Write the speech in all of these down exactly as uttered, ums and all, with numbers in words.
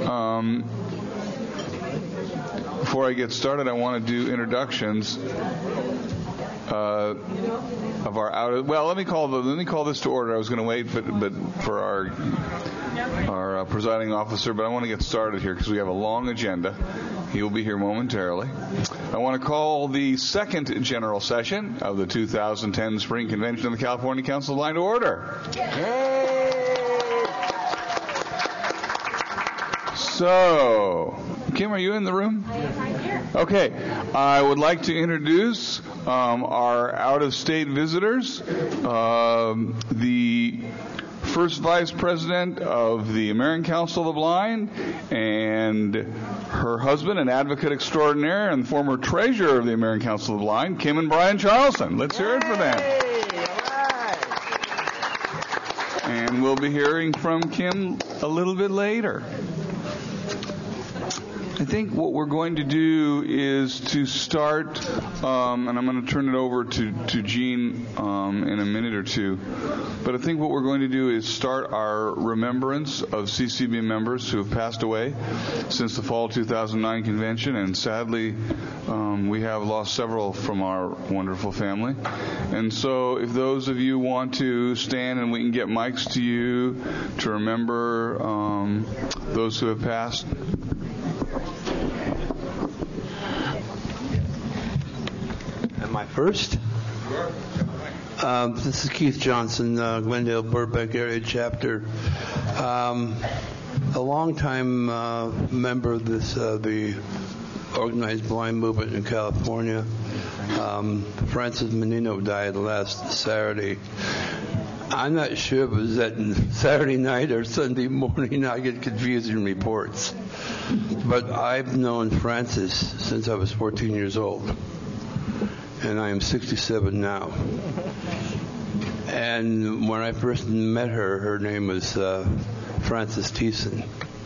Um, before I get started, I want to do introductions uh, of our out of, well, let me call the, let me call this to order. I was going to wait but, but for our our uh, presiding officer, but I want to get started here because we have a long agenda. He will be here momentarily. I want to call the second general session of the two thousand ten Spring Convention of the California Council of Blind to order. So, Kim, are you in the room? I'm here. Okay. I would like to introduce um, our out-of-state visitors. Um, the first vice president of the American Council of the Blind and her husband, an advocate extraordinaire and former treasurer of the American Council of the Blind, Kim and Brian Charleston. Let's hear it for them. And we'll be hearing from Kim a little bit later. I think what we're going to do is to start, um, and I'm going to turn it over to, to Jean um, in a minute or two, but I think what we're going to do is start our remembrance of C C B members who have passed away since the fall two thousand nine convention, and sadly um, we have lost several from our wonderful family. And so if those of you want to stand and we can get mics to you to remember um, those who have passed. Am I first? Um, this is Keith Johnson, uh, Glendale Burbank Area Chapter. Um, a longtime uh, member of this, uh, the organized blind movement in California. Um, Francis Menino died last Saturday. I'm not sure if it was that Saturday night or Sunday morning. I get confusing reports. But I've known Francis since I was fourteen years old. And I am sixty-seven now. And when I first met her, her name was uh, Frances Thiessen.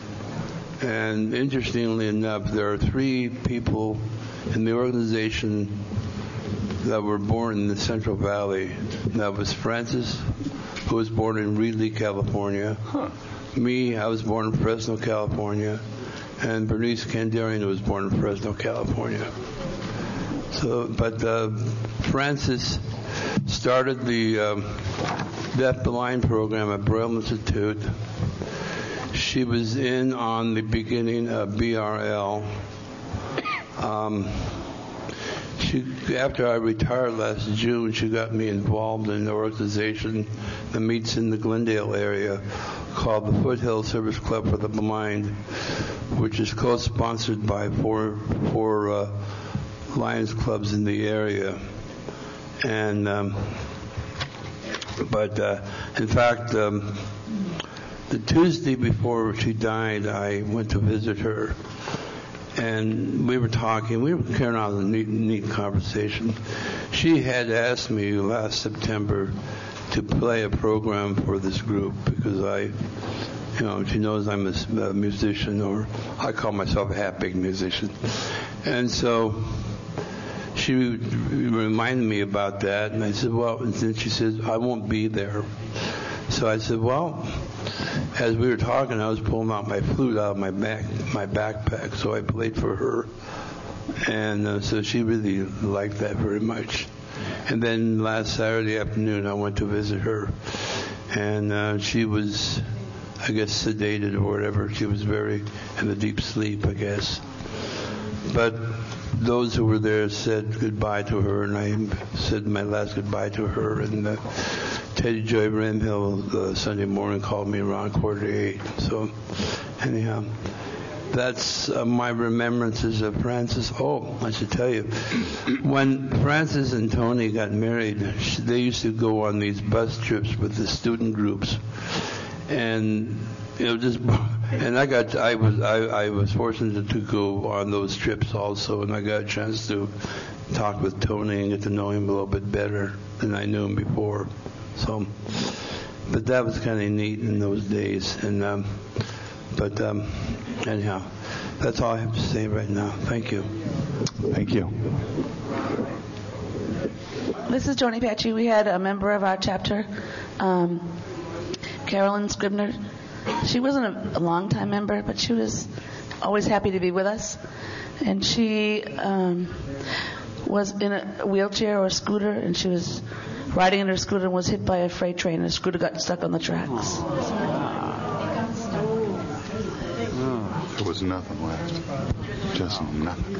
And interestingly enough, there are three people in the organization that were born in the Central Valley. That was Frances, who was born in Reedley, California. Huh. Me, I was born in Fresno, California. And Bernice Kandarian, who was born in Fresno, California. So, but uh, Frances started the um, Deaf Blind program at Braille Institute. She was in on the beginning of B R L. Um, she, after I retired last June, she got me involved in an organization that meets in the Glendale area called the Foothill Service Club for the Blind, which is co-sponsored by four four. Uh, Lions clubs in the area, and um, but uh, in fact, um, the Tuesday before she died, I went to visit her, and we were talking. We were carrying on a neat, neat conversation. She had asked me last September to play a program for this group because I, you know, she knows I'm a, a musician, or I call myself a half-baked musician, and so she reminded me about that, and I said, well, and then she said, I won't be there. So I said, well, as we were talking, I was pulling out my flute out of my back, my backpack, so I played for her, and uh, so she really liked that very much. And then last Saturday afternoon, I went to visit her, and uh, she was, I guess, sedated or whatever. She was very in a deep sleep, I guess. But those who were there said goodbye to her, and I said my last goodbye to her. And uh, Teddy Joy Ramhill uh, Sunday morning called me around quarter to eight. So anyhow, that's uh, my remembrances of Frances. Oh, I should tell you, when Frances and Tony got married, they used to go on these bus trips with the student groups, and you know, just and I got I was I, I was fortunate to go on those trips also, and I got a chance to talk with Tony and get to know him a little bit better than I knew him before. So, but that was kind of neat in those days, and um, but um, anyhow, that's all I have to say right now. Thank you. Thank you. This is Joni Patchy. We had a member of our chapter, um, Carolyn Scribner, She wasn't a, a long-time member, but she was always happy to be with us. And she um, was in a wheelchair or a scooter, and she was riding in her scooter and was hit by a freight train, and the scooter got stuck on the tracks. There was nothing left. Just nothing.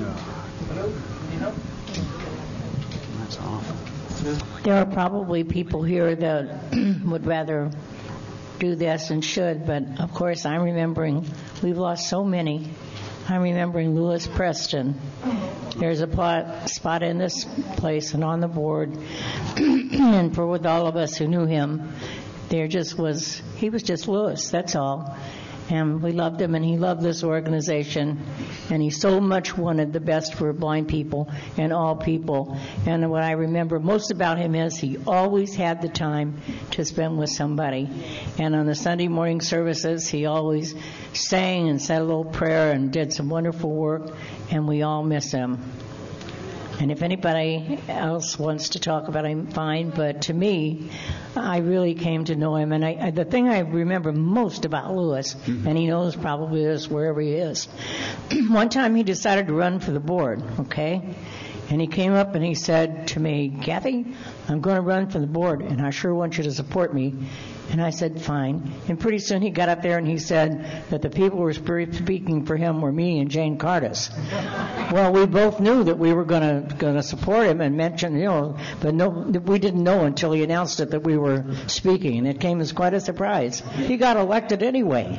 That's awful. There are probably people here that would rather do this and should, but of course I'm remembering we've lost so many. I'm remembering Lewis Preston. There's a plot, spot in this place and on the board, and for with all of us who knew him, there just was, he was just Lewis, that's all. And we loved him, and he loved this organization, and he so much wanted the best for blind people and all people. And what I remember most about him is he always had the time to spend with somebody. And on the Sunday morning services, he always sang and said a little prayer and did some wonderful work, and we all miss him. And if anybody else wants to talk about him, fine. But to me, I really came to know him. And I, I, the thing I remember most about Lewis, mm-hmm. and he knows probably this wherever he is, one time he decided to run for the board, okay? And he came up and he said to me, Kathy, I'm going to run for the board, and I sure want you to support me. And I said, fine. And pretty soon he got up there and he said that the people who were speaking for him were me and Jane Cardis. Well, we both knew that we were going to going to support him and mention, you know, but no, we didn't know until he announced it that we were speaking, and it came as quite a surprise. He got elected anyway.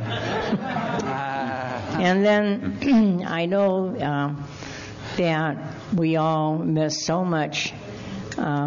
And then I know uh, that we all miss so much uh,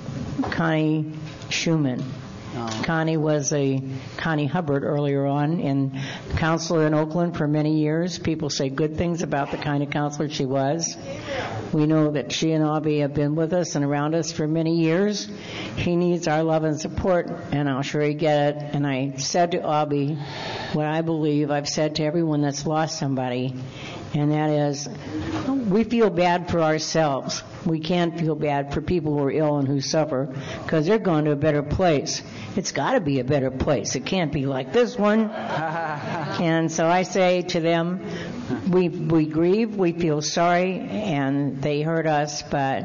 Connie Schumann. Oh. Connie was a Connie Hubbard earlier on, and counselor in Oakland for many years. People say good things about the kind of counselor she was. We know that she and Abby have been with us and around us for many years. He needs our love and support, and I'll sure he get it. And I said to Abby what I believe I've said to everyone that's lost somebody, and that is, we feel bad for ourselves. We can't feel bad for people who are ill and who suffer, because they're going to a better place. It's got to be a better place. It can't be like this one. And so I say to them, we we grieve, we feel sorry, and they hurt us, but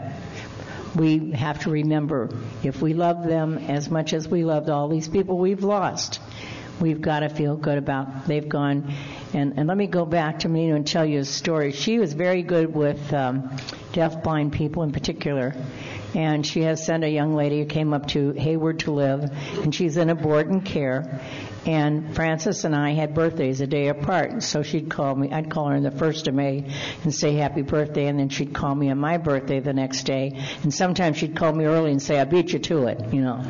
we have to remember, if we love them as much as we loved all these people we've lost, we've got to feel good about they've gone. And, and let me go back to Menino and tell you a story. She was very good with um, deaf-blind people in particular. And she has sent a young lady who came up to Hayward to live, and she's in a board and care. And Frances and I had birthdays a day apart, so she'd call me. I'd call her on the first of May and say happy birthday, and then she'd call me on my birthday the next day. And sometimes she'd call me early and say, I beat you to it, you know.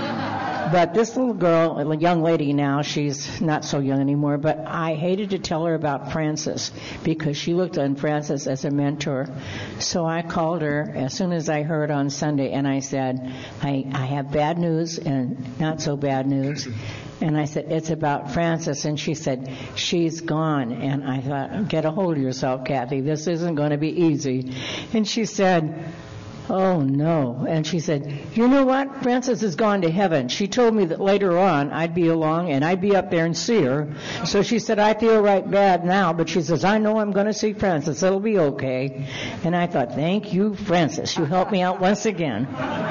But this little girl, a young lady now, she's not so young anymore, but I hated to tell her about Frances because she looked on Frances as a mentor. So I called her as soon as I heard on Sunday, and I said, I, I have bad news and not so bad news. And I said, it's about Frances. And she said, she's gone. And I thought, get a hold of yourself, Kathy. This isn't going to be easy. And she said, oh, no. And she said, you know what? Frances has gone to heaven. She told me that later on I'd be along and I'd be up there and see her. So she said, I feel right bad now, but she says, I know I'm going to see Frances. It'll be okay. And I thought, thank you, Frances. You helped me out once again.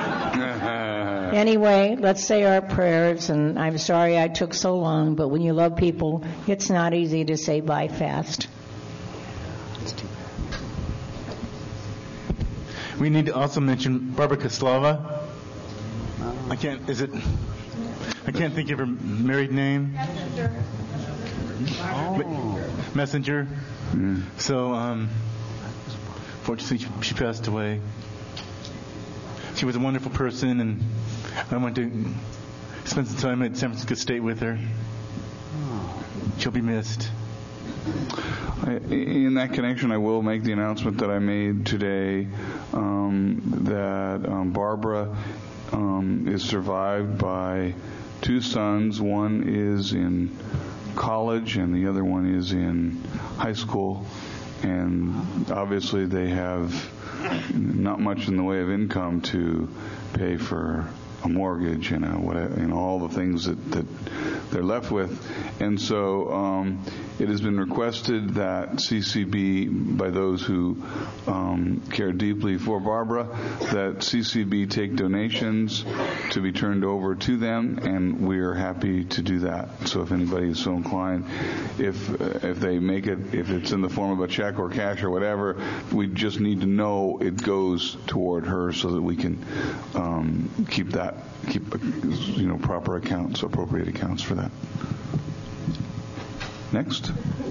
Anyway, let's say our prayers, and I'm sorry I took so long, but when you love people, it's not easy to say bye fast. We need to also mention Barbara Koslova. I can't, is it, I can't think of her married name. Messenger. Oh. Messenger. Mm. So, um, fortunately, she, she passed away. She was a wonderful person, and I went to spend some time at San Francisco State with her. She'll be missed. I, in that connection, I will make the announcement that I made today um, that um, Barbara um, is survived by two sons. One is in college, and the other one is in high school. And obviously, they have not much in the way of income to pay for a mortgage and a, what, you know, all the things that, that they're left with. And so um, it has been requested that C C B, by those who um, care deeply for Barbara, that C C B take donations to be turned over to them, and we are happy to do that. So if anybody is so inclined, if uh, if they make it, if it's in the form of a check or cash or whatever, we just need to know it goes toward her so that we can um, keep that, keep you know proper accounts, appropriate accounts for that. Next.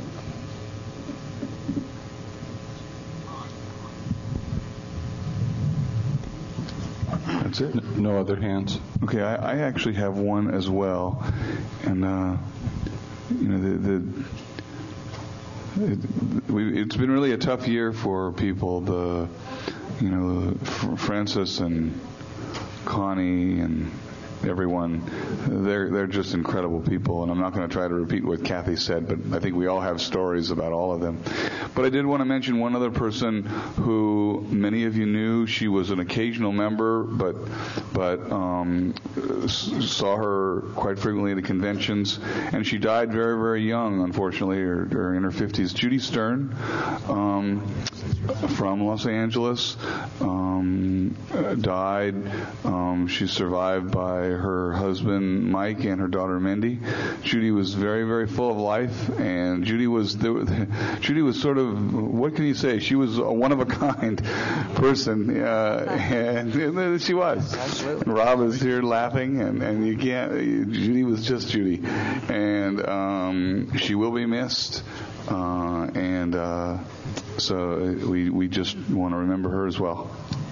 That's it. No other hands. Okay, I, I actually have one as well, and uh, you know the. the It, we, it's been really a tough year for people. The, you know, Francis and Connie and everyone, they're they're just incredible people. And I'm not going to try to repeat what Kathy said, but I think we all have stories about all of them. But I did want to mention one other person who many of you knew. She was an occasional member, but but um, saw her quite frequently at the conventions, and she died very, very young, unfortunately, or, or in her fifties. Judy Stern, um, from Los Angeles, um, died. Um, she's survived by her husband Mike and her daughter Mindy. Judy was very, very full of life, and Judy was the, Judy was sort of, what can you say? She was a one of a kind person, uh, and, and she was. Absolutely. Rob is here laughing, and, and you can't. Judy was just Judy, and um, she will be missed, uh, and uh, so we we just want to remember her as well.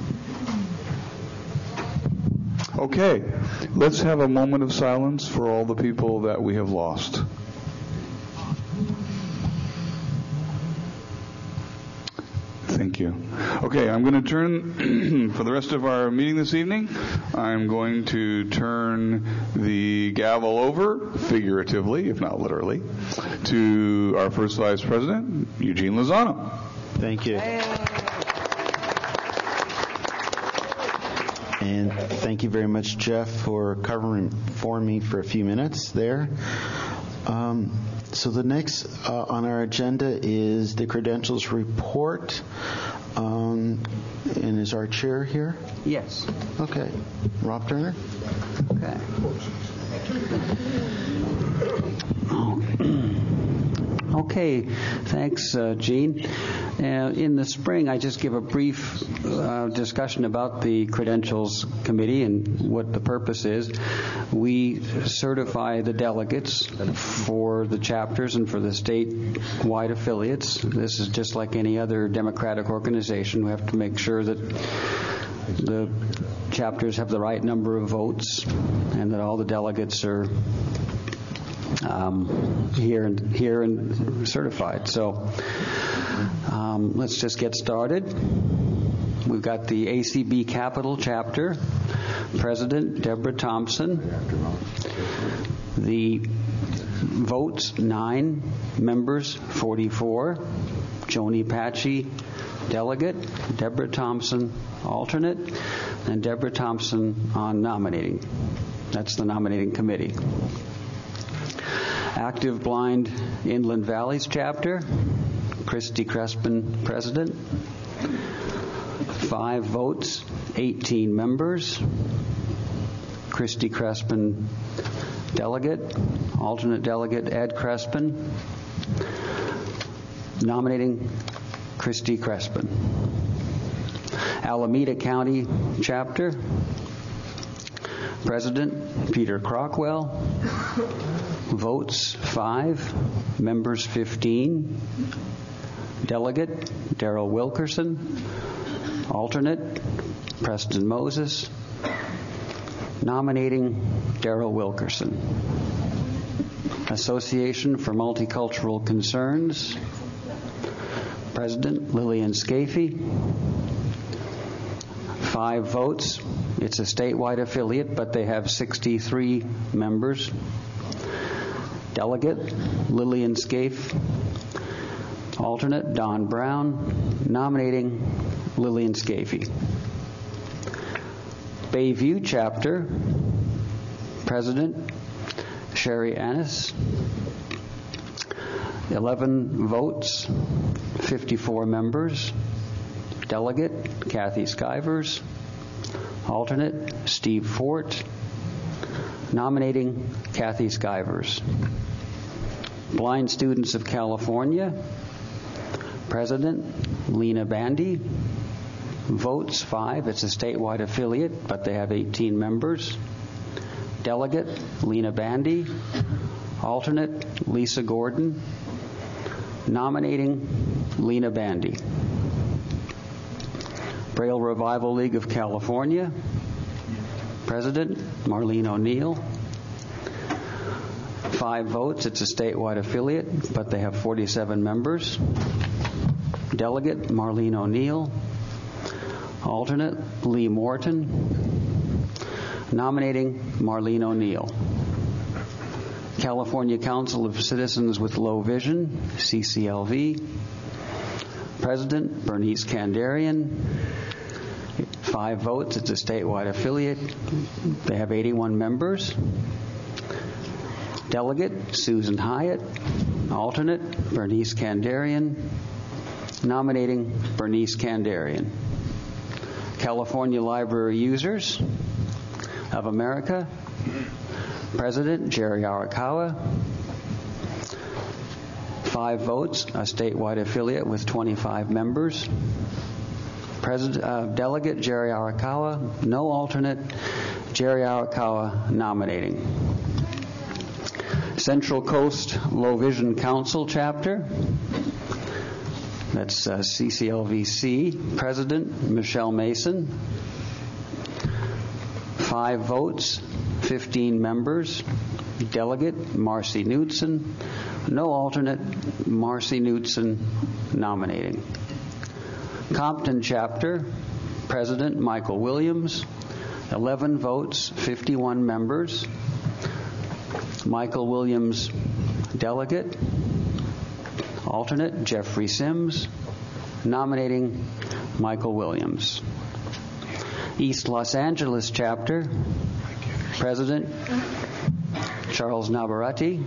Okay, let's have a moment of silence for all the people that we have lost. Thank you. Okay, I'm going to turn, for the rest of our meeting this evening, I'm going to turn the gavel over, figuratively, if not literally, to our first Vice President, Eugene Lozano. Thank you. And thank you very much, Jeff, for covering for me for a few minutes there. Um, so the next uh, on our agenda is the credentials report. Um, and is our chair here? Yes. Okay. Rob Turner? Okay. Okay, thanks, uh, Gene. Uh, in the spring, I just give a brief uh, discussion about the Credentials Committee and what the purpose is. We certify the delegates for the chapters and for the statewide affiliates. This is just like any other democratic organization. We have to make sure that the chapters have the right number of votes and that all the delegates are Um, here and here and certified. So um, let's just get started. We've got the A C B Capital Chapter, President Deborah Thompson. The votes, nine. Members, forty-four. Joni Patchy, delegate. Deborah Thompson, alternate. And Deborah Thompson on nominating. That's the nominating committee. Active Blind Inland Valleys Chapter, Christy Crespin, President. Five votes, eighteen members. Christy Crespin, delegate. Alternate delegate, Ed Crespin. Nominating Christy Crespin. Alameda County Chapter, President Peter Crockwell. Votes, five. Members, fifteen. Delegate, Darrell Wilkerson. Alternate, Preston Moses. Nominating, Darrell Wilkerson. Association for Multicultural Concerns. President, Lillian Scafie. Five votes. It's a statewide affiliate, but they have sixty-three members. Delegate, Lillian Scaife. Alternate, Don Brown. Nominating, Lillian Scafie. Bayview Chapter, President Sherry Annis. eleven votes, fifty-four members. Delegate Kathy Skivers. Alternate Steve Fort. Nominating Kathy Skivers. Blind Students of California, President Lena Bandy. Votes five. It's a statewide affiliate, but they have eighteen members. Delegate Lena Bandy. Alternate Lisa Gordon. Nominating Lena Bandy. Braille Revival League of California, President Marlene O'Neill. Five votes. It's a statewide affiliate, but they have forty-seven members. Delegate Marlene O'Neill. Alternate Lee Morton. Nominating Marlene O'Neill. California Council of Citizens with Low Vision, C C L V. President Bernice Kandarian. Five votes. It's a statewide affiliate. They have eighty-one members. Delegate Susan Hyatt. Alternate Bernice Kandarian. Nominating Bernice Kandarian. California Library Users of America, President Jerry Arakawa. Five votes, a statewide affiliate with twenty-five members. President, uh, Delegate Jerry Arakawa, no alternate. Jerry Arakawa nominating. Central Coast Low Vision Council Chapter. That's uh, C C L V C. President Michelle Mason. Five votes, fifteen members. Delegate Marcy Knudsen. No alternate. Marcy Knudsen nominating. Compton Chapter. President Michael Williams. eleven votes, fifty-one members. Michael Williams, delegate. Alternate, Jeffrey Sims. Nominating Michael Williams. East Los Angeles Chapter. President, Charles Navarrete.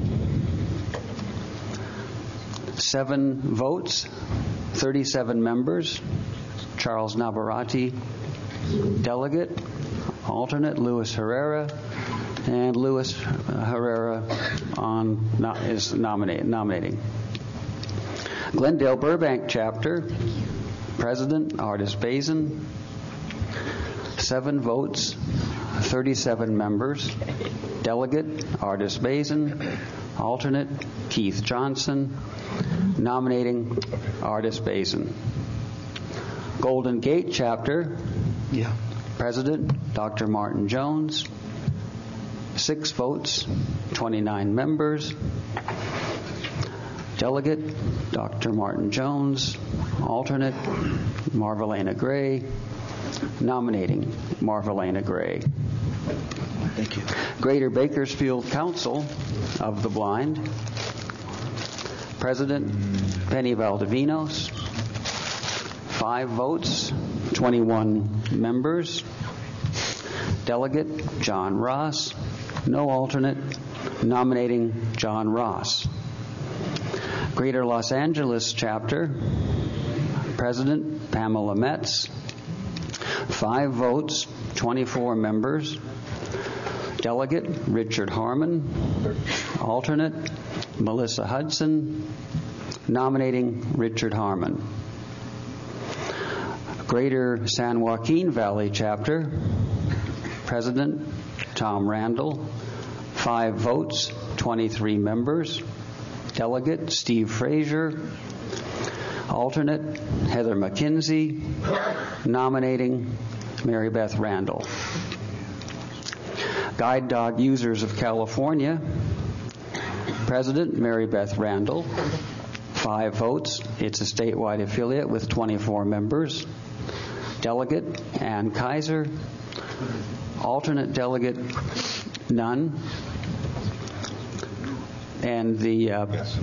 Seven votes, thirty-seven members. Charles Navarrete, delegate. Alternate, Luis Herrera. And Luis Herrera on is nominate, nominating. Glendale Burbank Chapter, President Ardis Bazin. Seven votes, thirty-seven members. Delegate Ardis Bazin. Alternate Keith Johnson. Nominating Ardis Bazin. Golden Gate Chapter, Yeah. President Doctor Martin Jones. Six votes, twenty-nine members. Delegate Doctor Martin Jones. Alternate Marvelena Gray. Nominating Marvelena Gray. Thank you. Greater Bakersfield Council of the Blind. President Penny Valdivinos. Five votes, twenty-one members. Delegate John Ross. No alternate. Nominating John Ross. Greater Los Angeles Chapter. President Pamela Metz. Five votes, twenty-four members. Delegate Richard Harmon. Alternate Melissa Hudson. Nominating Richard Harmon. Greater San Joaquin Valley Chapter. President Tom Randall. Five votes, twenty-three members. Delegate Steve Frazier. Alternate Heather McKinsey. Nominating Mary Beth Randall. Guide Dog Users of California. President Mary Beth Randall. Five votes. It's a statewide affiliate with twenty-four members. Delegate Ann Kaiser. Alternate delegate, none. And the uh, yes.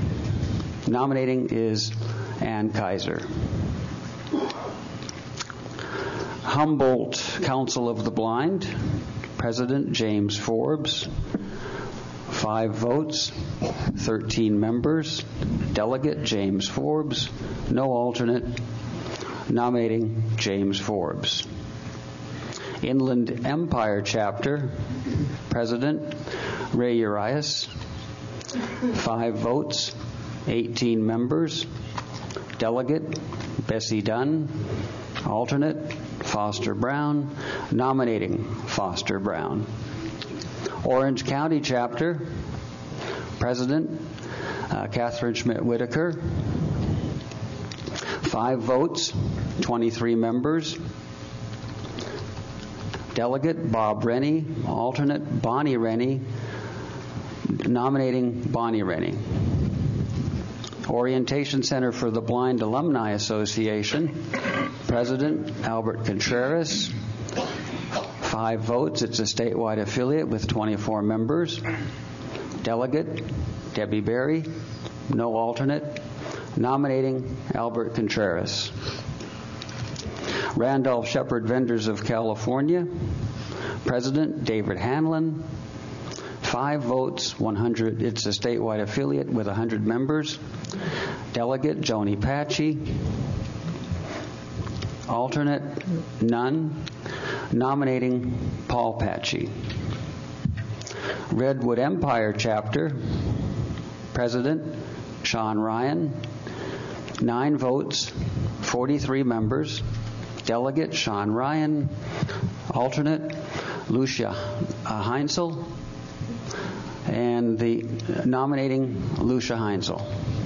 Nominating is Ann Kaiser. Humboldt Council of the Blind, President James Forbes. Five votes, thirteen members. Delegate James Forbes. No alternate. Nominating James Forbes. Inland Empire Chapter, President Ray Urias. Five votes, eighteen members. Delegate Bessie Dunn. Alternate Foster Brown. Nominating Foster Brown. Orange County Chapter, President uh, Catherine Schmidt Whitaker. Five votes, twenty-three members. Delegate Bob Rennie. Alternate Bonnie Rennie. Nominating Bonnie Rennie. Orientation Center for the Blind Alumni Association, President Albert Contreras. Five votes. It's a statewide affiliate with twenty-four members. Delegate Debbie Berry. No alternate. Nominating Albert Contreras. Randolph Shepherd Vendors of California, President David Hanlon. Five votes, one hundred. It's a statewide affiliate with one hundred members. Delegate Joni Patchy. Alternate, none. Nominating Paul Patchy. Redwood Empire Chapter, President Sean Ryan. Nine votes, forty-three members. Delegate Sean Ryan. Alternate Lucia uh, Heinzel. And the uh, nominating Lucia Heinzel.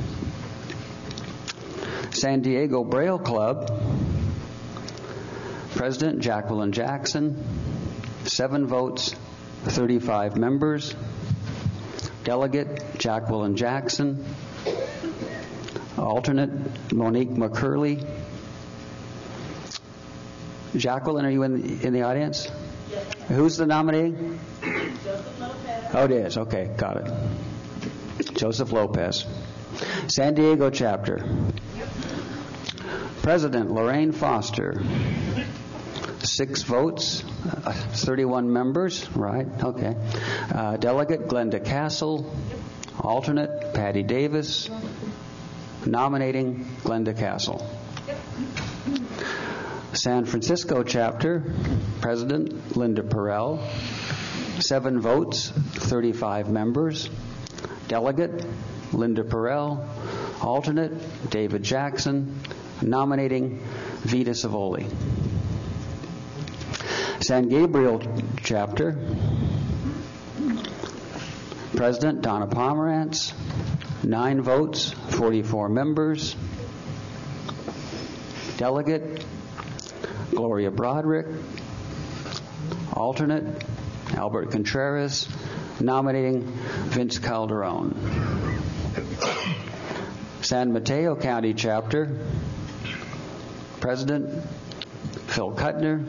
San Diego Braille Club, President Jacqueline Jackson. Seven votes, thirty-five members. Delegate Jacqueline Jackson. Alternate Monique McCurley. Jacqueline, are you in the, in the audience? Yes. Who's the nominee? Joseph Lopez. Oh, it is. Okay, got it. Joseph Lopez. San Diego Chapter. President Lorraine Foster. Six votes, uh, thirty-one members, right? Okay. Uh, Delegate Glenda Castle. Alternate Patty Davis. Nominating Glenda Castle. San Francisco Chapter, President Linda Perrell. Seven votes, thirty-five members. Delegate Linda Perrell. Alternate David Jackson. Nominating Vita Savoli. San Gabriel Chapter, President Donna Pomerantz. Nine votes, forty-four members. Delegate Gloria Broderick. Alternate Albert Contreras. Nominating Vince Calderon. San Mateo County Chapter, President Phil Kuttner.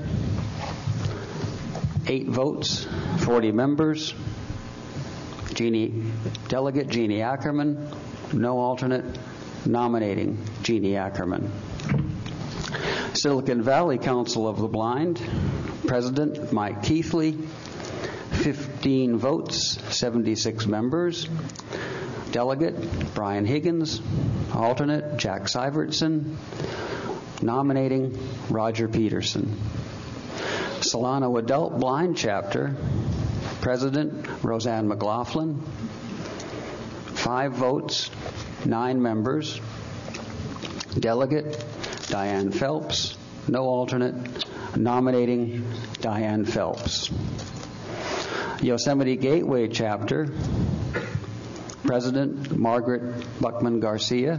Eight votes, forty members. Jeannie, Delegate Jeannie Ackerman. No alternate. Nominating Jeannie Ackerman. Silicon Valley Council of the Blind, President Mike Keithley. fifteen votes, seventy-six members. Delegate Brian Higgins. Alternate Jack Syvertson. Nominating Roger Peterson. Solano Adult Blind Chapter, President Roseanne McLaughlin. Five votes, nine members. Delegate Diane Phelps. No alternate. Nominating Diane Phelps. Yosemite Gateway Chapter, President Margaret Buckman Garcia.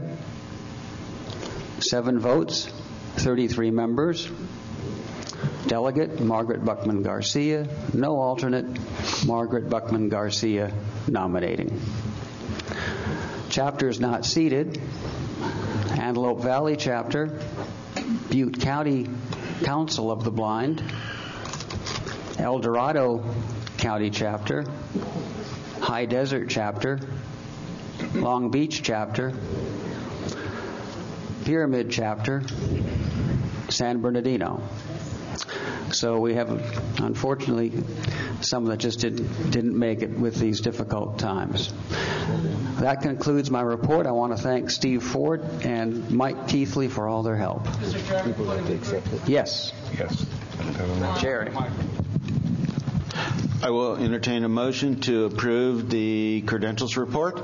Seven votes, thirty-three members. Delegate Margaret Buckman Garcia. No alternate. Margaret Buckman Garcia nominating. Chapters not seated. Antelope Valley Chapter, Butte County Council of the Blind, El Dorado County Chapter, High Desert Chapter, Long Beach Chapter, Pyramid Chapter, San Bernardino. So we have, unfortunately, some that just didn't, didn't make it with these difficult times. That concludes my report. I want to thank Steve Ford and Mike Keithley for all their help. People like to accept it. Yes. Yes. Jerry. I will entertain a motion to approve the credentials report.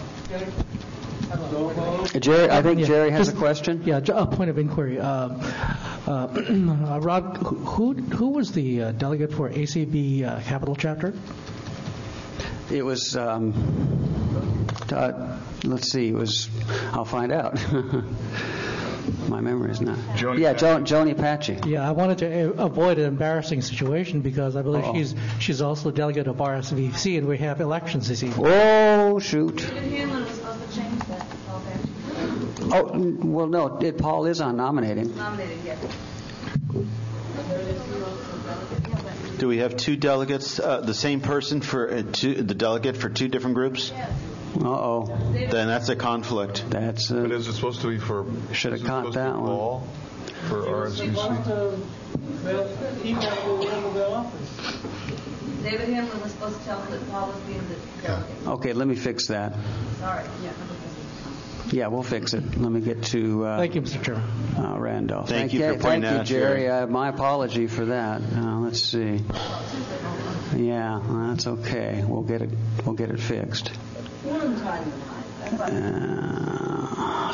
Jerry, I think Yeah, Jerry has just- a question. Yeah, ju- a point of inquiry. Uh, uh, uh, Rob, who who was the uh, delegate for A C B uh, Capital Chapter? It was, um, uh, let's see, it was, I'll find out. My memory is not. Joni yeah, Patchy. jo- Joni Patchy. Yeah, I wanted to uh, avoid an embarrassing situation because I believe Uh-oh. she's she's also a delegate of R S V C, and we have elections this evening. Oh, shoot. David Hanlon was supposed to change that. Oh, mm, well, no, it, Paul is on nominating. Nominated yet. Do we have two delegates, uh, the same person for uh, two, the delegate for two different groups? Uh-oh. Then that's a conflict. That's, But uh, is it supposed to be for? Should have is it caught supposed to be that one. Paul for R S V C? David Hanlon was supposed to tell him that Paul was being the delegate. okay, let me fix that. Sorry. Yeah. Yeah, we'll fix it. Let me get to uh, Thank you, Mister Chairman. uh, Randolph. Thank you for Thank pointing you, that out, Jerry. Jerry. Uh, my apology for that. Uh, let's see. Yeah, that's okay. We'll get it. We'll get it fixed. Uh,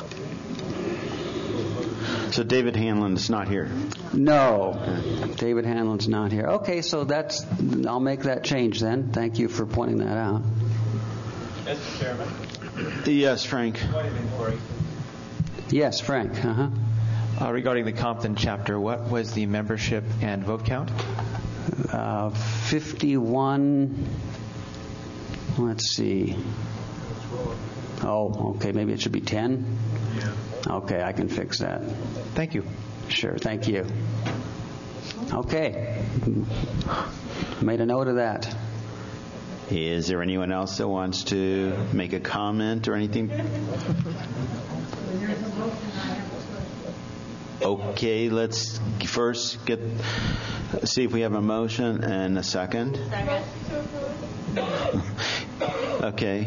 So David Hanlon is not here. no, David Hanlon's not here. Okay, so that's. I'll make that change then. Thank you for pointing that out. Mister Chairman, Yes, Frank. point of inquiry. Yes, Frank. Uh-huh. Uh, regarding the Compton chapter, what was the membership and vote count? Uh, fifty-one. Let's see. Oh, okay. Maybe it should be ten. Yeah. Okay, I can fix that. Thank you. Sure. Thank you. Okay. Made a note of that. Is there anyone else that wants to make a comment or anything? Okay, let's first get see if we have a motion and a second. Second. Okay.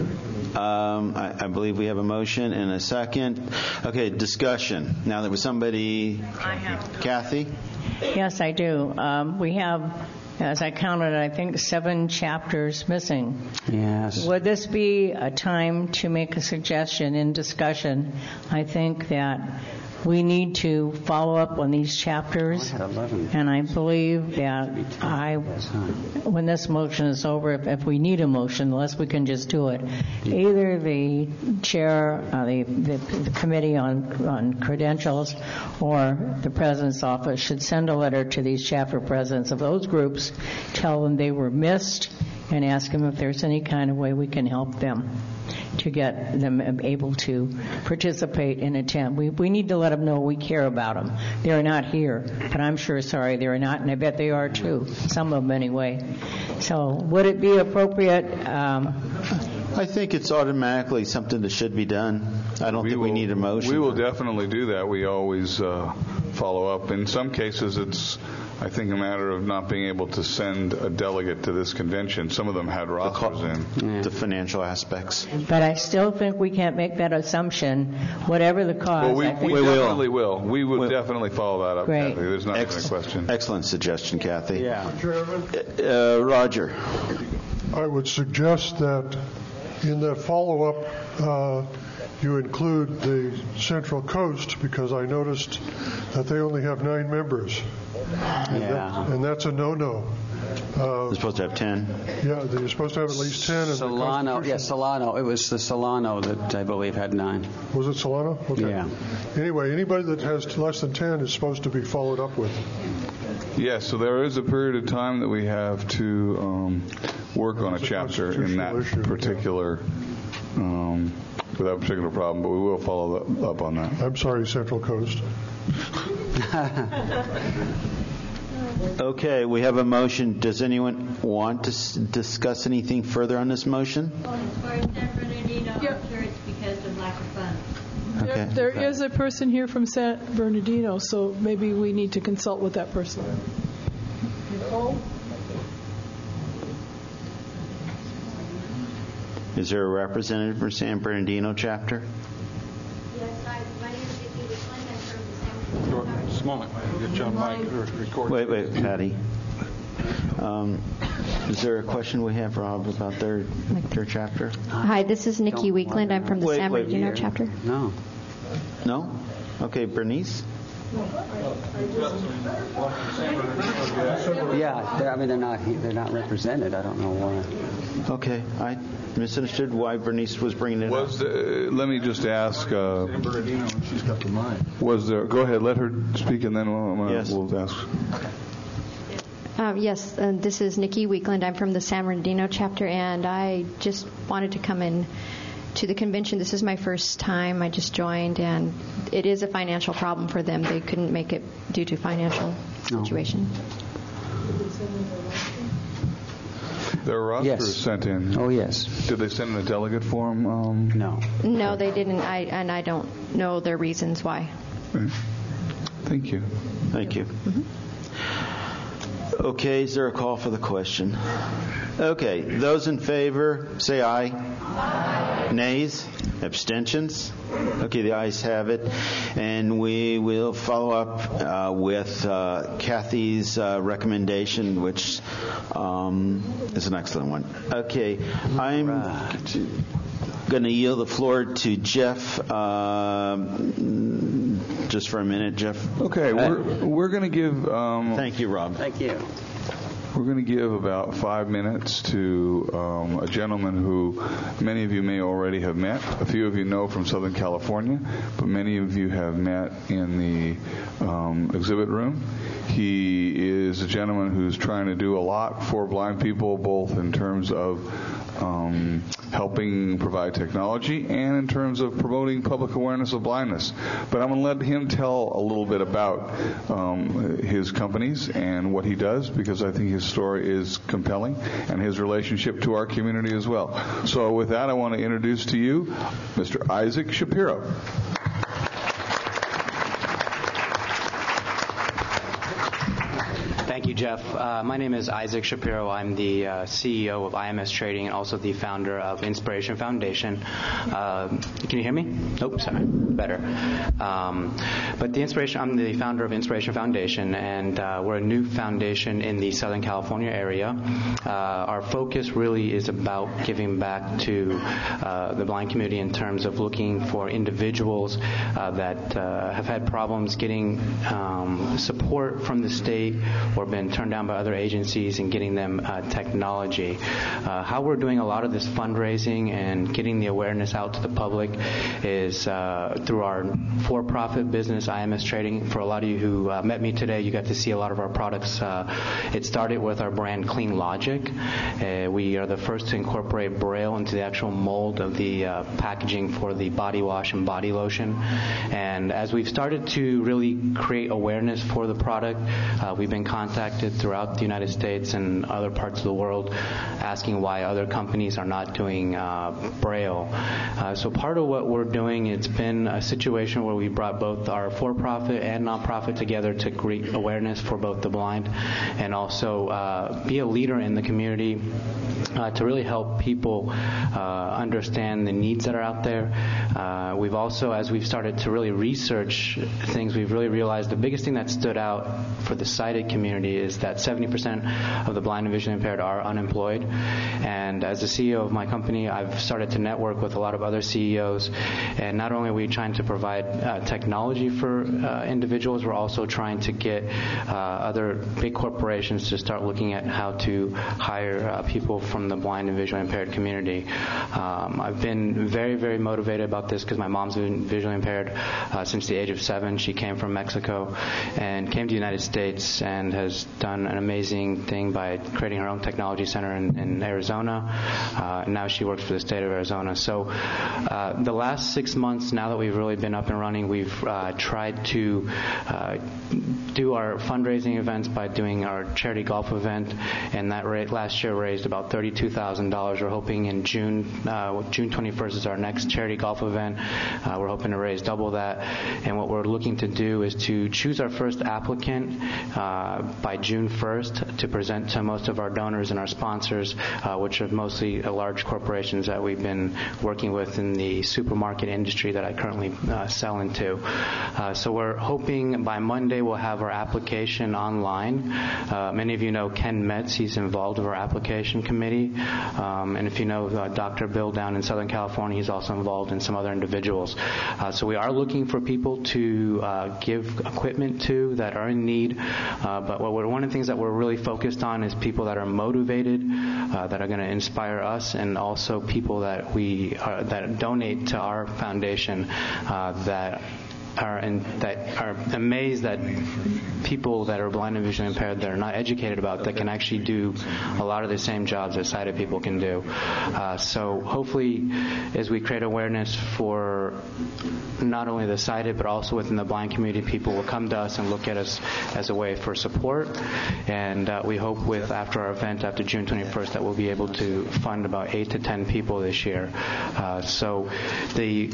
Um, I, I believe we have a motion and a second. Okay, discussion. Now there was somebody. I have. Kathy? Yes, I do. Um, we have, as I counted, I think seven chapters missing. Yes. Would this be a time to make a suggestion in discussion? I think that we need to follow up on these chapters, and I believe that I, when this motion is over, if, if we need a motion, unless we can just do it, either the chair, uh, the, the, the committee on, on credentials, or the president's office should send a letter to these chapter presidents of those groups, tell them they were missed, and ask them if there's any kind of way we can help them to get them able to participate and attend. We we need to let them know we care about them. They're not here, but I'm sure sorry they're not, and I bet they are too, some of them anyway. So would it be appropriate? Um, I think it's automatically something that should be done. I don't We think will, we need a motion. We will definitely do that. We always uh, follow up. In some cases, it's, I think, a matter of not being able to send a delegate to this convention. Some of them had rosters in. The financial aspects. but I still think we can't make that assution, whatever the cause. Well, we, I think we will. definitely will. We would We'll- definitely follow that up, Great. Kathy. There's not even Ex- a question. Excellent suggestion, Kathy. Yeah. Uh, Roger. I would suggest that in that follow-up, uh, you include the Central Coast, because I noticed that they only have nine members. Yeah. And that's a no-no. Uh, We're supposed to have ten. yeah, you're supposed to have at least ten. in the Solano. Constitution. Yes, Solano. It was the Solano that I believe had nine. Was it Solano? Okay. Yeah. Anyway, anybody that has less than ten is supposed to be followed up with. Yes, so there is a period of time that we have to um, work on a It's a chapter in that constitutional issue, yeah. particular, um, with that particular problem, but we will follow up on that. I'm sorry, Central Coast. Okay, we have a motion. Does anyone want to s- discuss anything further on this motion? Well, as far as San Bernardino, I'm sure it's because of lack of funds. Okay. There, there is a person here from San Bernardino, so maybe we need to consult with that person. Nicole? Is there a representative for San Bernardino chapter? Yes, I, my name is Vicki Wickland. I'm from the San Bernardino. Just a moment. Get you on mic or record. Wait, wait, Patty. Um, is there a question we have, Rob, about their their chapter? Hi, this is Nikki Weekland. I'm from the Wait, San wait, Bernardino here. chapter. No. No? Okay, Bernice? Yeah, they're- I mean, they're not they're not represented. I don't know why. Okay, I misunderstood why Bernice was bringing it Was up. the, let me just ask. Uh, She's got the mic. was there? Go ahead. Let her speak, and then we'll, Yes. we'll ask. Um, yes, uh, this is Nikki Weekland. I'm from the San Bernardino chapter, and I just wanted to come in to the convention. This is my first time. I just joined, and it is a financial problem for them. They couldn't make it due to financial situation. Their roster Yes. is sent in. Oh, yes. Did they send in a delegate form? Um, No. No, they didn't, I, and I don't know their reasons why. okay. Thank you. Thank you. Okay, is there a call for the question? Okay, those in favor, say aye. Aye. Nays? Abstentions? Okay, the ayes have it. And we will follow up uh, with uh, Kathy's uh, recommendation, which um, is an excellent one. Okay, I'm going to yield the floor to Jeff uh, just for a minute. Jeff? Okay, we're, we're going to give... Um, Thank you, Rob. Thank you. We're going to give about five minutes to um, a gentleman who many of you may already have met. A few of you know from Southern California, but many of you have met in the um, exhibit room. He is a gentleman who's trying to do a lot for blind people, both in terms of um, helping provide technology and in terms of promoting public awareness of blindness. But I'm going to let him tell a little bit about um, his companies and what he does, because I think his story is compelling and his relationship to our community as well. So with that, I want to introduce to you Mister Isaac Shapiro. Thank you, Jeff. Uh, my name is Isaac Shapiro. I'm the uh, C E O of I M S Trading and also the founder of Inspiration Foundation. Uh, can you hear me? Nope, sorry. Better. Um, but the Inspiration, I'm the founder of Inspiration Foundation, and uh, we're a new foundation in the Southern California area. Uh, our focus really is about giving back to uh, the blind community in terms of looking for individuals uh, that uh, have had problems getting um, support from the state or been turned down by other agencies and getting them uh, technology. Uh, how we're doing a lot of this fundraising and getting the awareness out to the public is uh, through our for-profit business, I M S Trading. For a lot of you who uh, met me today, you got to see a lot of our products. Uh, it started with our brand Clean Logic. Uh, we are the first to incorporate Braille into the actual mold of the uh, packaging for the body wash and body lotion. And as we've started to really create awareness for the product, uh, we've been contacted throughout the United States and other parts of the world asking why other companies are not doing uh, Braille. Uh, so part of what we're doing, it's been a situation where we brought both our for-profit and non-profit together to create awareness for both the blind and also uh, be a leader in the community uh, to really help people uh, understand the needs that are out there. Uh, we've also, as we've started to really research things, we've really realized the biggest thing that stood out for the sighted community is that seventy percent of the blind and visually impaired are unemployed. And as the C E O of my company, I've started to network with a lot of other C E Os. And not only are we trying to provide uh, technology for uh, individuals, we're also trying to get uh, other big corporations to start looking at how to hire uh, people from the blind and visually impaired community. Um, I've been very, very motivated about this because my mom's been visually impaired uh, since the age of seven. She came from Mexico and came to the United States and has has done an amazing thing by creating her own technology center in, in Arizona. Uh, and now she works for the state of Arizona. So uh, the last six months, now that we've really been up and running, we've uh, tried to uh, do our fundraising events by doing our charity golf event, and that rate last year raised about thirty-two thousand dollars. We're hoping in June, uh, June twenty-first is our next charity golf event. Uh, we're hoping to raise double that, and what we're looking to do is to choose our first applicant uh, by June first to present to most of our donors and our sponsors, uh, which are mostly uh, large corporations that we've been working with in the supermarket industry that I currently uh, sell into. Uh, so we're hoping by Monday we'll have our application online. Uh, many of you know Ken Metz. He's involved with our application committee. Um, and if you know uh, Doctor Bill down in Southern California, he's also involved in some other individuals. Uh, so we are looking for people to uh, give equipment to that are in need. Uh, but what we're, one of the things that we're really focused on is people that are motivated, uh, that are going to inspire us, and also people that we are, that donate to our foundation uh, that are and that are amazed that people that are blind and visually impaired that are not educated about that can actually do a lot of the same jobs that sighted people can do. Uh, so hopefully, as we create awareness for not only the sighted but also within the blind community, people will come to us and look at us as a way for support. And uh, we hope with after our event after June twenty-first that we'll be able to fund about eight to ten people this year. Uh, so the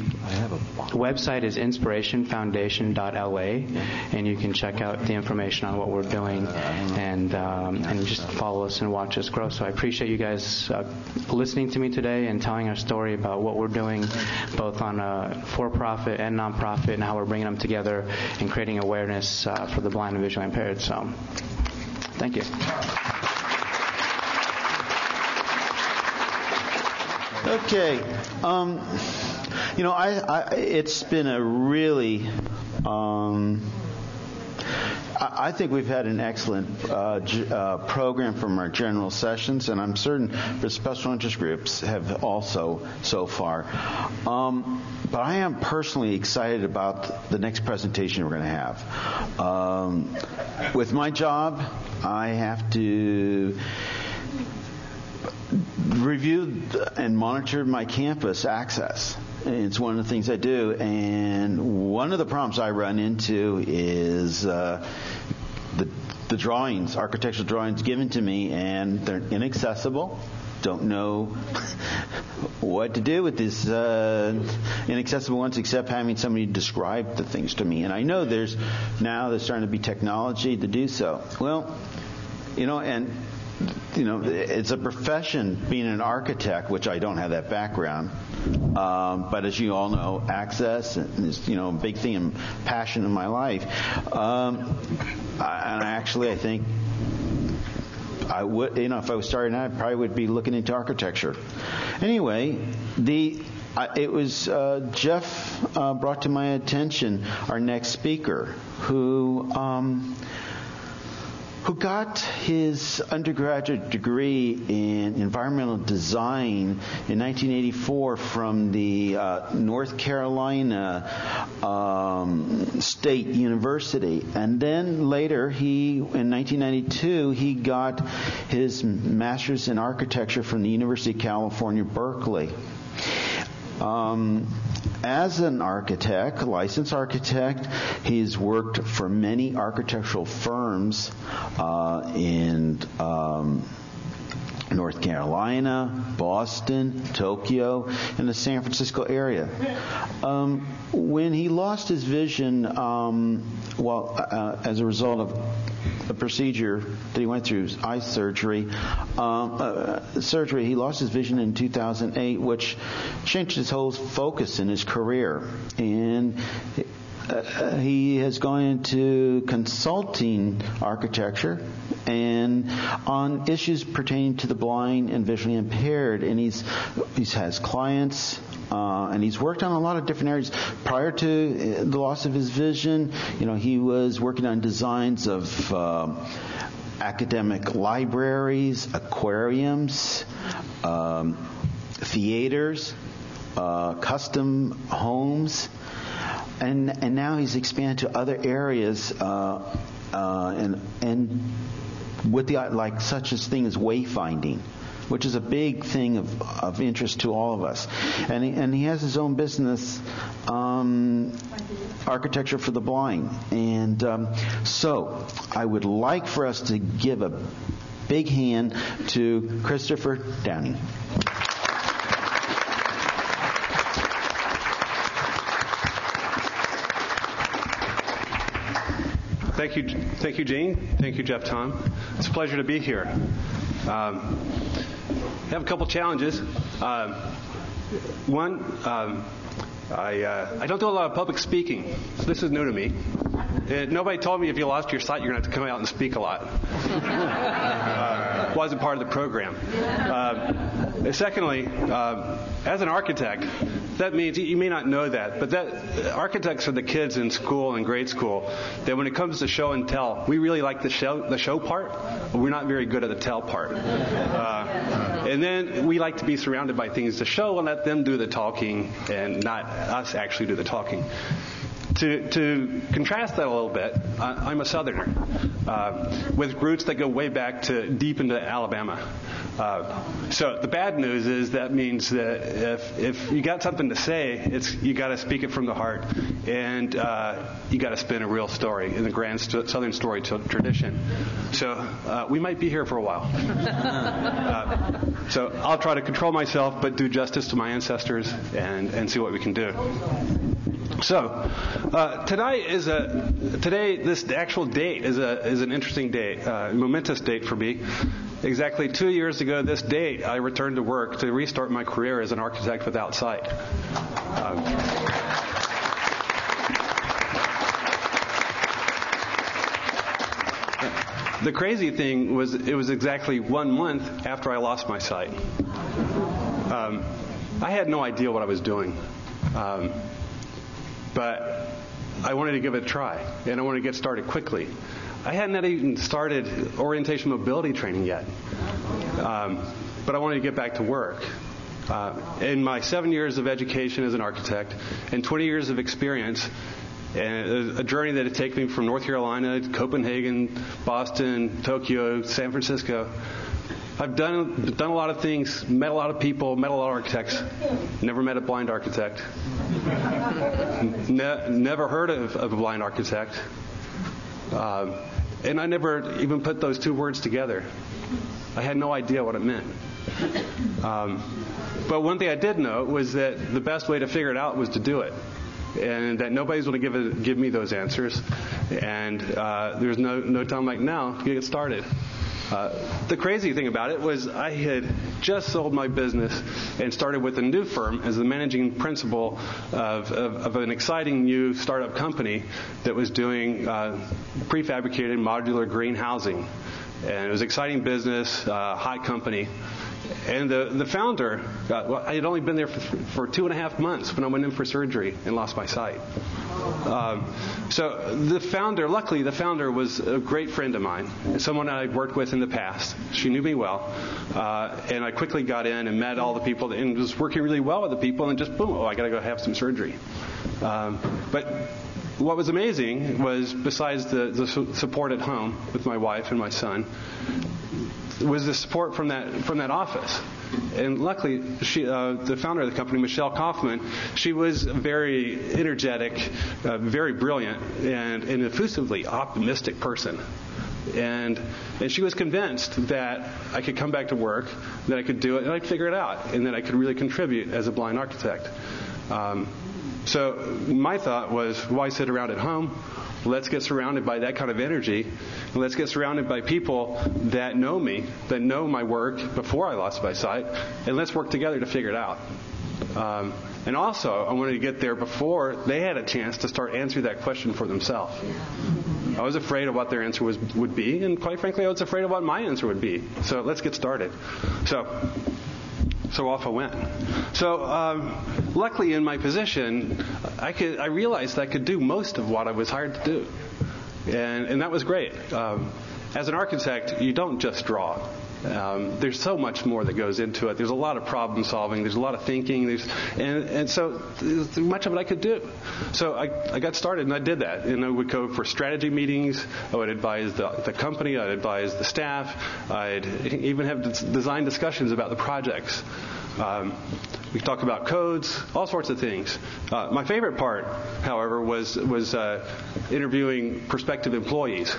website is inspiration foundation dot L A, and you can check out the information on what we're doing and um, and just follow us and watch us grow. So I appreciate you guys uh, listening to me today and telling our story about what we're doing both on a for-profit and non-profit and how we're bringing them together and creating awareness uh, for the blind and visually impaired. So thank you. Okay. Um, you know, I, I, it's been a really, um, I, I think we've had an excellent uh, g- uh, program from our general sessions, and I'm certain the special interest groups have also so far. Um, but I am personally excited about the next presentation we're going to have. Um, with my job, I have to review and monitor my campus access. It's one of the things I do, and one of the problems I run into is uh, the, the drawings, architectural drawings given to me, and they're inaccessible. Don't know what to do with these uh, inaccessible ones except having somebody describe the things to me. And I know there's now there's starting to be technology to do so. Well, you know, and you know, it's a profession being an architect, which I don't have that background. Um, but as you all know, access is, you know, a big thing and passion in my life. Um, I, and actually, I think I would, you know, if I was starting out, I probably would be looking into architecture. Anyway, the I, it was uh, Jeff uh, brought to my attention our next speaker, who. Um, who got his undergraduate degree in environmental design in nineteen eighty-four from the uh, North Carolina um, State University. And then later, he in nineteen ninety-two, he got his master's in architecture from the University of California, Berkeley. Um, as an architect, licensed architect, he's worked for many architectural firms uh, in um, North Carolina, Boston, Tokyo, and the San Francisco area. Um, when he lost his vision, um, well, uh, as a result of the procedure that he went through, eye surgery, um, uh, surgery, he lost his vision in two thousand eight, which changed his whole focus in his career. And uh, he has gone into consulting architecture and on issues pertaining to the blind and visually impaired. And he's he has clients. Uh, and he's worked on a lot of different areas. Prior to the loss of his vision, you know, he was working on designs of uh, academic libraries, aquariums, um, theaters, uh, custom homes, and and now he's expanded to other areas. Uh, uh, and and with the like such as thing as wayfinding, which is a big thing of, of interest to all of us. And he, and he has his own business, um, Architecture for the Blind. And um, so I would like for us to give a big hand to Christopher Downing. Thank you, thank you, Gene. Thank you, Jeff Tom. It's a pleasure to be here. Um, I have a couple challenges. Um, one, um, I, uh, I don't do a lot of public speaking, so this is new to me. Uh, nobody told me if you lost your sight, you're going to have to come out and speak a lot. uh, wasn't part of the program. Uh, secondly, uh, as an architect, that means, you may not know that, but that architects are the kids in school and grade school that when it comes to show and tell, we really like the show, the show part, but we're not very good at the tell part. Uh, and then we like to be surrounded by things to show and let them do the talking and not us actually do the talking. To, to contrast that a little bit, uh, I'm a Southerner uh, with roots that go way back to deep into Alabama. Uh, so the bad news is that means that if if you got something to say, it's you got to speak it from the heart, and uh, you got to spin a real story in the grand st- Southern story t- tradition. So uh, we might be here for a while. uh, so I'll try to control myself, but do justice to my ancestors, and and see what we can do. So, uh, tonight is a today. This actual date is a is an interesting date, uh, a momentous date for me. Exactly two years ago, this date, I returned to work to restart my career as an architect without sight. Um, the crazy thing was, it was exactly one month after I lost my sight. Um, I had no idea what I was doing. Um, But I wanted to give it a try, and I wanted to get started quickly. I hadn't even started orientation mobility training yet, um, but I wanted to get back to work. Uh, in my seven years of education as an architect and twenty years of experience, and a journey that had taken me from North Carolina to Copenhagen, Boston, Tokyo, San Francisco, I've done done a lot of things, met a lot of people, met a lot of architects. Never met a blind architect. Ne- never heard of, of a blind architect. Um, and I never even put those two words together. I had no idea what it meant. Um, but one thing I did know was that the best way to figure it out was to do it. And that nobody's going to give it, give me those answers. And uh, there's no, no time like now to get started. Uh, the crazy thing about it was I had just sold my business and started with a new firm as the managing principal of, of, of an exciting new startup company that was doing uh, prefabricated modular green housing. And it was an exciting business, uh, hot company. And the, the founder, uh, well, I had only been there for, for two and a half months when I went in for surgery and lost my sight. Um, so the founder, luckily the founder was a great friend of mine, someone I'd worked with in the past. She knew me well. Uh, and I quickly got in and met all the people and was working really well with the people, and just boom, oh, I got to go have some surgery. Um, but what was amazing was, besides the, the support at home with my wife and my son, was the support from that from that office. And luckily, she, uh, the founder of the company, Michelle Kaufman, she was a very energetic, uh, very brilliant, and an effusively optimistic person. And and she was convinced that I could come back to work, that I could do it, and I'd figure it out, and that I could really contribute as a blind architect. Um, so my thought was, why sit around at home? Let's get surrounded by that kind of energy. And let's get surrounded by people that know me, that know my work before I lost my sight, and let's work together to figure it out. Um, and also, I wanted to get there before they had a chance to start answering that question for themselves. I was afraid of what their answer was would be, and quite frankly, I was afraid of what my answer would be. So let's get started. So. So off I went. So um, luckily in my position, I could I realized I could do most of what I was hired to do, and and that was great. Um, as an architect, you don't just draw. Um, there's so much more that goes into it. There's a lot of problem solving. There's a lot of thinking. There's, and, and so there's much of it I could do. So I, I got started, and I did that. And I would go for strategy meetings. I would advise the, the company. I'd advise the staff. I'd even have design discussions about the projects. Um, we talk about codes, all sorts of things. Uh, my favorite part, however, was was uh, interviewing prospective employees.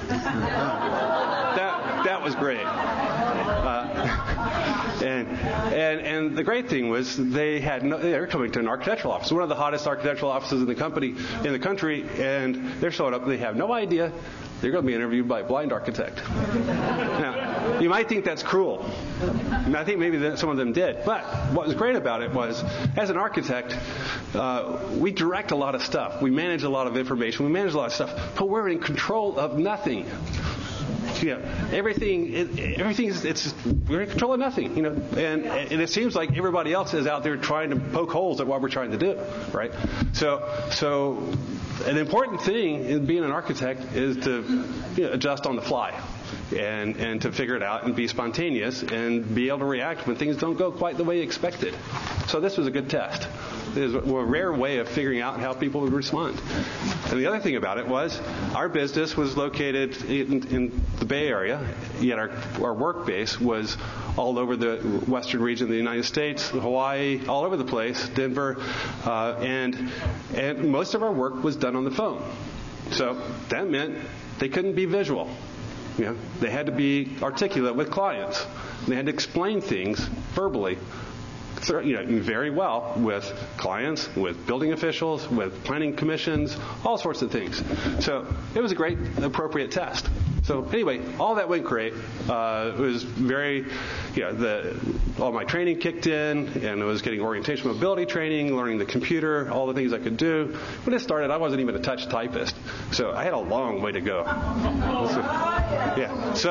that that was great. Uh, and and and the great thing was they had no, they were coming to an architectural office, one of the hottest architectural offices in the company in the country, and they're showing up. And they have no idea they're going to be interviewed by a blind architect. Now, you might think that's cruel. And I think maybe that some of them did. But what was great about it was, as an architect, uh, we direct a lot of stuff. We manage a lot of information. We manage a lot of stuff. But we're in control of nothing. You know, everything, it, everything is, it's, we're in control of nothing, you know, and, and it seems like everybody else is out there trying to poke holes at what we're trying to do, right? So, so an important thing in being an architect is to, you know, adjust on the fly and, and to figure it out and be spontaneous and be able to react when things don't go quite the way you expected. So this was a good test. It was a rare way of figuring out how people would respond. And the other thing about it was our business was located in, in the Bay Area, yet our, our work base was all over the western region of the United States, Hawaii, all over the place, Denver, uh, and and most of our work was done on the phone. So that meant they couldn't be visual. You know, they had to be articulate with clients. They had to explain things verbally, you know, very well with clients, with building officials, with planning commissions, all sorts of things. So it was a great, appropriate test. So anyway, all that went great. Uh, it was very, you know, the, all my training kicked in, and I was getting orientation mobility training, learning the computer, all the things I could do. When it started, I wasn't even a touch typist, so I had a long way to go. So, yeah. So,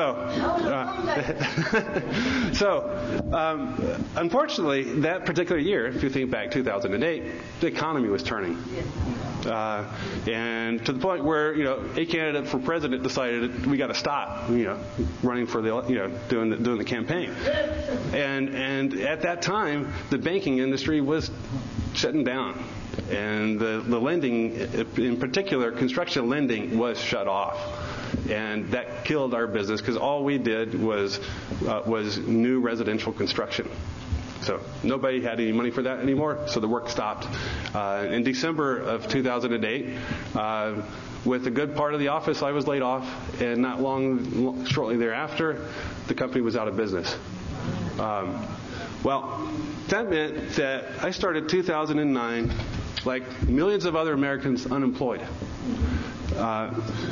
uh, so um, unfortunately, that particular year, if you think back two thousand eight, the economy was turning. Uh, and to the point where, you know, a candidate for president decided we got to stop, you know, running for the, you know, doing the, doing the campaign. And and at that time, the banking industry was shutting down, and the the lending, in particular, construction lending, was shut off. And that killed our business because all we did was uh, was new residential construction. So nobody had any money for that anymore, so the work stopped. Uh, in December of two thousand eight, uh, with a good part of the office, I was laid off, and not long, shortly thereafter, the company was out of business. Um, well, that meant that I started two thousand nine, like millions of other Americans, unemployed. Uh,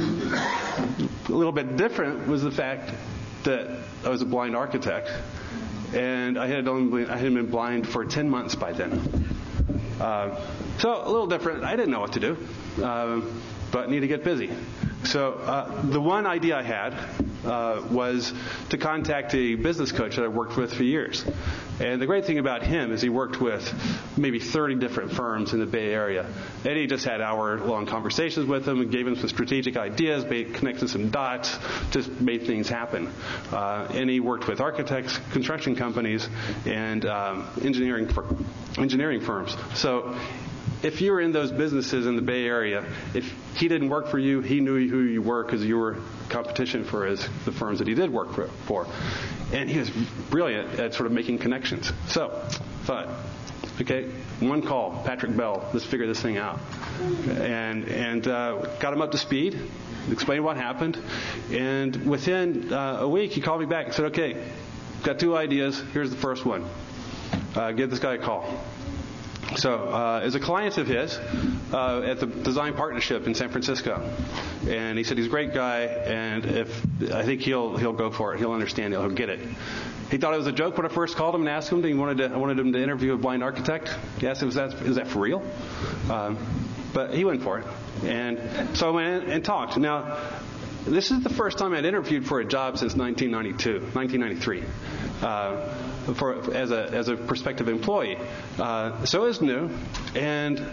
a little bit different was the fact that I was a blind architect. And I had only I had been blind for ten months by then. Uh, so a little different. I didn't know what to do, uh, but need to get busy. So uh, the one idea I had uh, was to contact a business coach that I worked with for years. And the great thing about him is he worked with maybe thirty different firms in the Bay Area. And he just had hour-long conversations with them and gave them some strategic ideas, made, connected some dots, just made things happen. Uh, and he worked with architects, construction companies, and um, engineering fir- engineering firms. So if you were in those businesses in the Bay Area, if he didn't work for you, he knew who you were because you were competition for his, the firms that he did work for, for. And he was brilliant at sort of making connections. So, thought, okay, one call, Patrick Bell, let's figure this thing out. And and uh, got him up to speed, explained what happened, and within uh, a week he called me back and said, okay, got two ideas, here's the first one. Uh, give this guy a call. So, uh, as a client of his, uh, at the Design Partnership in San Francisco, and he said he's a great guy, and if I think he'll he'll go for it, he'll understand it, he'll get it. He thought it was a joke when I first called him and asked him. He wanted to, I wanted him to interview a blind architect. He asked him, "Is that is that for real?" Um, but he went for it, and so I went in and talked. Now, this is the first time I'd interviewed for a job since nineteen ninety-two, nineteen ninety-three. Uh, for as a as a prospective employee, uh, so it was new, and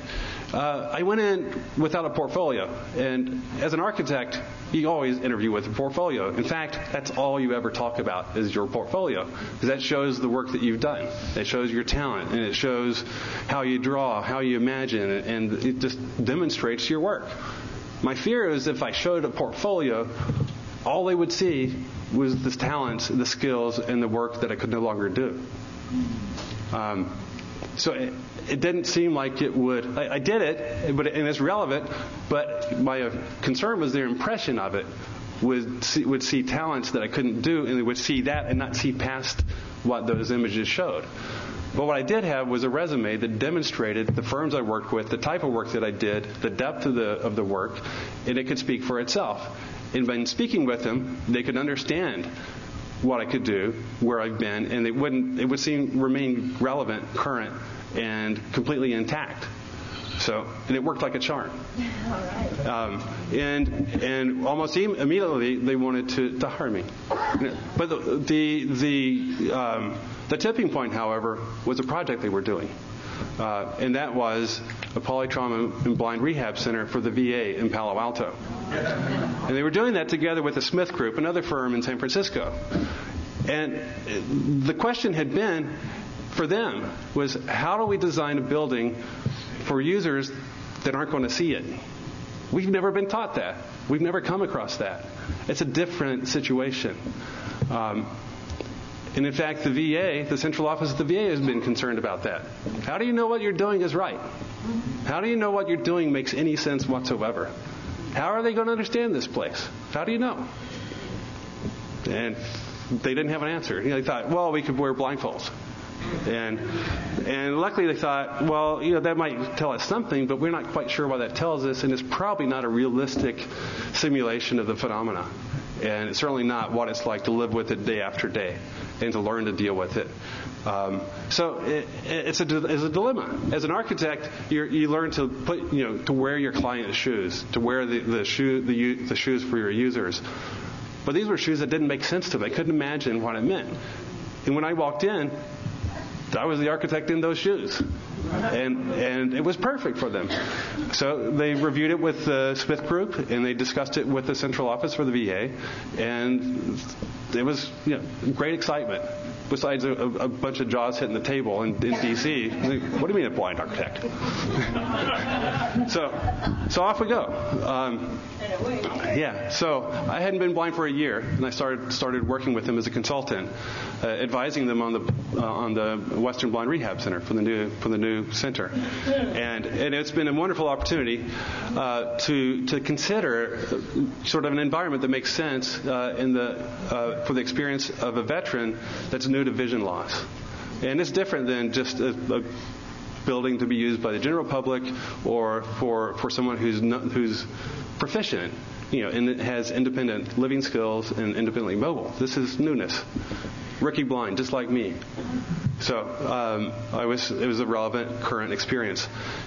uh, I went in without a portfolio. And as an architect, you always interview with a portfolio. In fact, that's all you ever talk about is your portfolio, because that shows the work that you've done. It shows your talent, and it shows how you draw, how you imagine, and it just demonstrates your work. My fear is if I showed a portfolio, all they would see was the talents, the skills, and the work that I could no longer do. Um, so it, it didn't seem like it would. I, I did it, but and it's relevant. But my uh, concern was their impression of it would see, would see talents that I couldn't do, and they would see that and not see past what those images showed. But what I did have was a resume that demonstrated the firms I worked with, the type of work that I did, the depth of the of the work, and it could speak for itself. And by speaking with them, they could understand what I could do, where I've been, and it wouldn't it would seem remain relevant, current, and completely intact. So, and it worked like a charm. All right. Um, and and almost immediately they wanted to, to hire me. But the the the, um, the tipping point, however, was a project they were doing, uh, and that was a polytrauma and blind rehab center for the V A in Palo Alto. And they were doing that together with the Smith Group, another firm in San Francisco. And the question had been, for them, was how do we design a building for users that aren't going to see it? We've never been taught that. We've never come across that. It's a different situation. Um, and in fact, the V A, the central office of the V A, has been concerned about that. How do you know what you're doing is right? How do you know what you're doing makes any sense whatsoever? How are they going to understand this place? How do you know? And they didn't have an answer. They thought, well, we could wear blindfolds. And and luckily they thought, well, you know, that might tell us something, but we're not quite sure what that tells us, and it's probably not a realistic simulation of the phenomena. And it's certainly not what it's like to live with it day after day and to learn to deal with it. Um, so it, it's, a, it's a dilemma. As an architect, you're, you learn to put, you know, to wear your client's shoes, to wear the the, shoe, the the shoes for your users. But these were shoes that didn't make sense to them. I couldn't imagine what it meant. And when I walked in, I was the architect in those shoes. And and it was perfect for them. So they reviewed it with the Smith Group, and they discussed it with the central office for the V A, and it was, you know, great excitement. Besides a, a bunch of jaws hitting the table in, in D C, what do you mean a blind architect? so so off we go. Um, yeah. So I hadn't been blind for a year, and I started started working with them as a consultant, uh, advising them on the uh, on the Western Blind Rehab Center for the new for the new center, and and it's been a wonderful opportunity uh, to to consider sort of an environment that makes sense uh, in the uh, for the experience of a veteran that's new to vision loss, and it's different than just a, a building to be used by the general public or for for someone who's not, who's proficient, you know, and has independent living skills and independently mobile. This is newness. Ricky blind, just like me. So um, I was it was a relevant current experience.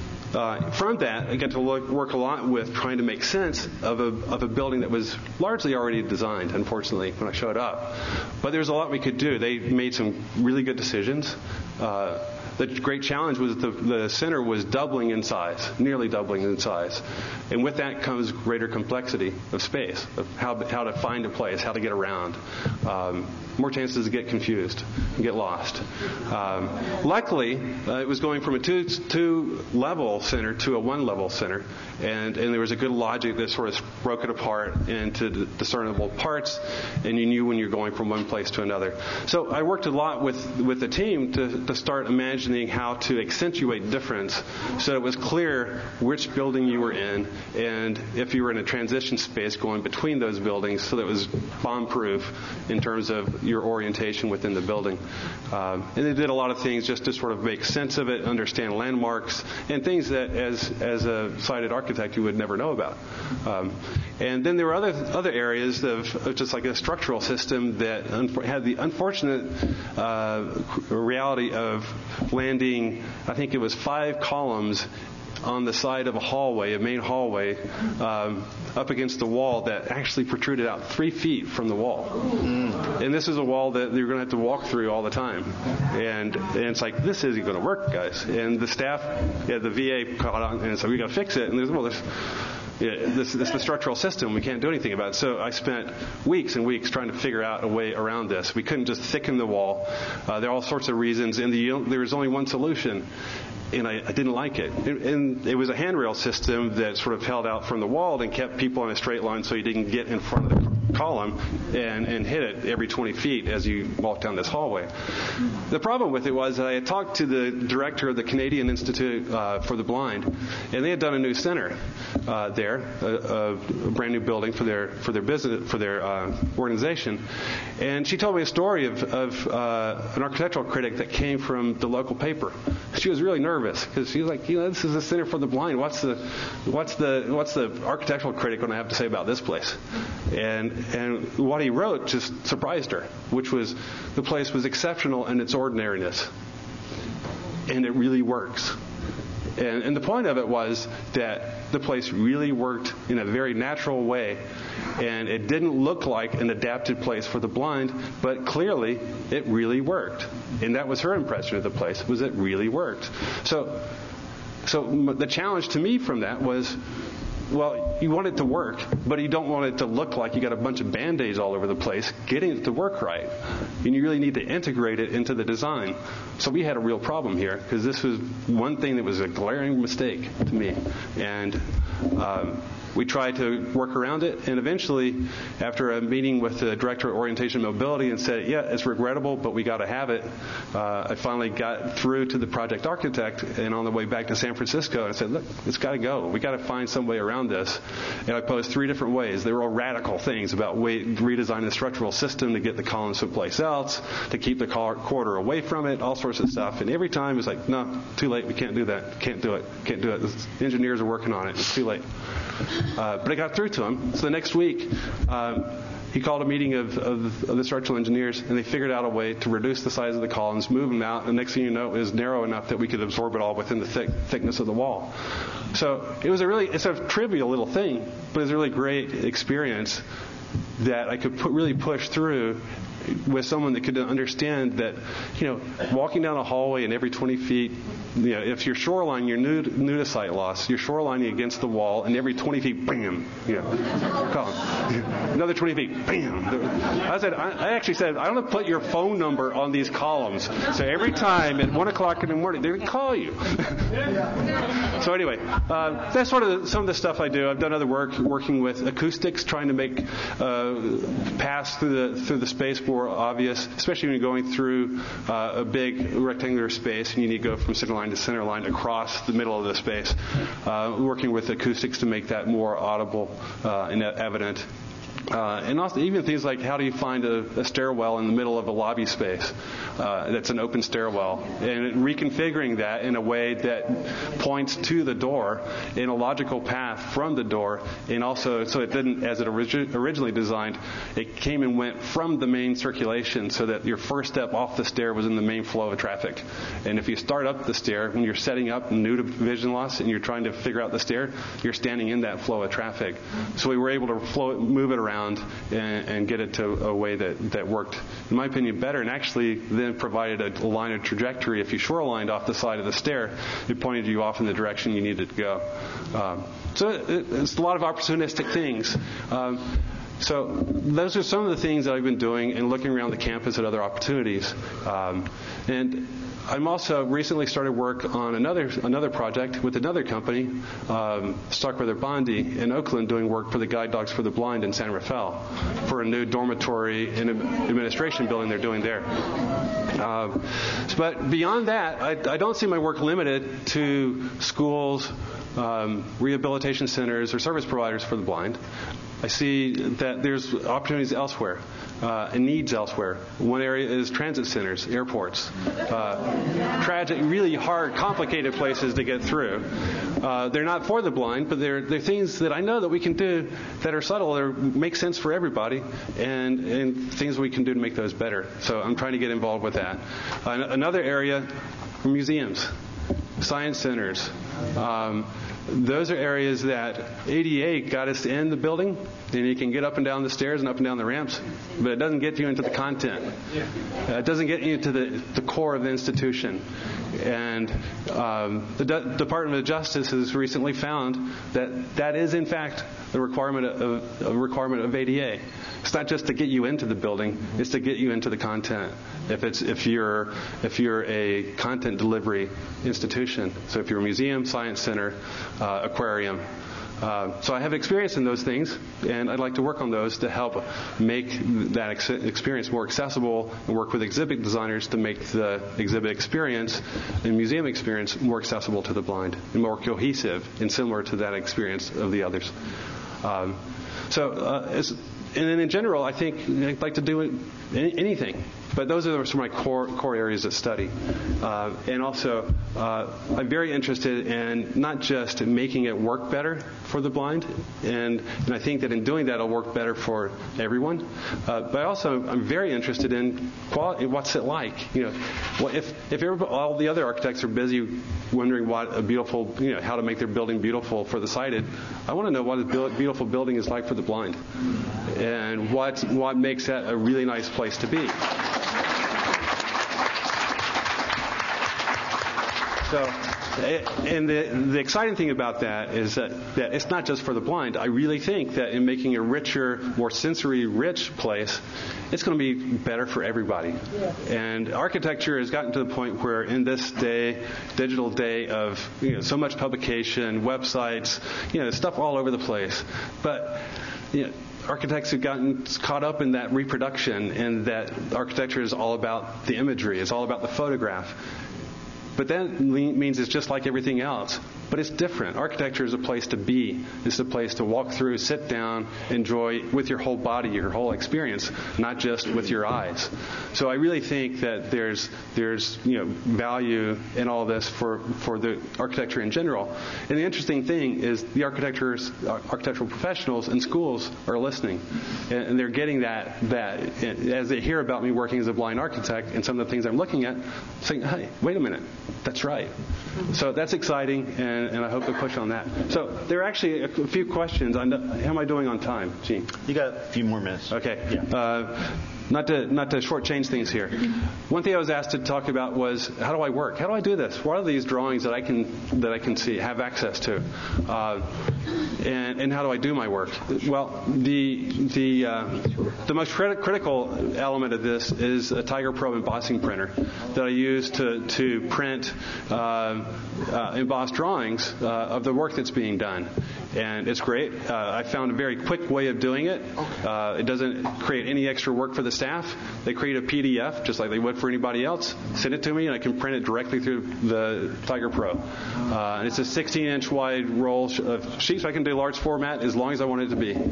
Uh, from that, I got to look, work a lot with trying to make sense of a of a building that was largely already designed, unfortunately, when I showed up. But there was a lot we could do. They made some really good decisions. Uh, the great challenge was the, the center was doubling in size, nearly doubling in size. And with that comes greater complexity of space, of how, how to find a place, how to get around. Um, more chances to get confused and get lost. Um, luckily, uh, it was going from a two, two level center to a one level center, and, and there was a good logic that sort of broke it apart into discernible parts, and you knew when you're going from one place to another. So I worked a lot with, with the team to, to start imagining how to accentuate difference so it was clear which building you were in, and if you were in a transition space going between those buildings, so that it was bomb-proof in terms of your orientation within the building. Um, and they did a lot of things just to sort of make sense of it, understand landmarks, and things that as as a sighted architect you would never know about. Um, and then there were other other areas of, of just like a structural system that un- had the unfortunate uh, reality of landing, I think it was five columns on the side of a hallway, a main hallway, um, up against the wall that actually protruded out three feet from the wall. Mm. And this is a wall that you're going to have to walk through all the time. And, and it's like, this isn't going to work, guys. And the staff, yeah, the V A caught on and said, we got to fix it. And there's, well, there's, yeah, this, this is the structural system. We can't do anything about it. So I spent weeks and weeks trying to figure out a way around this. We couldn't just thicken the wall. Uh, there are all sorts of reasons, and the, there was only one solution. And I, I didn't like it. And, and it was a handrail system that sort of held out from the wall and kept people in a straight line so you didn't get in front of the column and, and hit it every twenty feet as you walk down this hallway. The problem with it was that I had talked to the director of the Canadian Institute uh, for the Blind, and they had done a new center uh, there, a, a brand new building for their for their business for their uh, organization. And she told me a story of, of uh, an architectural critic that came from the local paper. She was really nervous because she was like, you know, this is a center for the blind. What's the what's the what's the architectural critic going to have to say about this place? And and what he wrote just surprised her, which was the place was exceptional in its ordinariness, and it really works. And, and the point of it was that the place really worked in a very natural way, and it didn't look like an adapted place for the blind, but clearly it really worked. And that was her impression of the place, was it really worked. So, so the challenge to me from that was, well, you want it to work, but you don't want it to look like you got a bunch of Band-Aids all over the place, getting it to work right. And you really need to integrate it into the design. So we had a real problem here, because this was one thing that was a glaring mistake to me. And um, we tried to work around it, and eventually, after a meeting with the director of Orientation and Mobility and said, yeah, it's regrettable, but we got to have it, uh, I finally got through to the project architect, and on the way back to San Francisco, I said, look, it's got to go. We got to find some way around this. And I posed three different ways. They were all radical things about way, redesigning the structural system to get the columns someplace else, to keep the corridor away from it, all sorts of stuff. And every time it was like, no, too late. We can't do that. Can't do it. Can't do it. The engineers are working on it. It's too late. Uh, but I got through to him. So the next week, um, he called a meeting of, of, of the structural engineers, and they figured out a way to reduce the size of the columns, move them out, and the next thing you know, it was narrow enough that we could absorb it all within the thick, thickness of the wall. So it was a really, it's a trivial little thing, but it was a really great experience that I could put, really push through with someone that could understand that, you know, walking down a hallway and every twenty feet, you know, if your shoreline, you're new to, new to sight loss, you're shorelining against the wall, and every twenty feet, bam, you know, column. Another twenty feet, bam. I said, I, I actually said, I'm going to put your phone number on these columns, so every time at one o'clock in the morning, they're going to call you. So anyway, uh, that's sort of the, some of the stuff I do. I've done other work working with acoustics, trying to make uh, pass through the through the space more obvious, especially when you're going through uh, a big rectangular space and you need to go from center line to center line across the middle of the space. Uh, working with acoustics to make that more audible uh, and evident. Uh, and also even things like how do you find a, a stairwell in the middle of a lobby space uh, that's an open stairwell, and reconfiguring that in a way that points to the door in a logical path from the door, and also so it didn't, as it origi- originally designed, it came and went from the main circulation so that your first step off the stair was in the main flow of traffic. And if you start up the stair, when you're setting up new to vision loss and you're trying to figure out the stair, you're standing in that flow of traffic. So we were able to flow, move it around And, and get it to a way that, that worked, in my opinion, better, and actually then provided a, a line of trajectory. If you shorelined off the side of the stair, it pointed you off in the direction you needed to go. Um, so it, it's a lot of opportunistic things. Um, so those are some of the things that I've been doing and looking around the campus at other opportunities. Um, and I'm also recently started work on another another project with another company, um, Starkweather Bondi in Oakland, doing work for the Guide Dogs for the Blind in San Rafael for a new dormitory and administration building they're doing there. Uh, but beyond that, I, I don't see my work limited to schools, um, rehabilitation centers, or service providers for the blind. I see that there's opportunities elsewhere uh, and needs elsewhere. One area is transit centers, airports, uh, tragic, really hard, complicated places to get through. Uh, they're not for the blind, but they're, they're things that I know that we can do that are subtle, that make sense for everybody, and, and things we can do to make those better. So I'm trying to get involved with that. Uh, another area, museums, science centers, Um, those are areas that A D A got us in the building, and you can get up and down the stairs and up and down the ramps, but it doesn't get you into the content. Uh, it doesn't get you into the, the core of the institution. And um, the D- Department of Justice has recently found that that is, in fact, the requirement of, a requirement of A D A. It's not just to get you into the building; it's to get you into the content. If it's if you're if you're a content delivery institution, so if you're a museum, science center, uh, aquarium. Uh, so I have experience in those things, and I'd like to work on those to help make that ex- experience more accessible and work with exhibit designers to make the exhibit experience and museum experience more accessible to the blind and more cohesive and similar to that experience of the others. Um, so, uh, as, and then in general, I think I'd like to do any, anything. But those are some of my core core areas of study. Uh, and also, uh, I'm very interested in not just making it work better for the blind, and, and I think that in doing that it'll work better for everyone. Uh, but also, I'm very interested in quality, what's it like. You know, well, if if all the other architects are busy wondering what a beautiful, you know, how to make their building beautiful for the sighted, I want to know what a beautiful building is like for the blind, and what what makes that a really nice place to be. So, and the, the exciting thing about that is that, that it's not just for the blind. I really think that in making a richer, more sensory-rich place, it's going to be better for everybody. Yeah. And architecture has gotten to the point where in this day, digital day of, you know, so much publication, websites, you know, stuff all over the place. But, you know, architects have gotten caught up in that reproduction, and that architecture is all about the imagery. It's all about the photograph. But that means it's just like everything else. But it's different. Architecture is a place to be. It's a place to walk through, sit down, enjoy with your whole body, your whole experience, not just with your eyes. So I really think that there's there's you know value in all this for, for the architecture in general. And the interesting thing is the architectures, architectural professionals in schools are listening, and they're getting that that as they hear about me working as a blind architect and some of the things I'm looking at, saying, "Hey, wait a minute, that's right." So that's exciting, and, and I hope to push on that. So there are actually a, a few questions. On, how am I doing on time, Gene? You got a few more minutes. Okay. Yeah. Uh, not to not to shortchange things here. One thing I was asked to talk about was how do I work? How do I do this? What are these drawings that I can that I can see, have access to, uh, and and how do I do my work? Well, the the uh, the most crit- critical element of this is a Tiger Pro embossing printer that I use to to print uh, uh, embossed drawings uh, of the work that's being done. And it's great. Uh, I found a very quick way of doing it. Uh, it doesn't create any extra work for the staff. They create a P D F just like they would for anybody else, send it to me, and I can print it directly through the Tiger Pro. Uh, and it's a sixteen inch wide roll of sheets, so I can do large format as long as I want it to be.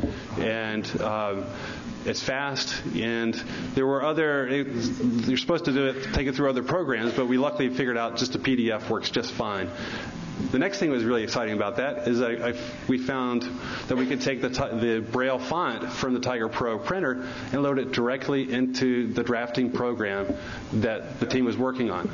And um, it's fast, and there were other, it, you're supposed to do it, take it through other programs, but we luckily figured out just a P D F works just fine. The next thing that was really exciting about that is I, I, we found that we could take the, the Braille font from the Tiger Pro printer and load it directly into the drafting program that the team was working on,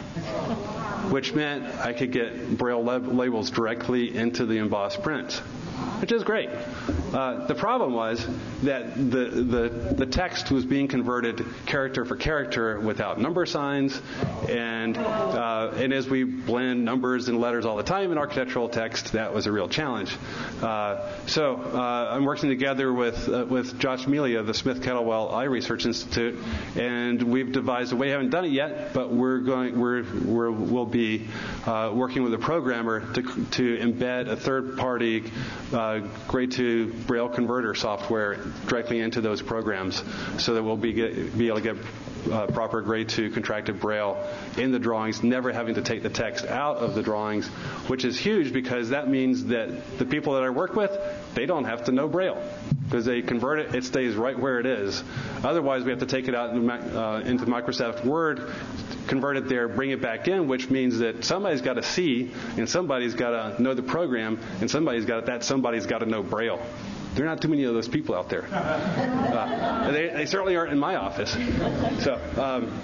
which meant I could get Braille lab- labels directly into the embossed prints, which is great. Uh, the problem was that the, the the text was being converted character for character without number signs, and uh, and as we blend numbers and letters all the time in architectural text, that was a real challenge. Uh, so uh, I'm working together with uh, with Josh Mealy of the Smith Kettlewell Eye Research Institute, and we've devised a way. I haven't done it yet, but we're going we're, we're we'll be uh, working with a programmer to to embed a third-party uh, grade two Braille converter software directly into those programs, so that we'll be get, be able to get uh, proper grade two contracted Braille in the drawings, never having to take the text out of the drawings, which is huge because that means that the people that I work with, they don't have to know Braille because they convert it, it stays right where it is. Otherwise, we have to take it out into, uh, into Microsoft Word, convert it there, bring it back in, which means that somebody's got to see, and somebody's got to know the program, and somebody's got that somebody's got to know Braille. There are not too many of those people out there. Uh, they, they certainly aren't in my office. So, um,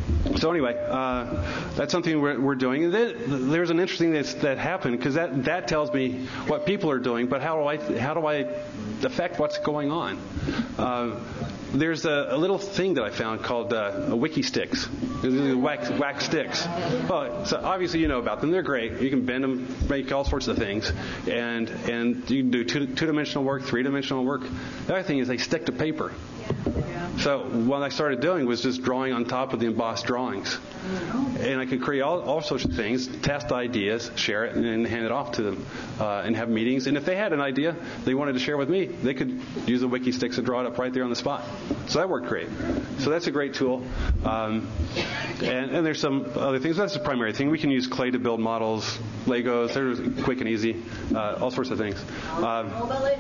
So anyway, uh, that's something we're, we're doing. And then there's an interesting thing that's, that happened, because that, that tells me what people are doing, but how do I how do I affect what's going on? Uh, there's a, a little thing that I found called uh, wiki sticks. Wax, wax sticks. Well, so obviously you know about them. They're great. You can bend them, make all sorts of things, and and you can do two, two-dimensional work, three-dimensional work. The other thing is they stick to paper. So what I started doing was just drawing on top of the embossed drawings. And I could create all, all sorts of things, test ideas, share it, and then hand it off to them uh, and have meetings. And if they had an idea they wanted to share with me, they could use the wiki sticks and draw it up right there on the spot. So that worked great. So that's a great tool. Um, and, and there's some other things. That's the primary thing. We can use clay to build models, Legos. They're quick and easy, uh, all sorts of things. Um,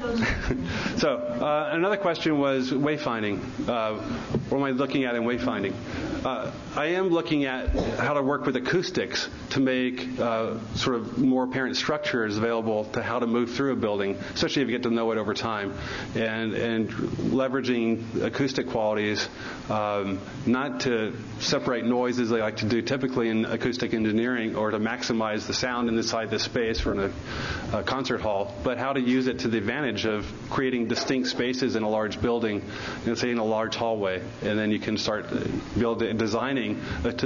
so uh, another question was wayfinding. Uh, what am I looking at in wayfinding? Uh, I am looking at how to work with acoustics to make uh, sort of more apparent structures available to how to move through a building, especially if you get to know it over time, and and leveraging acoustic qualities, um, not to separate noise as they like to do typically in acoustic engineering, or to maximize the sound inside the space for a, a concert hall, but how to use it to the advantage of creating distinct spaces in a large building, you know, say in a large hallway, and then you can start building, designing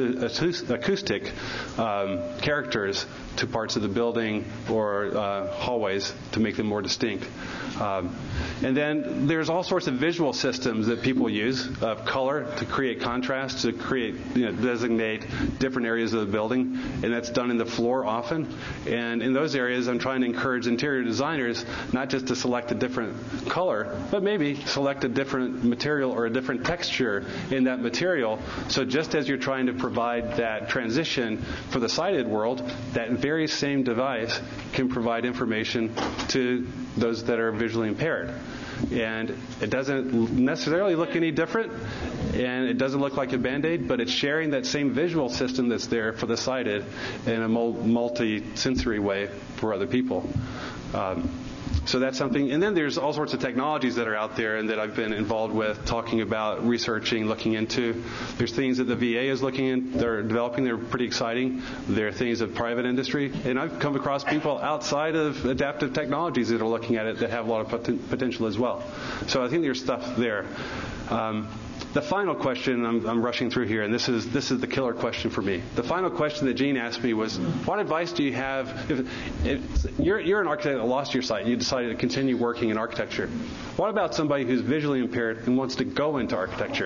acoustic um, characters to parts of the building or uh, hallways to make them more distinct. Um, and then there's all sorts of visual systems that people use of color to create contrast, to create, you know, designate different areas of the building, and that's done in the floor often. And in those areas, I'm trying to encourage interior designers not just to select a different color, but maybe select a different material or a different texture in that material. So just as you're trying to provide that transition for the sighted world, that very same device can provide information to those that are visually impaired. And it doesn't necessarily look any different, and it doesn't look like a Band-Aid, but it's sharing that same visual system that's there for the sighted in a multi-sensory way for other people. Um, So that's something. And then there's all sorts of technologies that are out there and that I've been involved with, talking about, researching, looking into. There's things that the V A is looking in, they're developing, they're pretty exciting. There are things of private industry. And I've come across people outside of adaptive technologies that are looking at it that have a lot of pot- potential as well. So I think there's stuff there. Um, The final question, I'm, I'm rushing through here, and this is this is the killer question for me. The final question that Gene asked me was, what advice do you have if, if you're, you're an architect that lost your sight and you decided to continue working in architecture? What about somebody who's visually impaired and wants to go into architecture?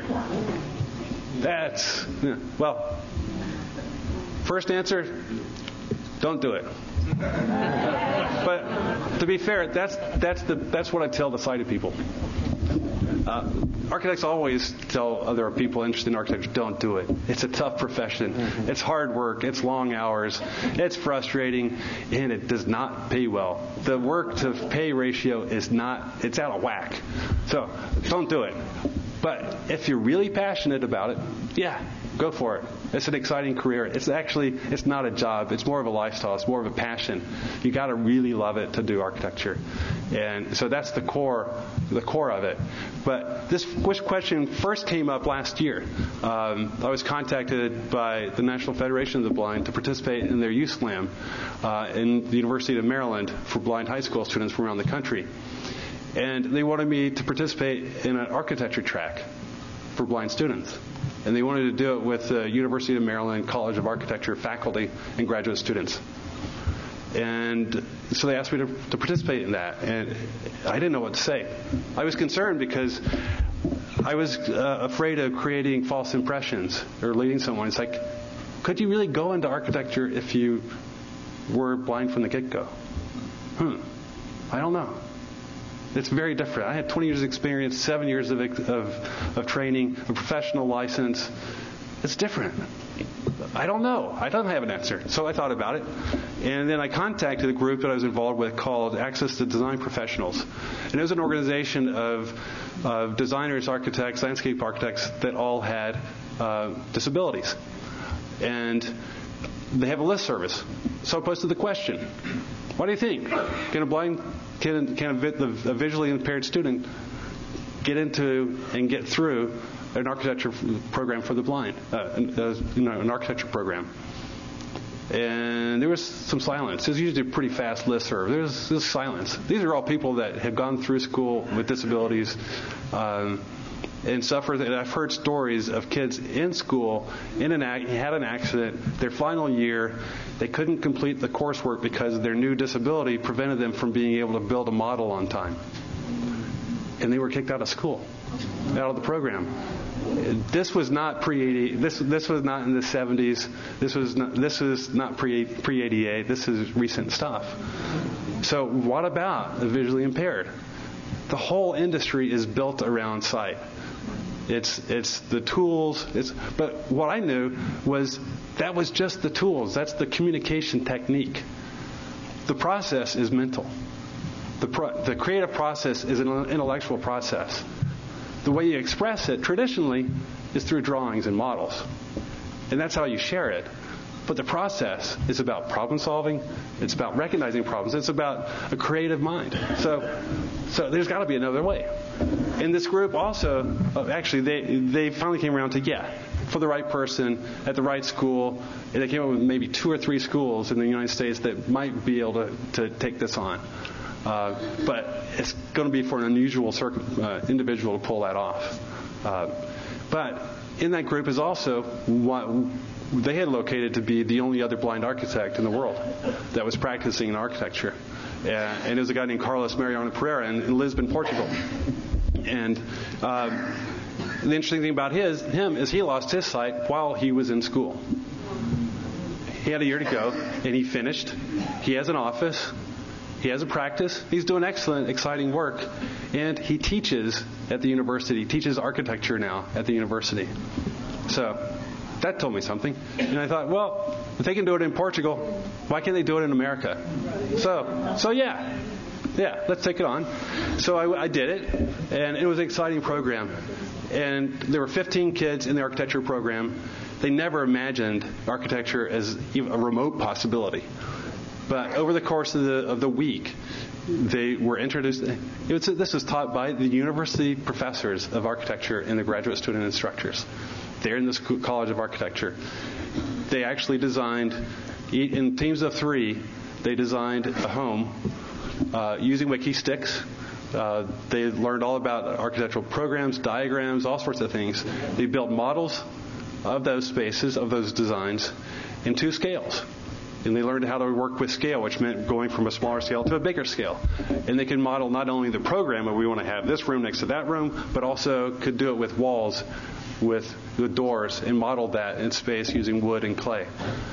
That's, well, first answer, don't do it. But to be fair, that's that's the that's what I tell the sighted people. Uh, architects always tell other people interested in architecture, don't do it. It's a tough profession. Mm-hmm. It's hard work. It's long hours. It's frustrating, and it does not pay well. The work to pay ratio is not, it's out of whack. So don't do it. But if you're really passionate about it, yeah, go for it. It's an exciting career. It's actually, it's not a job. It's more of a lifestyle. It's more of a passion. You got to really love it to do architecture. And so that's the core, the core of it. But this question first came up last year. Um, I was contacted by the National Federation of the Blind to participate in their Youth Slam uh, in the University of Maryland for blind high school students from around the country. And they wanted me to participate in an architecture track for blind students. And they wanted to do it with the University of Maryland College of Architecture faculty and graduate students. And so they asked me to, to participate in that. And I didn't know what to say. I was concerned because I was uh, afraid of creating false impressions or leading someone. It's like, could you really go into architecture if you were blind from the get-go? Hmm. I don't know. It's very different. I had twenty years of experience, seven years of, of, of training, a professional license. It's different. I don't know. I don't have an answer. So I thought about it. And then I contacted a group that I was involved with called Access to Design Professionals. And it was an organization of, of designers, architects, landscape architects that all had uh, disabilities. And they have a list service. So I posted the question, what do you think? Can a blind, can, can a, a visually impaired student get into and get through an architecture program for the blind, uh, you know, an architecture program. And there was some silence. It was usually a pretty fast listserv. There was, there was silence. These are all people that have gone through school with disabilities um, and suffered. And I've heard stories of kids in school, in an ac- had an accident, their final year, they couldn't complete the coursework because their new disability prevented them from being able to build a model on time. And they were kicked out of school, out of the program. This was not pre this this was not in the seventies. This was not, this was not pre pre A D A. This is recent stuff. So what about the visually impaired? The whole industry is built around sight. It's it's the tools. It's but what I knew was that was just the tools. That's the communication technique. The process is mental. The pro, the creative process is an intellectual process. The way you express it traditionally is through drawings and models. And that's how you share it. But the process is about problem solving. It's about recognizing problems. It's about a creative mind. So so there's got to be another way. And this group also, actually, they, they finally came around to, yeah, for the right person, at the right school. And they came up with maybe two or three schools in the United States that might be able to, to take this on. Uh, but it's going to be for an unusual circ- uh, individual to pull that off. Uh, but in that group is also what they had located to be the only other blind architect in the world that was practicing in architecture. Uh, and it was a guy named Carlos Mariano Pereira in, in Lisbon, Portugal. And uh, the interesting thing about his him is he lost his sight while he was in school. He had a year to go, and he finished. He has an office. He has a practice. He's doing excellent, exciting work. And he teaches at the university. He teaches architecture now at the university. So that told me something. And I thought, well, if they can do it in Portugal, why can't they do it in America? So, so yeah. Yeah, let's take it on. So I, I did it, and it was an exciting program. And there were fifteen kids in the architecture program. They never imagined architecture as even a remote possibility. But over the course of the of the week, they were introduced. It was, this was taught by the university professors of architecture and the graduate student instructors. They're in the school, College of Architecture. They actually designed, in teams of three, they designed a home uh, using WikiSticks. Uh, they learned all about architectural programs, diagrams, all sorts of things. They built models of those spaces, of those designs, in two scales. And they learned how to work with scale, which meant going from a smaller scale to a bigger scale. And they could model not only the program of we want to have this room next to that room, but also could do it with walls, with, with doors, and model that in space using wood and clay.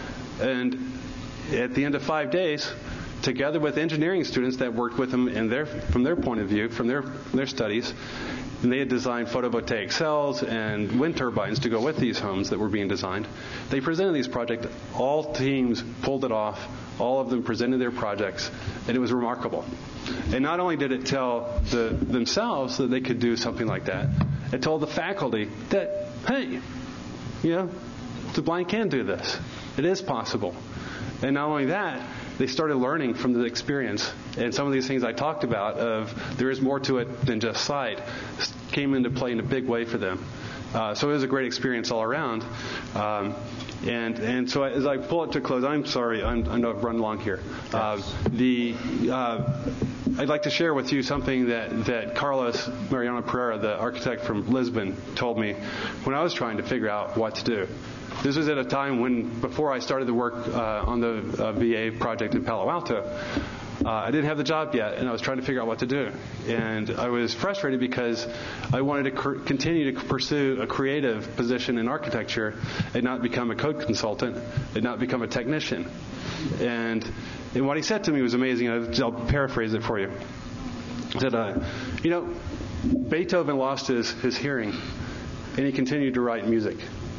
And at the end of five days, together with engineering students that worked with them in their, from their point of view, from their, their studies, and they had designed photovoltaic cells and wind turbines to go with these homes that were being designed. They presented these projects. All teams pulled it off. All of them presented their projects, and it was remarkable. And not only did it tell the, themselves that they could do something like that, it told the faculty that, hey, you know, the blind can do this. It is possible. And not only that, they started learning from the experience. And some of these things I talked about of there is more to it than just sight came into play in a big way for them. Uh, so it was a great experience all around. Um, and and so as I pull it to close, I'm sorry, I'm, I know I've run long here. Uh, the uh, I'd like to share with you something that, that Carlos Mariano Pereira, the architect from Lisbon, told me when I was trying to figure out what to do. This was at a time when, before I started the work uh, on the uh, V A project in Palo Alto, uh, I didn't have the job yet, and I was trying to figure out what to do. And I was frustrated because I wanted to cr- continue to pursue a creative position in architecture and not become a code consultant and not become a technician. And, and what he said to me was amazing. I'll, I'll paraphrase it for you. He said, uh, you know, Beethoven lost his, his hearing, and he continued to write music.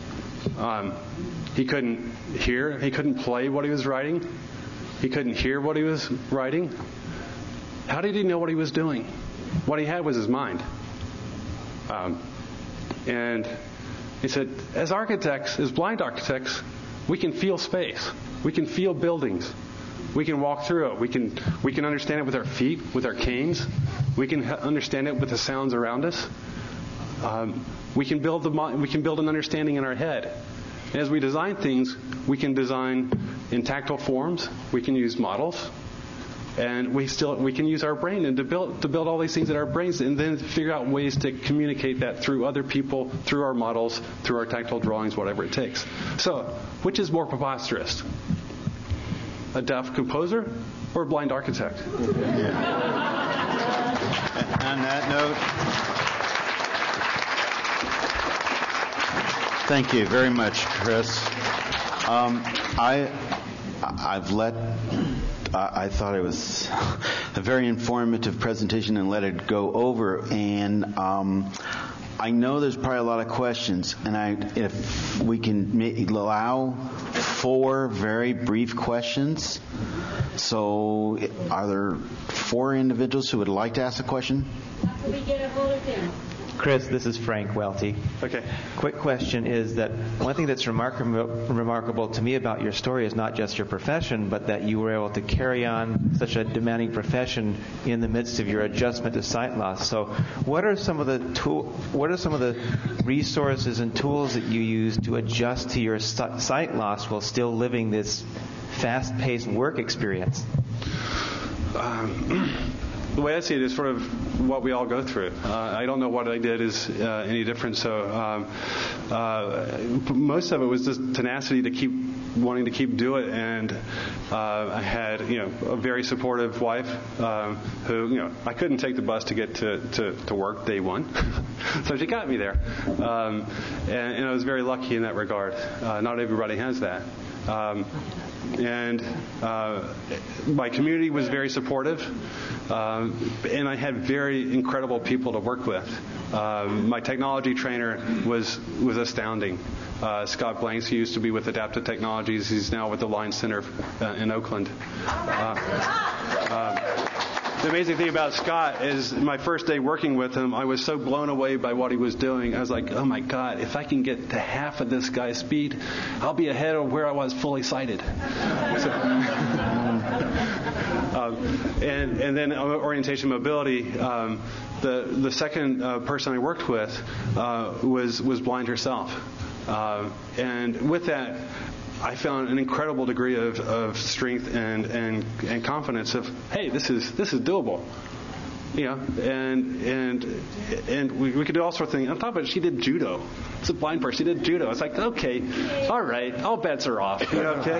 Um, he couldn't hear. He couldn't play what he was writing. He couldn't hear what he was writing. How did he know what he was doing? What he had was his mind. Um, and he said, as architects, as blind architects, we can feel space. We can feel buildings. We can walk through it. We can we can understand it with our feet, with our canes. We can ha- understand it with the sounds around us. Um, we can build the mo- we can build an understanding in our head. And as we design things, we can design in tactile forms. We can use models, and we still we can use our brain and to build to build all these things in our brains, and then figure out ways to communicate that through other people, through our models, through our tactile drawings, whatever it takes. So, which is more preposterous? A deaf composer or a blind architect? Yeah. On that note, thank you very much, Chris. Um, I, I've let, I thought it was a very informative presentation and let it go over. And um, I know there's probably a lot of questions, and I, if we can allow four very brief questions. So, are there four individuals who would like to ask a question? How can we get a hold of him? Chris, this is Frank Welty. Okay. Quick question is that one thing that's remarkable, remarkable to me about your story is not just your profession, but that you were able to carry on such a demanding profession in the midst of your adjustment to sight loss. So, what are some of the tool, what are some of the resources and tools that you use to adjust to your sight loss while still living this fast-paced work experience? Um, The way I see it is sort of what we all go through. Uh, I don't know what I did is uh, any different. So um, uh, most of it was just tenacity to keep wanting to keep do it. And uh, I had, you know, a very supportive wife um, who, you know, I couldn't take the bus to get to, to, to work day one. So she got me there. Um, and, and I was very lucky in that regard. Uh, not everybody has that. Um, and uh, my community was very supportive, um, and I had very incredible people to work with. Um, my technology trainer was was astounding. Uh, Scott Blanks, he used to be with Adaptive Technologies. He's now with the Line Center uh, in Oakland. Uh, uh, The amazing thing about Scott is my first day working with him, I was so blown away by what he was doing. I was like, oh my God, if I can get to half of this guy's speed, I'll be ahead of where I was fully sighted. So, um, and, and then orientation mobility, um, the, the second uh, person I worked with uh, was, was blind herself. Uh, and with that, I found an incredible degree of, of strength and, and, and confidence of, hey, this is this is doable. You know, and and and we, we could do all sorts of things. On top of it, she did judo. It's a blind person. She did judo. It's like, okay, all right, all bets are off. You know, okay.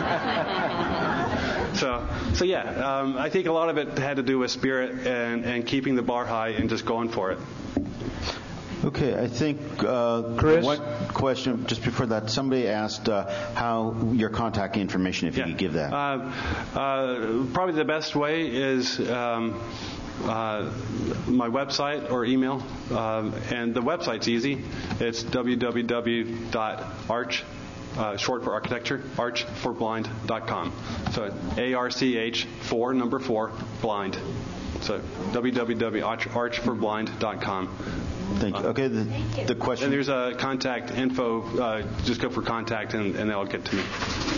so so yeah, um, I think a lot of it had to do with spirit and, and keeping the bar high and just going for it. Okay, I think uh, Chris? One question just before that. Somebody asked uh, how your contact information, if yeah. you could give that. Uh, uh, probably the best way is um, uh, my website or email, um, and the website's easy. It's w w w dot arch, uh, short for architecture, arch for blind dot com. So A R C H four number four blind. So w w w dot arch for blind dot com. Thank you. Okay, the, the question. And there's a contact info. Uh, just go for contact, and, and they'll get to me.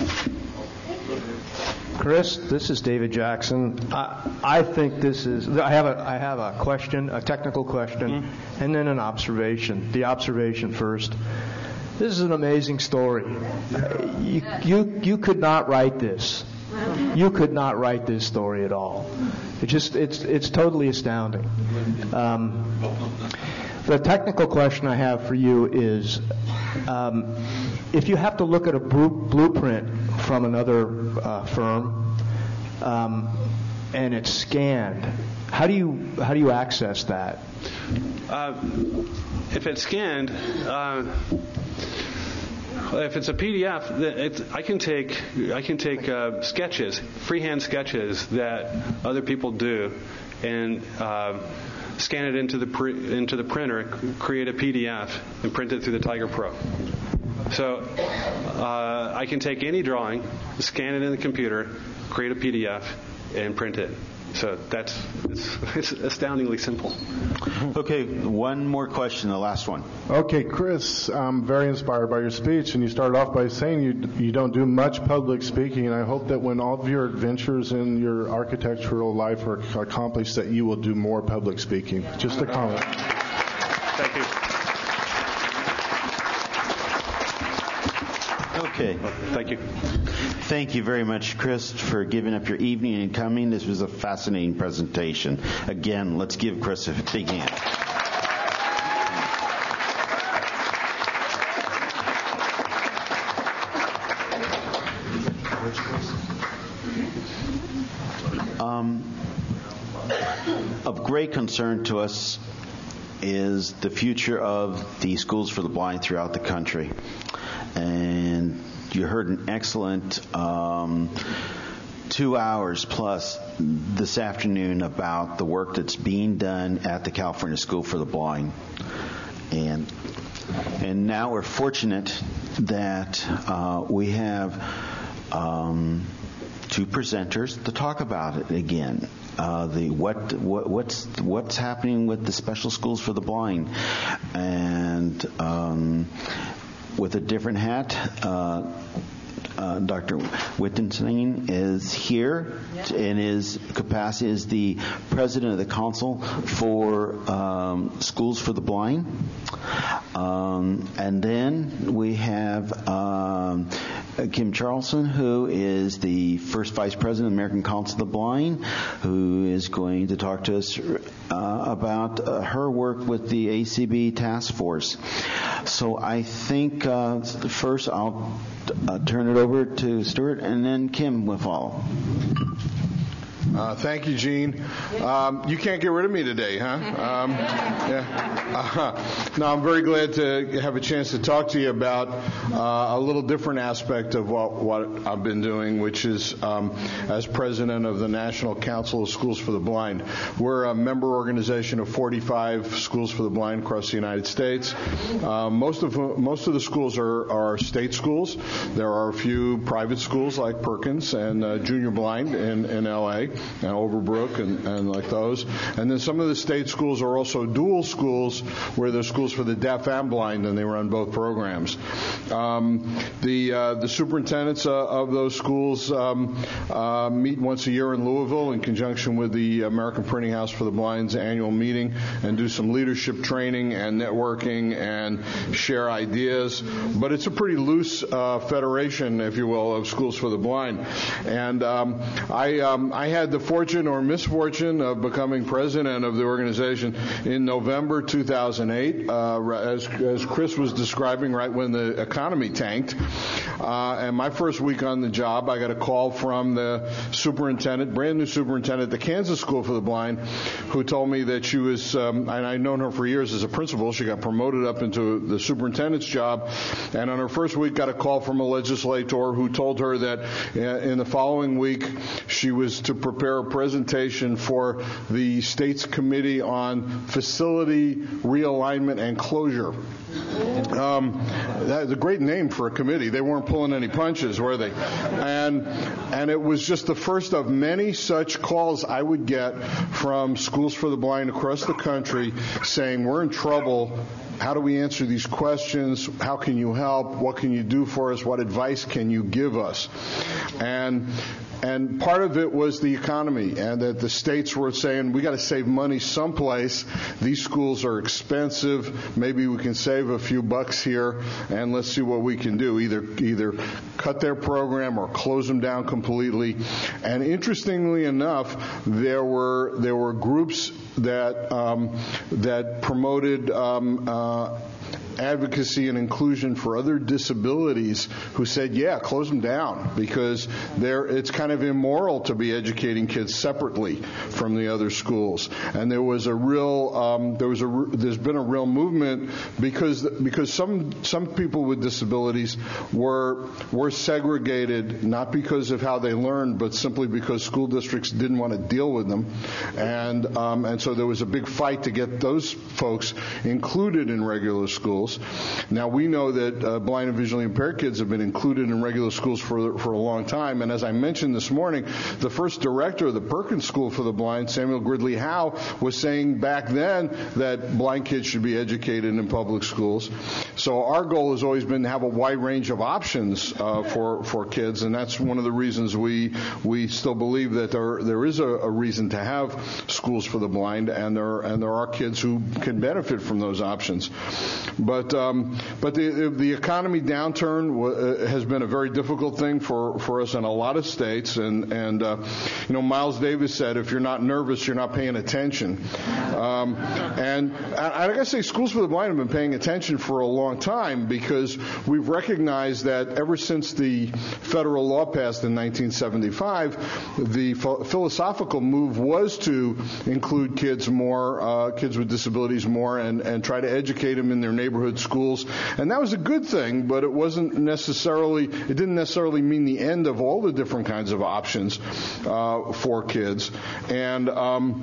Chris, this is David Jackson. I, I think this is. I have a I have a question, a technical question, mm-hmm. and then an observation. The observation first. This is an amazing story. You you you could not write this. You could not write this story at all. It just it's it's totally astounding. Um, The technical question I have for you is, um, if you have to look at a blueprint from another uh, firm um, and it's scanned, how do you how do you access that? Uh, if it's scanned, uh, if it's a P D F, it's, I can take I can take uh, sketches, freehand sketches that other people do, and uh, scan it into the pr- into the printer, create a P D F, and print it through the Tiger Pro. So uh, I can take any drawing, scan it in the computer, create a P D F, and print it. So that's it's, it's astoundingly simple. Okay, one more question, the last one. Okay, Chris, I'm very inspired by your speech, and you started off by saying you you don't do much public speaking, and I hope that when all of your adventures in your architectural life are accomplished, that you will do more public speaking. Just a comment. Thank you. Okay. Thank you. Thank you very much, Chris, for giving up your evening and coming. This was a fascinating presentation. Again, let's give Chris a big hand. Um, of great concern to us is the future of the schools for the blind throughout the country. And you heard an excellent um, two hours plus this afternoon about the work that's being done at the California School for the Blind. And and now we're fortunate that uh, we have um, two presenters to talk about it again. Uh, the what, what what's what's happening with the special schools for the blind, and um, with a different hat, uh, uh, Doctor Wittenstein is here in his capacity as the president of the Council for um, Schools for the Blind. Um, and then we have um, Kim Charlson, who is the first vice president of the American Council of the Blind, who is going to talk to us uh, about uh, her work with the A C B task force. So I think uh, first I'll uh, turn it over to Stuart, and then Kim will follow. Uh, thank you, Gene. Um, you can't get rid of me today, huh? Um, yeah. Uh, no, I'm very glad to have a chance to talk to you about uh, a little different aspect of what, what I've been doing, which is um, as president of the National Council of Schools for the Blind. We're a member organization of forty-five schools for the blind across the United States. Uh, most of most of the schools are, are state schools. There are a few private schools like Perkins and uh, Junior Blind in, in L A and Overbrook and, and like those. And then some of the state schools are also dual schools where they're schools for the deaf and blind, and they run both programs. Um, the uh, the superintendents uh, of those schools um, uh, meet once a year in Louisville in conjunction with the American Printing House for the Blind's annual meeting and do some leadership training and networking and share ideas. But it's a pretty loose uh, federation, if you will, of schools for the blind. And um, I um, I had the fortune or misfortune of becoming president of the organization in November two thousand eight, uh, as, as Chris was describing, right when the economy tanked. Uh, and my first week on the job, I got a call from the superintendent, brand new superintendent at the Kansas School for the Blind, who told me that she was, um, and I'd known her for years as a principal, she got promoted up into the superintendent's job, and on her first week got a call from a legislator who told her that in the following week she was to prepare a presentation for the state's committee on facility realignment and closure. Um, that's a great name for a committee. They weren't pulling any punches, were they? And and it was just the first of many such calls I would get from schools for the blind across the country saying, we're in trouble. How do we answer these questions? How can you help? What can you do for us? What advice can you give us? And And part of it was the economy, and that the states were saying, we got to save money someplace. These schools are expensive. Maybe we can save a few bucks here, and let's see what we can do. Either either cut their program or close them down completely. And interestingly enough, there were there were groups that um, that promoted um, uh, advocacy and inclusion for other disabilities who said, yeah, close them down, because they're, it's kind of immoral to be educating kids separately from the other schools. And there was a real, um, there was a, there's been a real movement because because some some people with disabilities were were segregated, not because of how they learned, but simply because school districts didn't want to deal with them, and um, and so there was a big fight to get those folks included in regular schools. schools. Now, we know that uh, blind and visually impaired kids have been included in regular schools for, for a long time, and as I mentioned this morning, the first director of the Perkins School for the Blind, Samuel Gridley Howe, was saying back then that blind kids should be educated in public schools. So our goal has always been to have a wide range of options uh, for for kids, and that's one of the reasons we we still believe that there there is a, a reason to have schools for the blind, and there and there are kids who can benefit from those options. But um, but the the economy downturn w- has been a very difficult thing for, for us in a lot of states, and and uh, you know, Miles Davis said, if you're not nervous, you're not paying attention. Um, and I, I gotta say, Schools for the Blind have been paying attention for a long time, because we've recognized that ever since the federal law passed in nineteen seventy-five, the ph- philosophical move was to include kids more, uh, kids with disabilities more, and, and try to educate them in their neighborhood schools. And that was a good thing, but it wasn't necessarily, it didn't necessarily mean the end of all the different kinds of options uh, for kids. And um,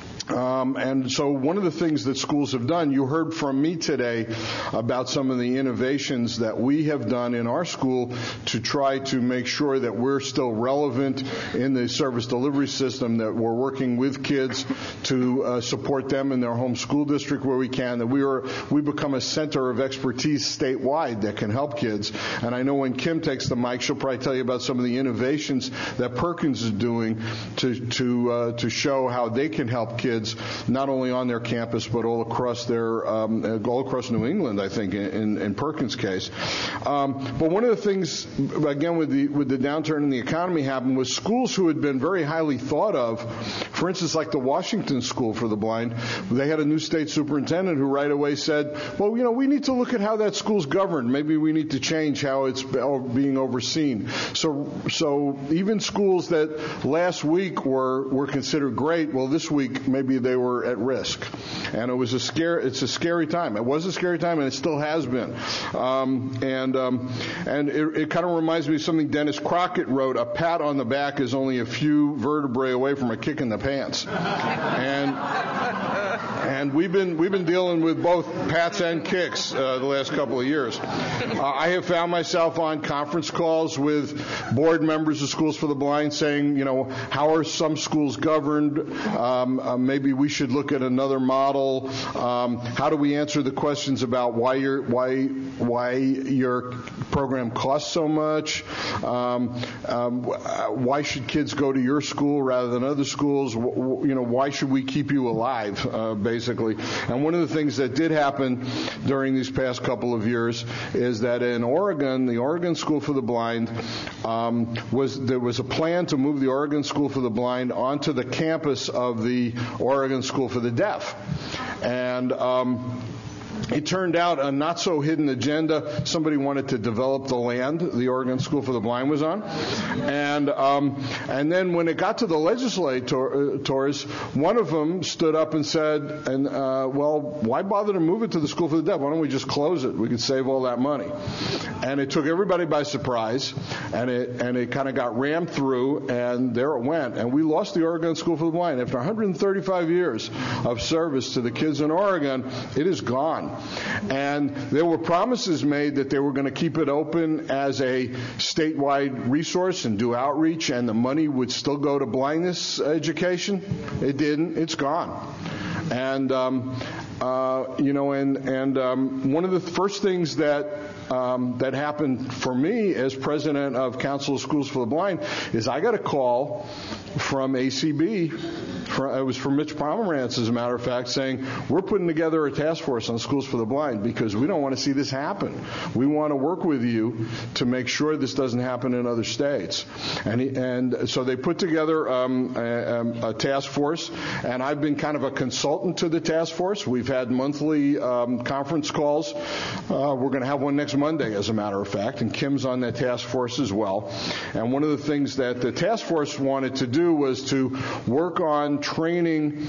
Um, and so one of the things that schools have done, you heard from me today about some of the innovations that we have done in our school to try to make sure that we're still relevant in the service delivery system, that we're working with kids to uh, support them in their home school district where we can, that we are we become a center of expertise statewide that can help kids. And I know when Kim takes the mic, she'll probably tell you about some of the innovations that Perkins is doing to to uh, to show how they can help kids, not only on their campus but all across their um, all across New England, I think, in, in Perkins' case. Um, but one of the things, again, with the with the downturn in the economy happened was schools who had been very highly thought of. For instance, like the Washington School for the Blind, they had a new state superintendent who right away said, "Well, you know, we need to look at how that school's governed. Maybe we need to change how it's being overseen." So, so even schools that last week were were considered great, well, this week maybe they were at risk, and it was a scare. It's a scary time. It was a scary time, and it still has been. Um, and um, and it, it kind of reminds me of something Dennis Crockett wrote: "A pat on the back is only a few vertebrae away from a kick in the pants." And and we've been we've been dealing with both pats and kicks uh, the last couple of years. Uh, I have found myself on conference calls with board members of Schools for the Blind saying, you know, how are some schools governed? Um, uh, maybe we should look at another model. Um, how do we answer the questions about why your why why your program costs so much? Um, um, why should kids go to your school rather than other schools? W- you know, why should we keep you alive, uh, basically? And one of the things that did happen during these past couple of years is that in Oregon, the Oregon School for the Blind, um, was there was a plan to move the Oregon School for the Blind onto the campus of the Oregon School for the Deaf. And um, it turned out a not-so-hidden agenda. Somebody wanted to develop the land the Oregon School for the Blind was on. And um, and then when it got to the legislators, one of them stood up and said, "And uh, well, why bother to move it to the School for the Deaf? Why don't we just close it? We could save all that money." And it took everybody by surprise, and it and it kind of got rammed through, and there it went. And we lost the Oregon School for the Blind. After one hundred thirty-five years of service to the kids in Oregon, it is gone. And there were promises made that they were going to keep it open as a statewide resource and do outreach, and the money would still go to blindness education. It didn't. It's gone. And, um, uh, you know, and, and um, one of the first things that Um, that happened for me as president of Council of Schools for the Blind is I got a call from A C B, from, it was from Mitch Pomerantz, as a matter of fact, saying, "We're putting together a task force on Schools for the Blind because we don't want to see this happen. We want to work with you to make sure this doesn't happen in other states." And he, and so they put together um, a, a task force, and I've been kind of a consultant to the task force. We've had monthly um, conference calls. Uh, we're going to have one next Monday, as a matter of fact, and Kim's on that task force as well. And one of the things that the task force wanted to do was to work on training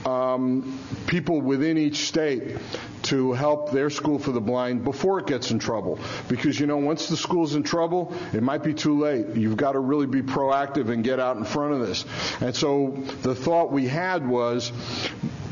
um, people within each state to help their school for the blind before it gets in trouble. Because, you know, once the school's in trouble, it might be too late. You've got to really be proactive and get out in front of this. And so the thought we had was,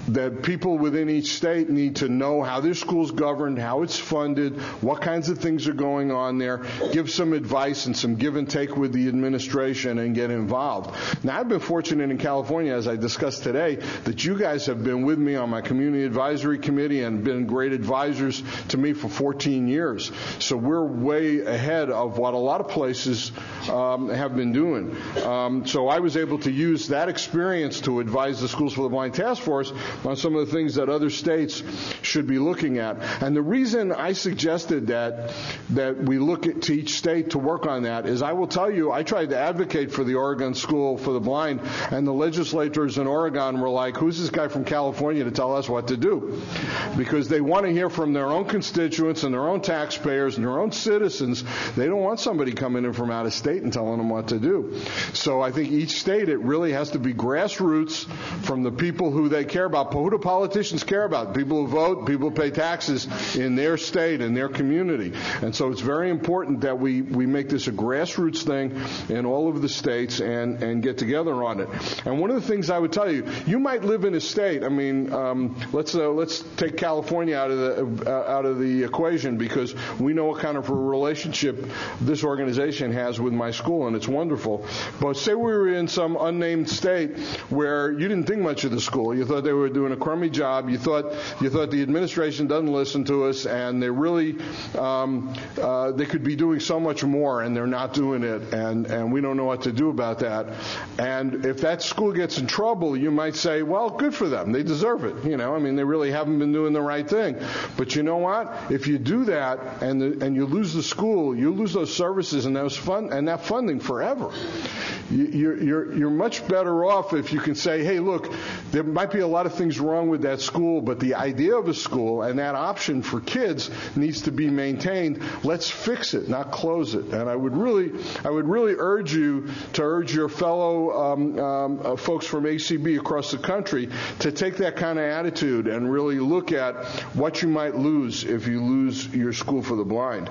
that people within each state need to know how their school's governed, how it's funded, what kinds of things are going on there, give some advice and some give and take with the administration and get involved. Now, I've been fortunate in California, as I discussed today, that you guys have been with me on my community advisory committee and been great advisors to me for fourteen years. So we're way ahead of what a lot of places um, have been doing. Um, so I was able to use that experience to advise the Schools for the Blind Task Force on some of the things that other states should be looking at. And the reason I suggested that that we look at to each state to work on that is, I will tell you, I tried to advocate for the Oregon School for the Blind, and the legislators in Oregon were like, who's this guy from California to tell us what to do? Because they want to hear from their own constituents and their own taxpayers and their own citizens. They don't want somebody coming in from out of state and telling them what to do. So I think each state, it really has to be grassroots from the people who they care about. Who do politicians care about? People who vote, people who pay taxes in their state, in their community. And so it's very important that we, we make this a grassroots thing in all of the states and, and get together on it. And one of the things I would tell you, you might live in a state, I mean, um, let's uh, let's take California out of the uh, out of the equation, because we know what kind of a relationship this organization has with my school, and it's wonderful. But say we were in some unnamed state where you didn't think much of the school. You thought they were doing a crummy job. You thought you thought the administration doesn't listen to us, and they really um, uh, they could be doing so much more, and they're not doing it, and and we don't know what to do about that. And if that school gets in trouble, you might say, well, good for them. They deserve it. You know, I mean, they really haven't been doing the right thing. But you know what? If you do that and the, and you lose the school, you lose those services and those fund and that funding forever. You're, you're, you're much better off if you can say, hey, look, there might be a lot of things wrong with that school, but the idea of a school and that option for kids needs to be maintained. Let's fix it, not close it. And I would really, I would really urge you to urge your fellow um, um, uh, folks from A C B across the country to take that kind of attitude and really look at what you might lose if you lose your School for the Blind.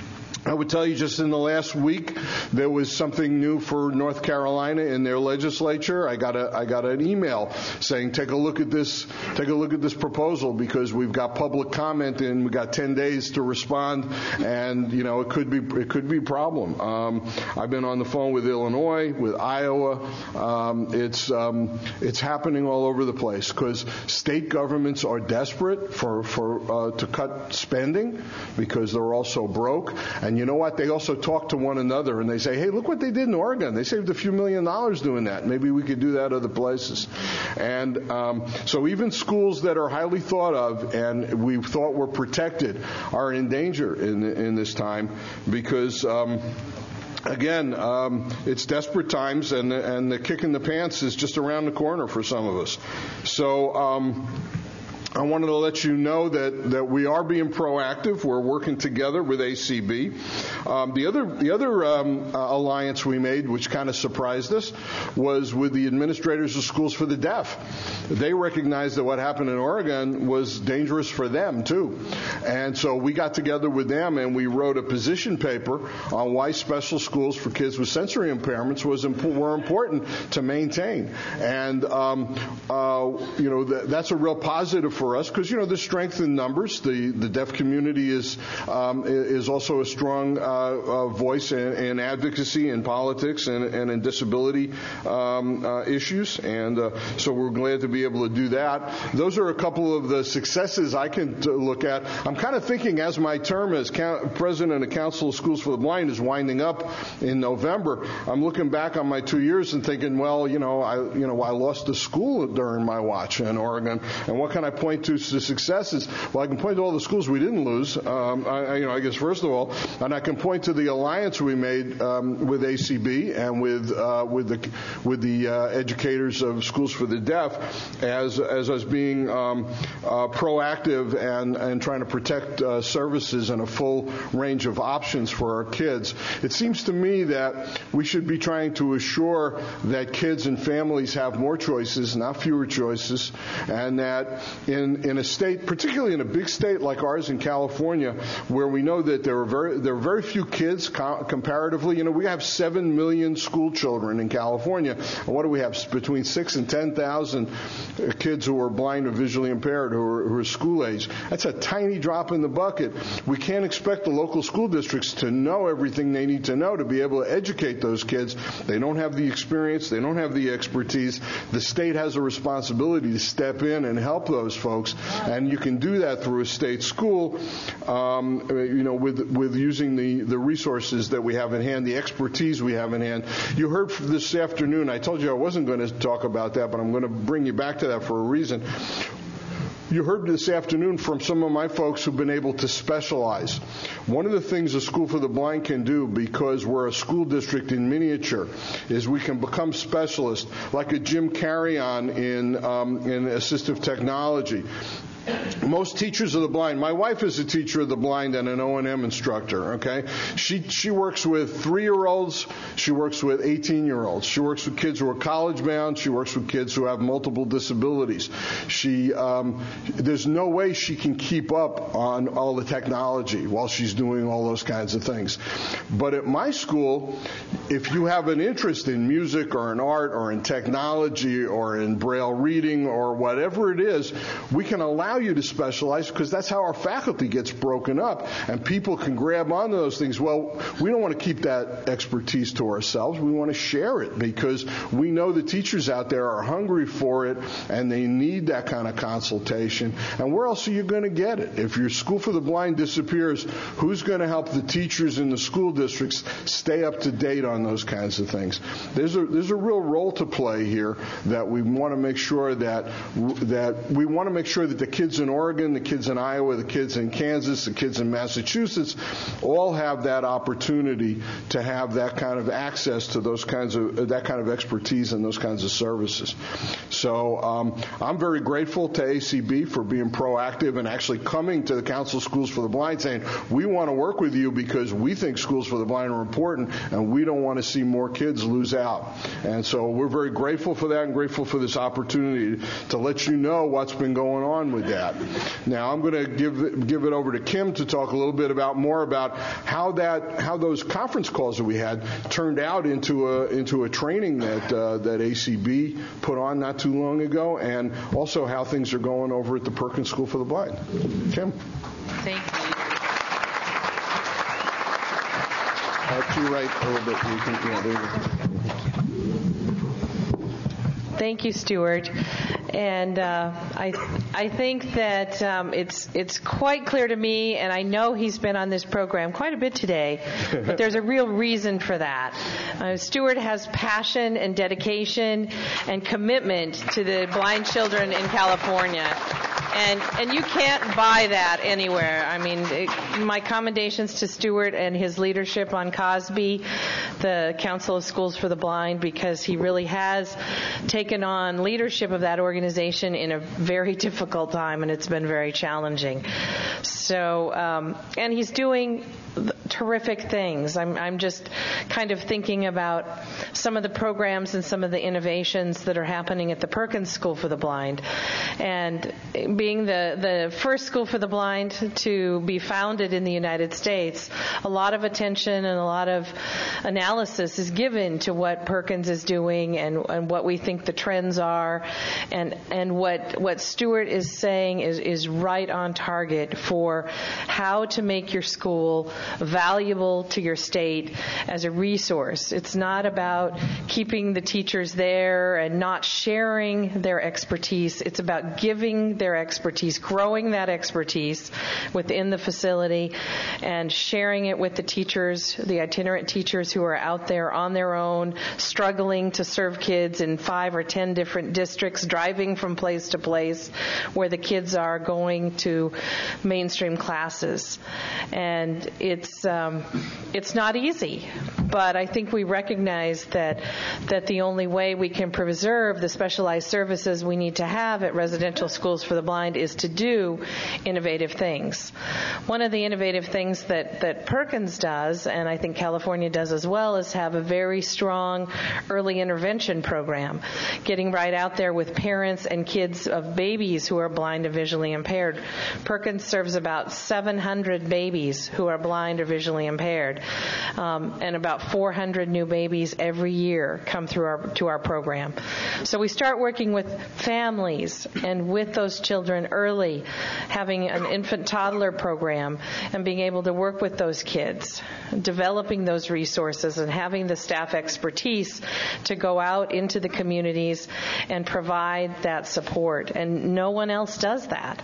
I would tell you, just in the last week, there was something new for North Carolina in their legislature. I got a I got an email saying, take a look at this take a look at this proposal, because we've got public comment and we got ten days to respond, and you know it could be it could be a problem. Um, I've been on the phone with Illinois, with Iowa. Um, it's um, it's happening all over the place because state governments are desperate for for uh, to cut spending because they're all so broke. And you know what? They also talk to one another and they say, hey, look what they did in Oregon. They saved a few million dollars doing that. Maybe we could do that other places. And um, so even schools that are highly thought of and we thought were protected are in danger in, in this time because um, Again, um, it's desperate times, and and the kick in the pants is just around the corner for some of us. So. Um, I wanted to let you know that, that we are being proactive. We're working together with A C B. Um, the other the other um, uh, alliance we made, which kind of surprised us, was with the administrators of Schools for the Deaf. They recognized that what happened in Oregon was dangerous for them too, and so we got together with them and we wrote a position paper on why special schools for kids with sensory impairments was imp- were important to maintain. And um, uh, you know th- that's a real positive for us, because you know there's strength in numbers. The the deaf community is um, is also a strong uh, uh, voice in, in advocacy in politics and, and in disability um, uh, issues, and uh, so we're glad to be able to do that. Those are a couple of the successes I can t- look at. I'm kind of thinking as my term as ca- president of Council of Schools for the Blind is winding up in November. I'm looking back on my two years and thinking, well, you know, I you know I lost a school during my watch in Oregon, and what can I point to the successes? Well, I can point to all the schools we didn't lose. Um, I, you know, I guess first of all, and I can point to the alliance we made um, with A C B and with uh, with the with the uh, educators of Schools for the Deaf as as us being um, uh, proactive and and trying to protect uh, services and a full range of options for our kids. It seems to me that we should be trying to assure that kids and families have more choices, not fewer choices, and that in in, in a state, particularly in a big state like ours in California, where we know that there are very, there are very few kids co- comparatively. You know, we have seven million school children in California. And what do we have? Between six and ten thousand kids who are blind or visually impaired who are, who are school age. That's a tiny drop in the bucket. We can't expect the local school districts to know everything they need to know to be able to educate those kids. They don't have the experience. They don't have the expertise. The state has a responsibility to step in and help those folks, and you can do that through a state school, um, you know, with with using the, the resources that we have in hand, the expertise we have in hand. You heard this afternoon, I told you I wasn't going to talk about that, but I'm going to bring you back to that for a reason. You heard this afternoon from some of my folks who've been able to specialize. One of the things a School for the Blind can do, because we're a school district in miniature, is we can become specialists, like a Jim Carrion in, um, in assistive technology. Most teachers of the blind, my wife is a teacher of the blind and an O and M instructor, okay? She she works with three-year-olds, she works with eighteen-year-olds. She works with kids who are college-bound, she works with kids who have multiple disabilities. She um, there's no way she can keep up on all the technology while she's doing all those kinds of things. But at my school, if you have an interest in music or in art or in technology or in Braille reading or whatever it is, we can allow you to specialize, because that's how our faculty gets broken up, and people can grab onto those things. Well, we don't want to keep that expertise to ourselves. We want to share it, because we know the teachers out there are hungry for it, and they need that kind of consultation. And where else are you going to get it? If your School for the Blind disappears, who's going to help the teachers in the school districts stay up to date on those kinds of things? There's a there's a real role to play here that we want to make sure that that we want to make sure that the kids in Oregon, the kids in Iowa, the kids in Kansas, the kids in Massachusetts all have that opportunity to have that kind of access to those kinds of that kind of expertise and those kinds of services. So um, I'm very grateful to A C B for being proactive and actually coming to the Council of Schools for the Blind saying, we want to work with you because we think schools for the blind are important and we don't want to see more kids lose out. And so we're very grateful for that and grateful for this opportunity to let you know what's been going on with that. Now I'm going to give give it over to Kim to talk a little bit about more about how that how those conference calls that we had turned out into a into a training that uh, that A C B put on not too long ago, and also how things are going over at the Perkins School for the Blind. Kim. Thank you. Uh, to your right a little bit. You can, yeah, there you go. Thank you, Stuart. And uh, I I think that um, it's it's quite clear to me, and I know he's been on this program quite a bit today, but there's a real reason for that. Uh, Stuart has passion and dedication and commitment to the blind children in California. And and you can't buy that anywhere. I mean, it, my commendations to Stuart and his leadership on COSB, the Council of Schools for the Blind, because he really has taken on leadership of that organization in a very difficult time, and it's been very challenging. So, um, and he's doing terrific things. I'm, I'm just kind of thinking about some of the programs and some of the innovations that are happening at the Perkins School for the Blind. And being the, the first school for the blind to be founded in the United States, a lot of attention and a lot of analysis is given to what Perkins is doing and, and what we think the trends are. And, and what, what Stuart is saying is, is right on target for how to make your school valuable to your state as a resource. It's not about keeping the teachers there and not sharing their expertise. It's about giving their expertise, growing that expertise within the facility and sharing it with the teachers, the itinerant teachers who are out there on their own, struggling to serve kids in five or ten different districts, driving from place to place where the kids are going to mainstream classes. And it's uh, um, it's not easy. But I think we recognize that that the only way we can preserve the specialized services we need to have at residential schools for the blind is to do innovative things. One of the innovative things that, that Perkins does, and I think California does as well, is have a very strong early intervention program, getting right out there with parents and kids of babies who are blind and visually impaired. Perkins serves about seven hundred babies who are blind or visually impaired, um, and about four hundred new babies every year come through our to our program. So we start working with families and with those children early, having an infant toddler program and being able to work with those kids, developing those resources and having the staff expertise to go out into the communities and provide that support. And no one else does that.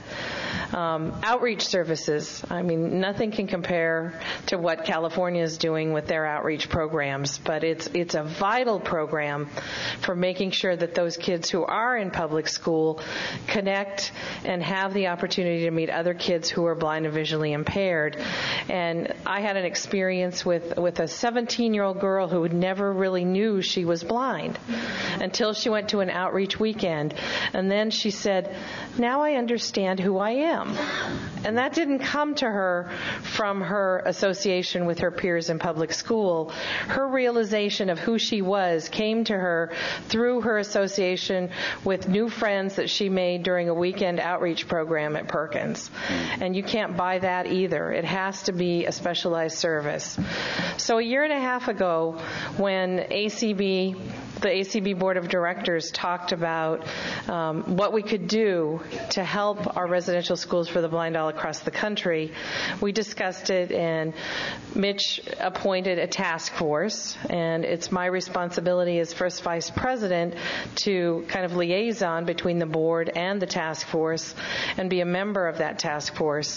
Um, outreach services, I mean, nothing can compare to what California is doing with their outreach programs, but it's it's a vital program for making sure that those kids who are in public school connect and have the opportunity to meet other kids who are blind and visually impaired. And I had an experience with, with a seventeen-year-old girl who never really knew she was blind until she went to an outreach weekend. And then she said, now I understand who I am. And that didn't come to her from her association with her peers in public school. Her realization of who she was came to her through her association with new friends that she made during a weekend outreach program at Perkins. And you can't buy that either. It has to be a specialized service. So a year and a half ago, when A C B, the A C B Board of Directors talked about um, what we could do to help our residential schools for the blind all across the country, we discussed it, and Mitch appointed a task force, and it's my responsibility as first vice president to kind of liaison between the board and the task force and be a member of that task force.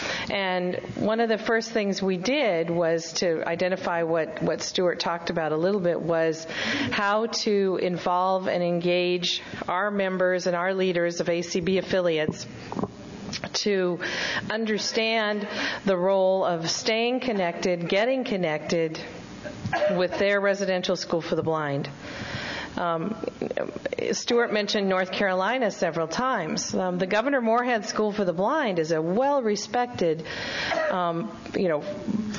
And one of the first things we did was to identify what, what Stuart talked about a little bit, was how to involve and engage our members and our leaders of A C B affiliates to understand the role of staying connected, getting connected with their residential school for the blind. Um, Stuart mentioned North Carolina several times. Um, the Governor Moorhead School for the Blind is a well-respected, um, you know,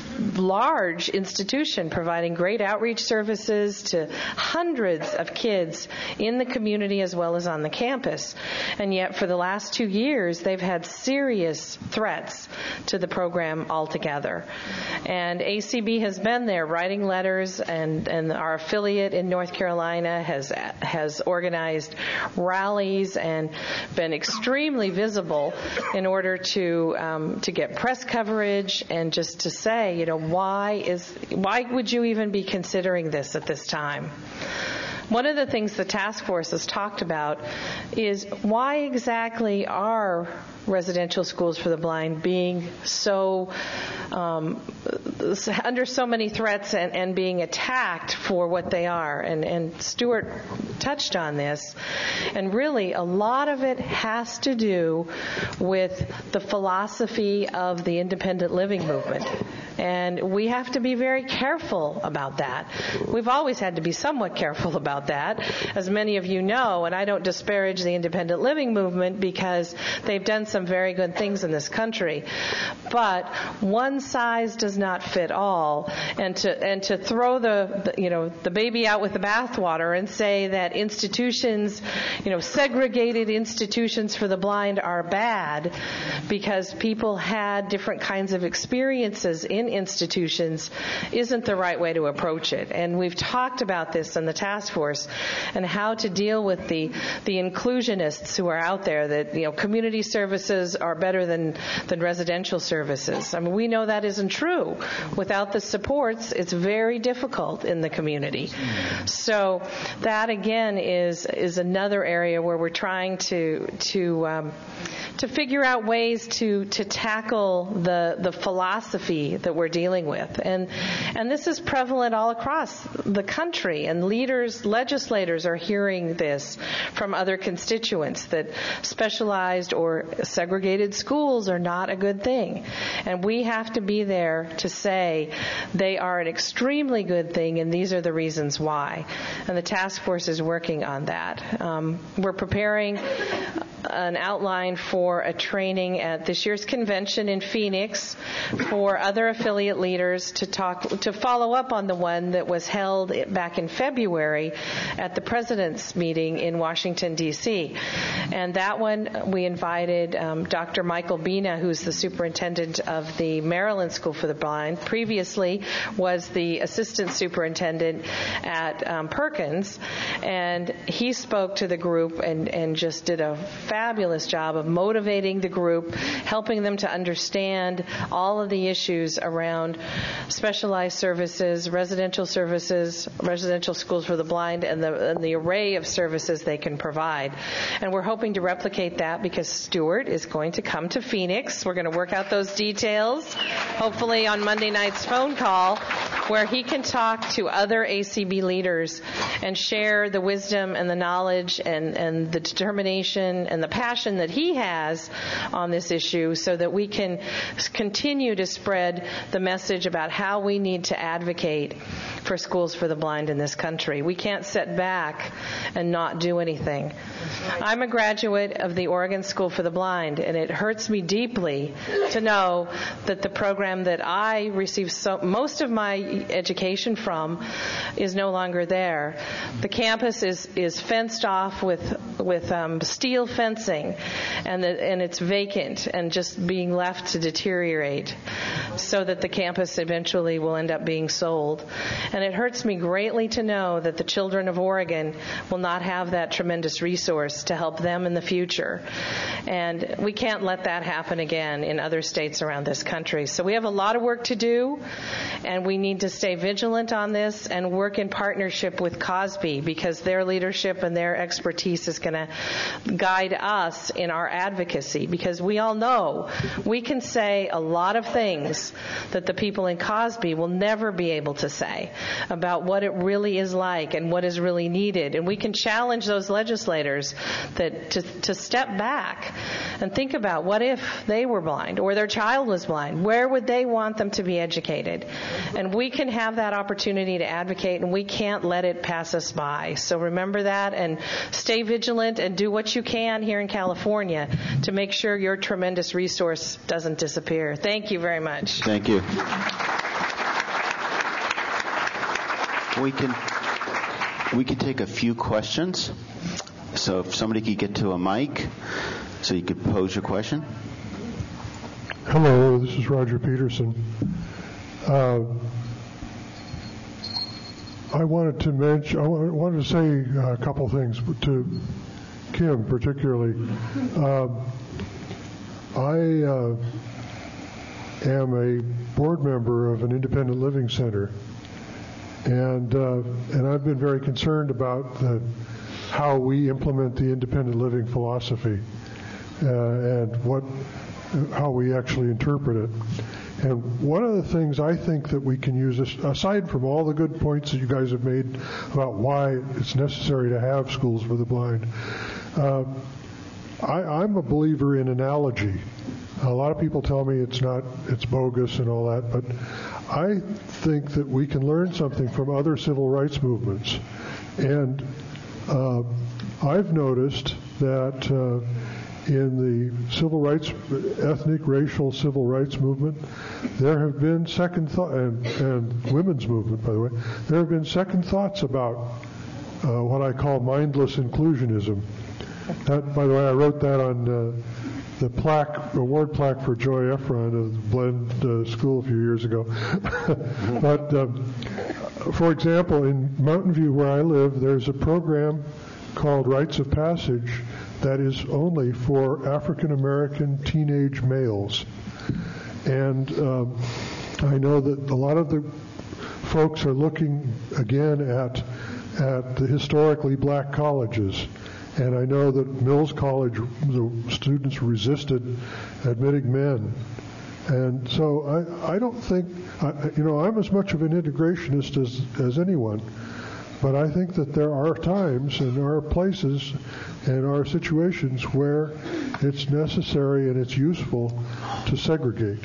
large institution providing great outreach services to hundreds of kids in the community as well as on the campus. And yet for the last two years, they've had serious threats to the program altogether. And A C B has been there writing letters, and, and our affiliate in North Carolina has has organized rallies and been extremely visible in order to um, to get press coverage and just to say, you know, why is why would you even be considering this at this time? One of the things the task force has talked about is why exactly are residential schools for the blind being so um, under so many threats and, and being attacked for what they are. And, and Stuart touched on this. And really, a lot of it has to do with the philosophy of the independent living movement. And we have to be very careful about that. We've always had to be somewhat careful about that, as many of you know, and I don't disparage the independent living movement because they've done some very good things in this country. But one size does not fit all, and to and to throw the, the you know the baby out with the bathwater and say that institutions, you know, segregated institutions for the blind are bad because people had different kinds of experiences in institutions isn't the right way to approach it. And we've talked about this in the task force and how to deal with the the inclusionists who are out there, that, you know, community services are better than than residential services. I mean, we know that isn't true. Without the supports, it's very difficult in the community. So that again is is another area where we're trying to to um, to figure out ways to to tackle the the philosophy that we're dealing with. And and this is prevalent all across the country, and leaders, legislators are hearing this from other constituents, that specialized or segregated schools are not a good thing. And we have to be there to say they are an extremely good thing, and these are the reasons why. And the task force is working on that. Um, we're preparing an outline for a training at this year's convention in Phoenix for other affiliate leaders to talk, to follow up on the one that was held back in February at the President's meeting in Washington, D C. And that one, we invited um, Doctor Michael Bina, who's the superintendent of the Maryland School for the Blind, previously was the assistant superintendent at um, Perkins, and he spoke to the group and, and just did a fabulous job of motivating the group, helping them to understand all of the issues around specialized services, residential services, residential schools for the blind, and the, and the array of services they can provide. And we're hoping to replicate that because Stuart is going to come to Phoenix. We're going to work out those details, hopefully on Monday night's phone call, where he can talk to other A C B leaders and share the wisdom and the knowledge and, and the determination and the passion that he has on this issue, so that we can continue to spread the message about how we need to advocate for schools for the blind in this country. We can't sit back and not do anything. I'm a graduate of the Oregon School for the Blind, and it hurts me deeply to know that the program that I received so, most of my education from is no longer there. The campus is, is fenced off with with um, steel fencing, and the, and it's vacant and just being left to deteriorate, so that the campus eventually will end up being sold. And it hurts me greatly to know that the children of Oregon will not have that tremendous resource to help them in the future. And we can't let that happen again in other states around this country. So we have a lot of work to do, and we need to stay vigilant on this and work in partnership with Cosby, because their leadership and their expertise is going to guide us in our advocacy, because we all know we can say a lot of things that the people in Cosby will never be able to say about what it really is like and what is really needed. And we can challenge those legislators that to, to step back and think about, what if they were blind or their child was blind? Where would they want them to be educated? And we can have that opportunity to advocate, and we can't let it pass us by. So remember that, and stay vigilant and do what you can here in California to make sure your tremendous resource doesn't disappear. Thank you very much. Thank you. We can we can take a few questions. So if somebody could get to a mic so you could pose your question. Hello, this is Roger Peterson. Uh, I wanted to mention, I wanted to say a couple things to Kim particularly. Uh, I uh, am a board member of an independent living center, and uh, and I've been very concerned about the, how we implement the independent living philosophy uh, and what how we actually interpret it. And one of the things I think that we can use, aside from all the good points that you guys have made about why it's necessary to have schools for the blind, uh, I, I'm a believer in analogy. A lot of people tell me it's not, it's bogus and all that, but I think that we can learn something from other civil rights movements. And uh, I've noticed that uh, in the civil rights, ethnic, racial civil rights movement, there have been second thought, and, and women's movement, by the way, there have been second thoughts about uh, what I call mindless inclusionism. That, by the way, I wrote that on uh, the plaque, award plaque for Joy Efron of the Blend uh, School a few years ago. But, um, for example, in Mountain View, where I live, there's a program called Rites of Passage that is only for African American teenage males. And um, I know that a lot of the folks are looking again at at the historically black colleges. And I know that Mills College, the students resisted admitting men. And so I, I don't think, I, you know, I'm as much of an integrationist as, as anyone, but I think that there are times and there are places and are situations where it's necessary and it's useful to segregate.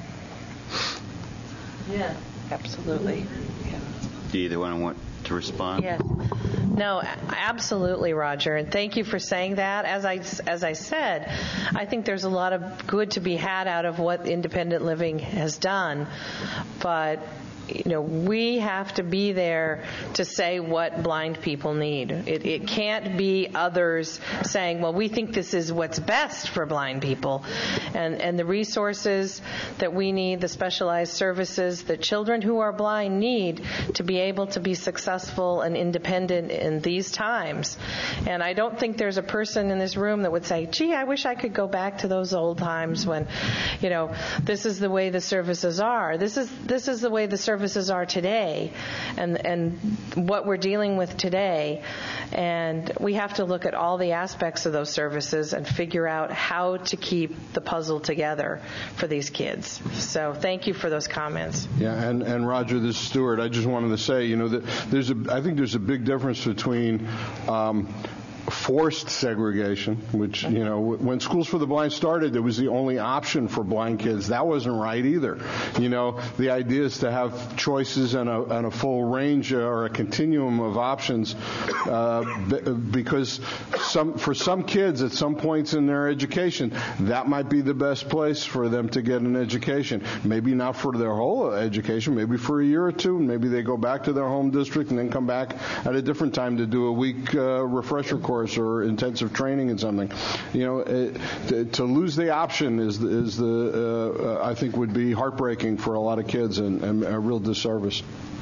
Yeah, absolutely. Yeah. Do either one want to respond? Yes. No, absolutely, Roger. And thank you for saying that. As I, as I said, I think there's a lot of good to be had out of what independent living has done. But you know, we have to be there to say what blind people need. It, it can't be others saying, well, we think this is what's best for blind people. And, and the resources that we need, the specialized services that children who are blind need to be able to be successful and independent in these times. And I don't think there's a person in this room that would say, gee, I wish I could go back to those old times when, you know, this is the way the services are. This is, this is the way the services services are today and and what we're dealing with today. And we have to look at all the aspects of those services and figure out how to keep the puzzle together for these kids. So thank you for those comments. Yeah, and, and Roger, this is Stuart. I just wanted to say, you know, that there's a, I think there's a big difference between um, forced segregation, which, you know, when Schools for the Blind started, it was the only option for blind kids. That wasn't right either. You know, the idea is to have choices and a, and a full range or a continuum of options uh, because some for some kids at some points in their education, that might be the best place for them to get an education. Maybe not for their whole education, maybe for a year or two, and maybe they go back to their home district and then come back at a different time to do a week uh, refresher course or intensive training in something. You know, it, to, to lose the option is is the uh, I think would be heartbreaking for a lot of kids and, and a real disservice.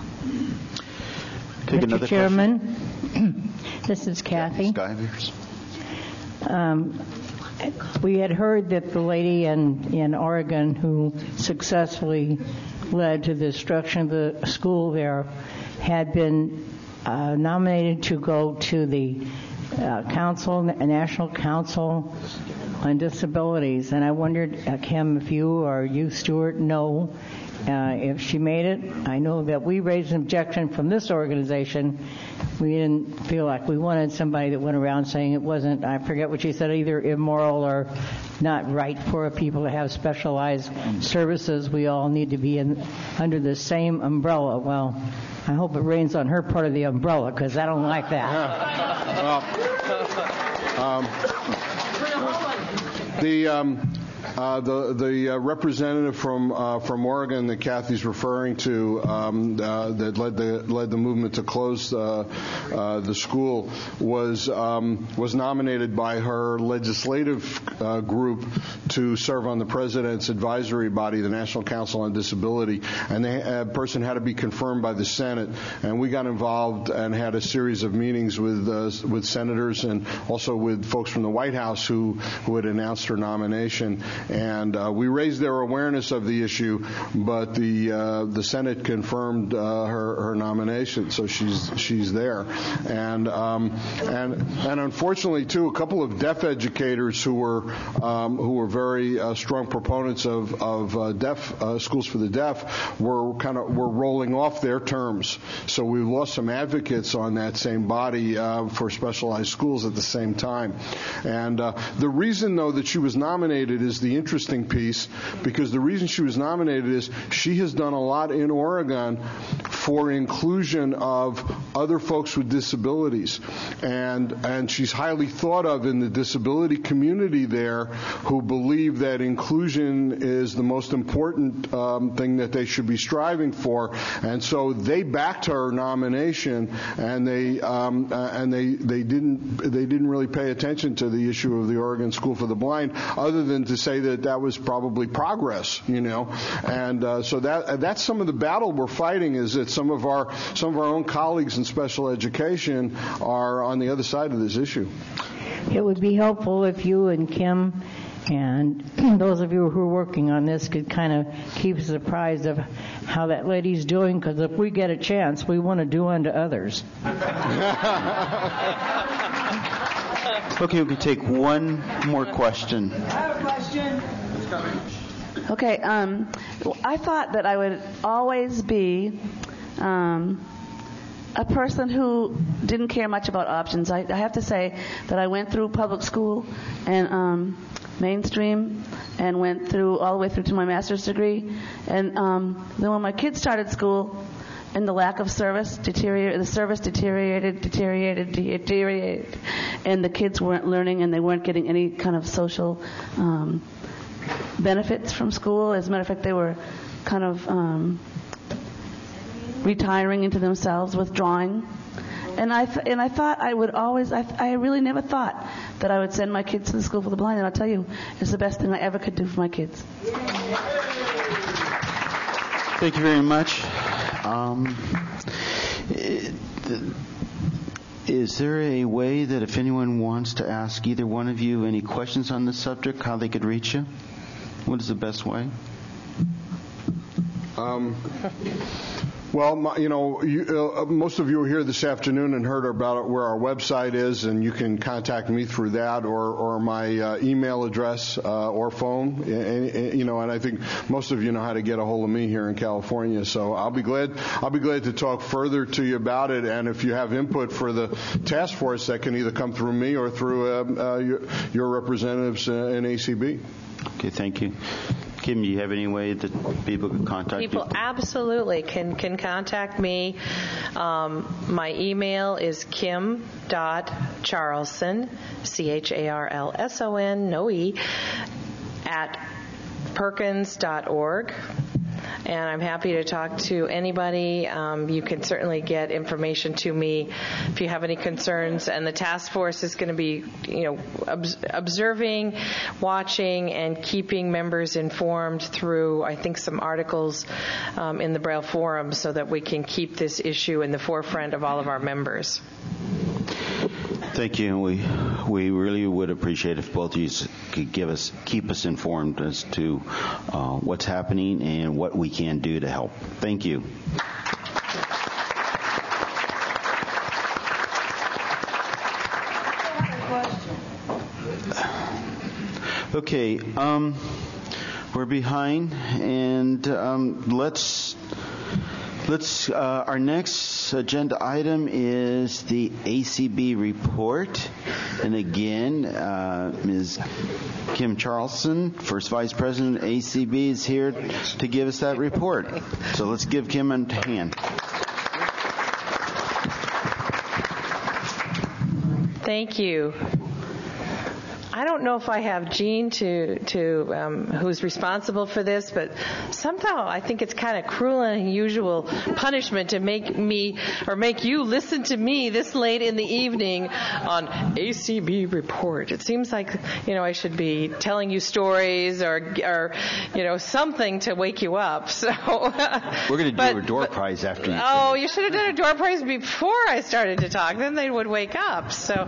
Take Mister Chairman, this is Kathy. Um, we had heard that the lady in, in Oregon who successfully led to the destruction of the school there had been uh, nominated to go to the Uh, council, National Council on Disabilities, and I wondered, uh, Kim, if you or you, Stuart, know uh, if she made it. I know that we raised an objection from this organization. We didn't feel like we wanted somebody that went around saying it wasn't, I forget what she said, either immoral or not right for people to have specialized services. We all need to be in, under the same umbrella. Well, I hope it rains on her part of the umbrella, because I don't like that. Well, um, the um, uh, the the uh, representative from uh, from Oregon that Kathy's referring to um, uh, that led the led the movement to close uh, uh, the school was um, was nominated by her legislative uh, group to serve on the president's advisory body, the National Council on Disability, and the person had to be confirmed by the Senate. And we got involved and had a series of meetings with uh, with senators and also with folks from the White House who who had announced her nomination. And uh, we raised their awareness of the issue, but the uh, the Senate confirmed uh, her her nomination, so she's she's there. And um, and and unfortunately too, a couple of deaf educators who were um, who were very uh, strong proponents of of uh, deaf uh, schools for the deaf were kind of were rolling off their terms. So we lost some advocates on that same body uh, for specialized schools at the same time. And uh, the reason though that she was nominated is the interesting piece, because the reason she was nominated is she has done a lot in Oregon for inclusion of other folks with disabilities, and and she's highly thought of in the disability community there, who believe that inclusion is the most important um, thing that they should be striving for, and so they backed her nomination, and they um, uh, and they they didn't they didn't really pay attention to the issue of the Oregon School for the Blind, other than to say that that was probably progress, you know, and uh, so that that's some of the battle we're fighting, is that some of our some of our own colleagues in special education are on the other side of this issue. It would be helpful if you and Kim and those of you who are working on this could kind of keep us apprised of how that lady's doing, because if we get a chance, we want to do unto others. Okay, we can take one more question. I have a question. Okay, um, I thought that I would always be um, a person who didn't care much about options. I, I have to say that I went through public school and um, mainstream and went through all the way through to my master's degree. And um, then when my kids started school, and the lack of service deteriorated, the service deteriorated, deteriorated, deteriorated, and the kids weren't learning and they weren't getting any kind of social um, benefits from school. As a matter of fact, they were kind of um, retiring into themselves, withdrawing. And I th- and I thought I would always, I, th- I really never thought that I would send my kids to the School for the Blind, and I'll tell you, it's the best thing I ever could do for my kids. Thank you very much. Um, is there a way that if anyone wants to ask either one of you any questions on this subject, how they could reach you? What is the best way? Um, well, my, you know, you, uh, most of you were here this afternoon and heard about it, where our website is, and you can contact me through that, or, or my uh, email address uh, or phone. And, and, you know, and I think most of you know how to get a hold of me here in California. So I'll be glad. I'll be glad to talk further to you about it. And if you have input for the task force, that can either come through me or through uh, uh, your, your representatives uh, in A C B. Okay, thank you. Kim, do you have any way that people can contact people you? People absolutely can, can contact me. Um, my email is kim dot charlson, C H A R L S O N, no E, at perkins dot org. And I'm happy to talk to anybody. Um, you can certainly get information to me if you have any concerns. And the task force is going to be, you know, ob- observing, watching, and keeping members informed through, I think, some articles um, in the Braille Forum, so that we can keep this issue in the forefront of all of our members. Thank you. We we really would appreciate if both of you could give us keep us informed as to uh, what's happening and what we can do to help. Thank you. Okay, um, we're behind, and um, let's. Let's. Uh, our next agenda item is the A C B report, and again, uh, Miz Kim Charlson, First Vice President of A C B, is here to give us that report. So let's give Kim a hand. Thank you. I don't know if I have Jean to, to um, who's responsible for this, but somehow I think it's kind of cruel and unusual punishment to make me or make you listen to me this late in the evening on A C B report. It seems like, you know, I should be telling you stories or, or you know, something to wake you up. So we're going to do but, a door but, prize after you. Oh, you should have done a door prize before I started to talk. Then they would wake up. So,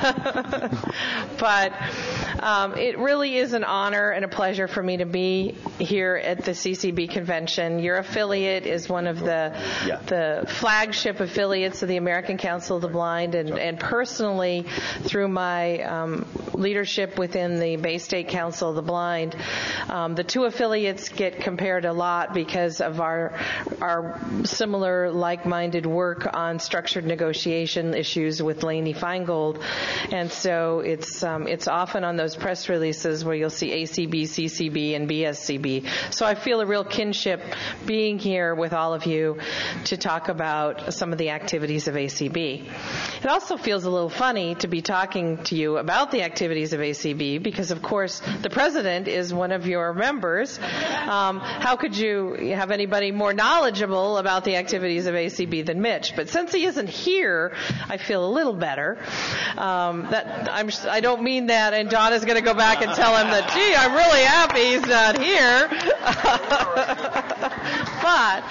but. Um, it really is an honor and a pleasure for me to be here at the C C B convention. Your affiliate is one of the yeah. the flagship affiliates of the American Council of the Blind, and, and personally, through my um, leadership within the Bay State Council of the Blind, um, the two affiliates get compared a lot because of our our similar, like-minded work on structured negotiation issues with Lainey Feingold, and so it's um, it's often on those press releases where you'll see A C B, C C B, and B S C B. So I feel a real kinship being here with all of you to talk about some of the activities of A C B. It also feels a little funny to be talking to you about the activities of A C B because, of course, the president is one of your members. Um, how could you have anybody more knowledgeable about the activities of A C B than Mitch? But since he isn't here, I feel a little better. Um, that I'm, I don't mean that, and Don is going to go back and tell him that, gee, I'm really happy he's not here. But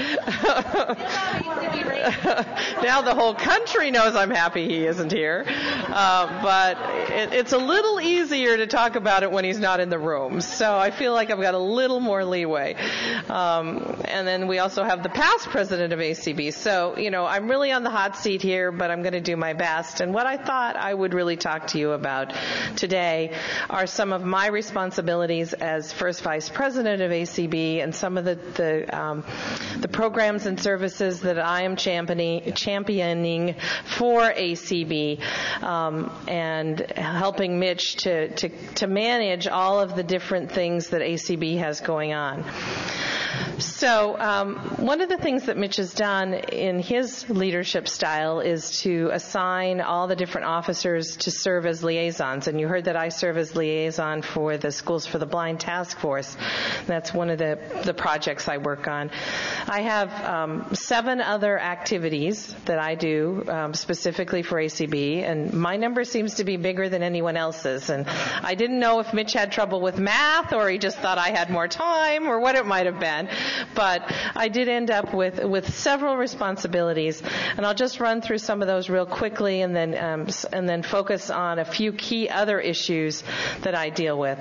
now the whole country knows I'm happy he isn't here. Uh, but it, it's a little easier to talk about it when he's not in the room. So I feel like I've got a little more leeway. Um, and then we also have the past president of A C B. So, you know, I'm really on the hot seat here, but I'm going to do my best. And what I thought I would really talk to you about today are some of my responsibilities as first vice president of A C B and some of the, the, um, the programs and services that I am championing, championing for A C B, um, and helping Mitch to, to, to manage all of the different things that A C B has going on. So um, one of the things that Mitch has done in his leadership style is to assign all the different officers to serve as liaisons. And you heard that I serve as liaison for the Schools for the Blind Task Force. That's one of the, the projects I work on. I have um, seven other activities that I do um, specifically for A C B, and my number seems to be bigger than anyone else's. And I didn't know if Mitch had trouble with math or he just thought I had more time or what it might have been. But I did end up with, with several responsibilities, and I'll just run through some of those real quickly and then um, and then focus on a few key other issues that I deal with.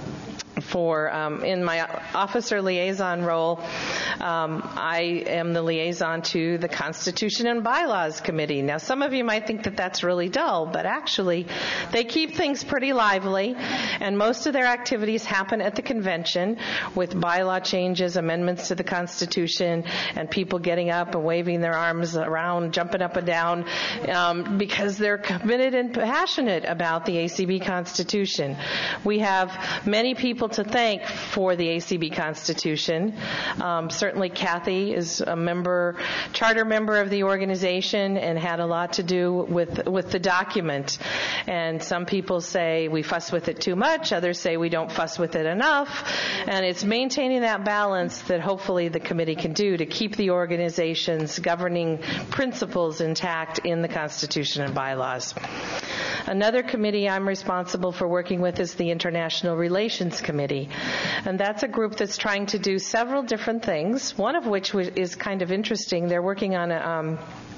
For um, in my officer liaison role, um, I am the liaison to the Constitution and Bylaws Committee. Now, some of you might think that that's really dull, but actually, they keep things pretty lively, and most of their activities happen at the convention with bylaw changes, amendments to the Constitution, and people getting up and waving their arms around, jumping up and down, um, because they're committed and passionate about the A C B Constitution. We have many people to thank for the A C B Constitution. Um, certainly Kathy is a member, charter member of the organization and had a lot to do with, with the document. And some people say we fuss with it too much, others say we don't fuss with it enough. And it's maintaining that balance that hopefully the committee can do to keep the organization's governing principles intact in the Constitution and bylaws. Another committee I'm responsible for working with is the International Relations Committee. And that's a group that's trying to do several different things, one of which is kind of interesting. They're working on a, um,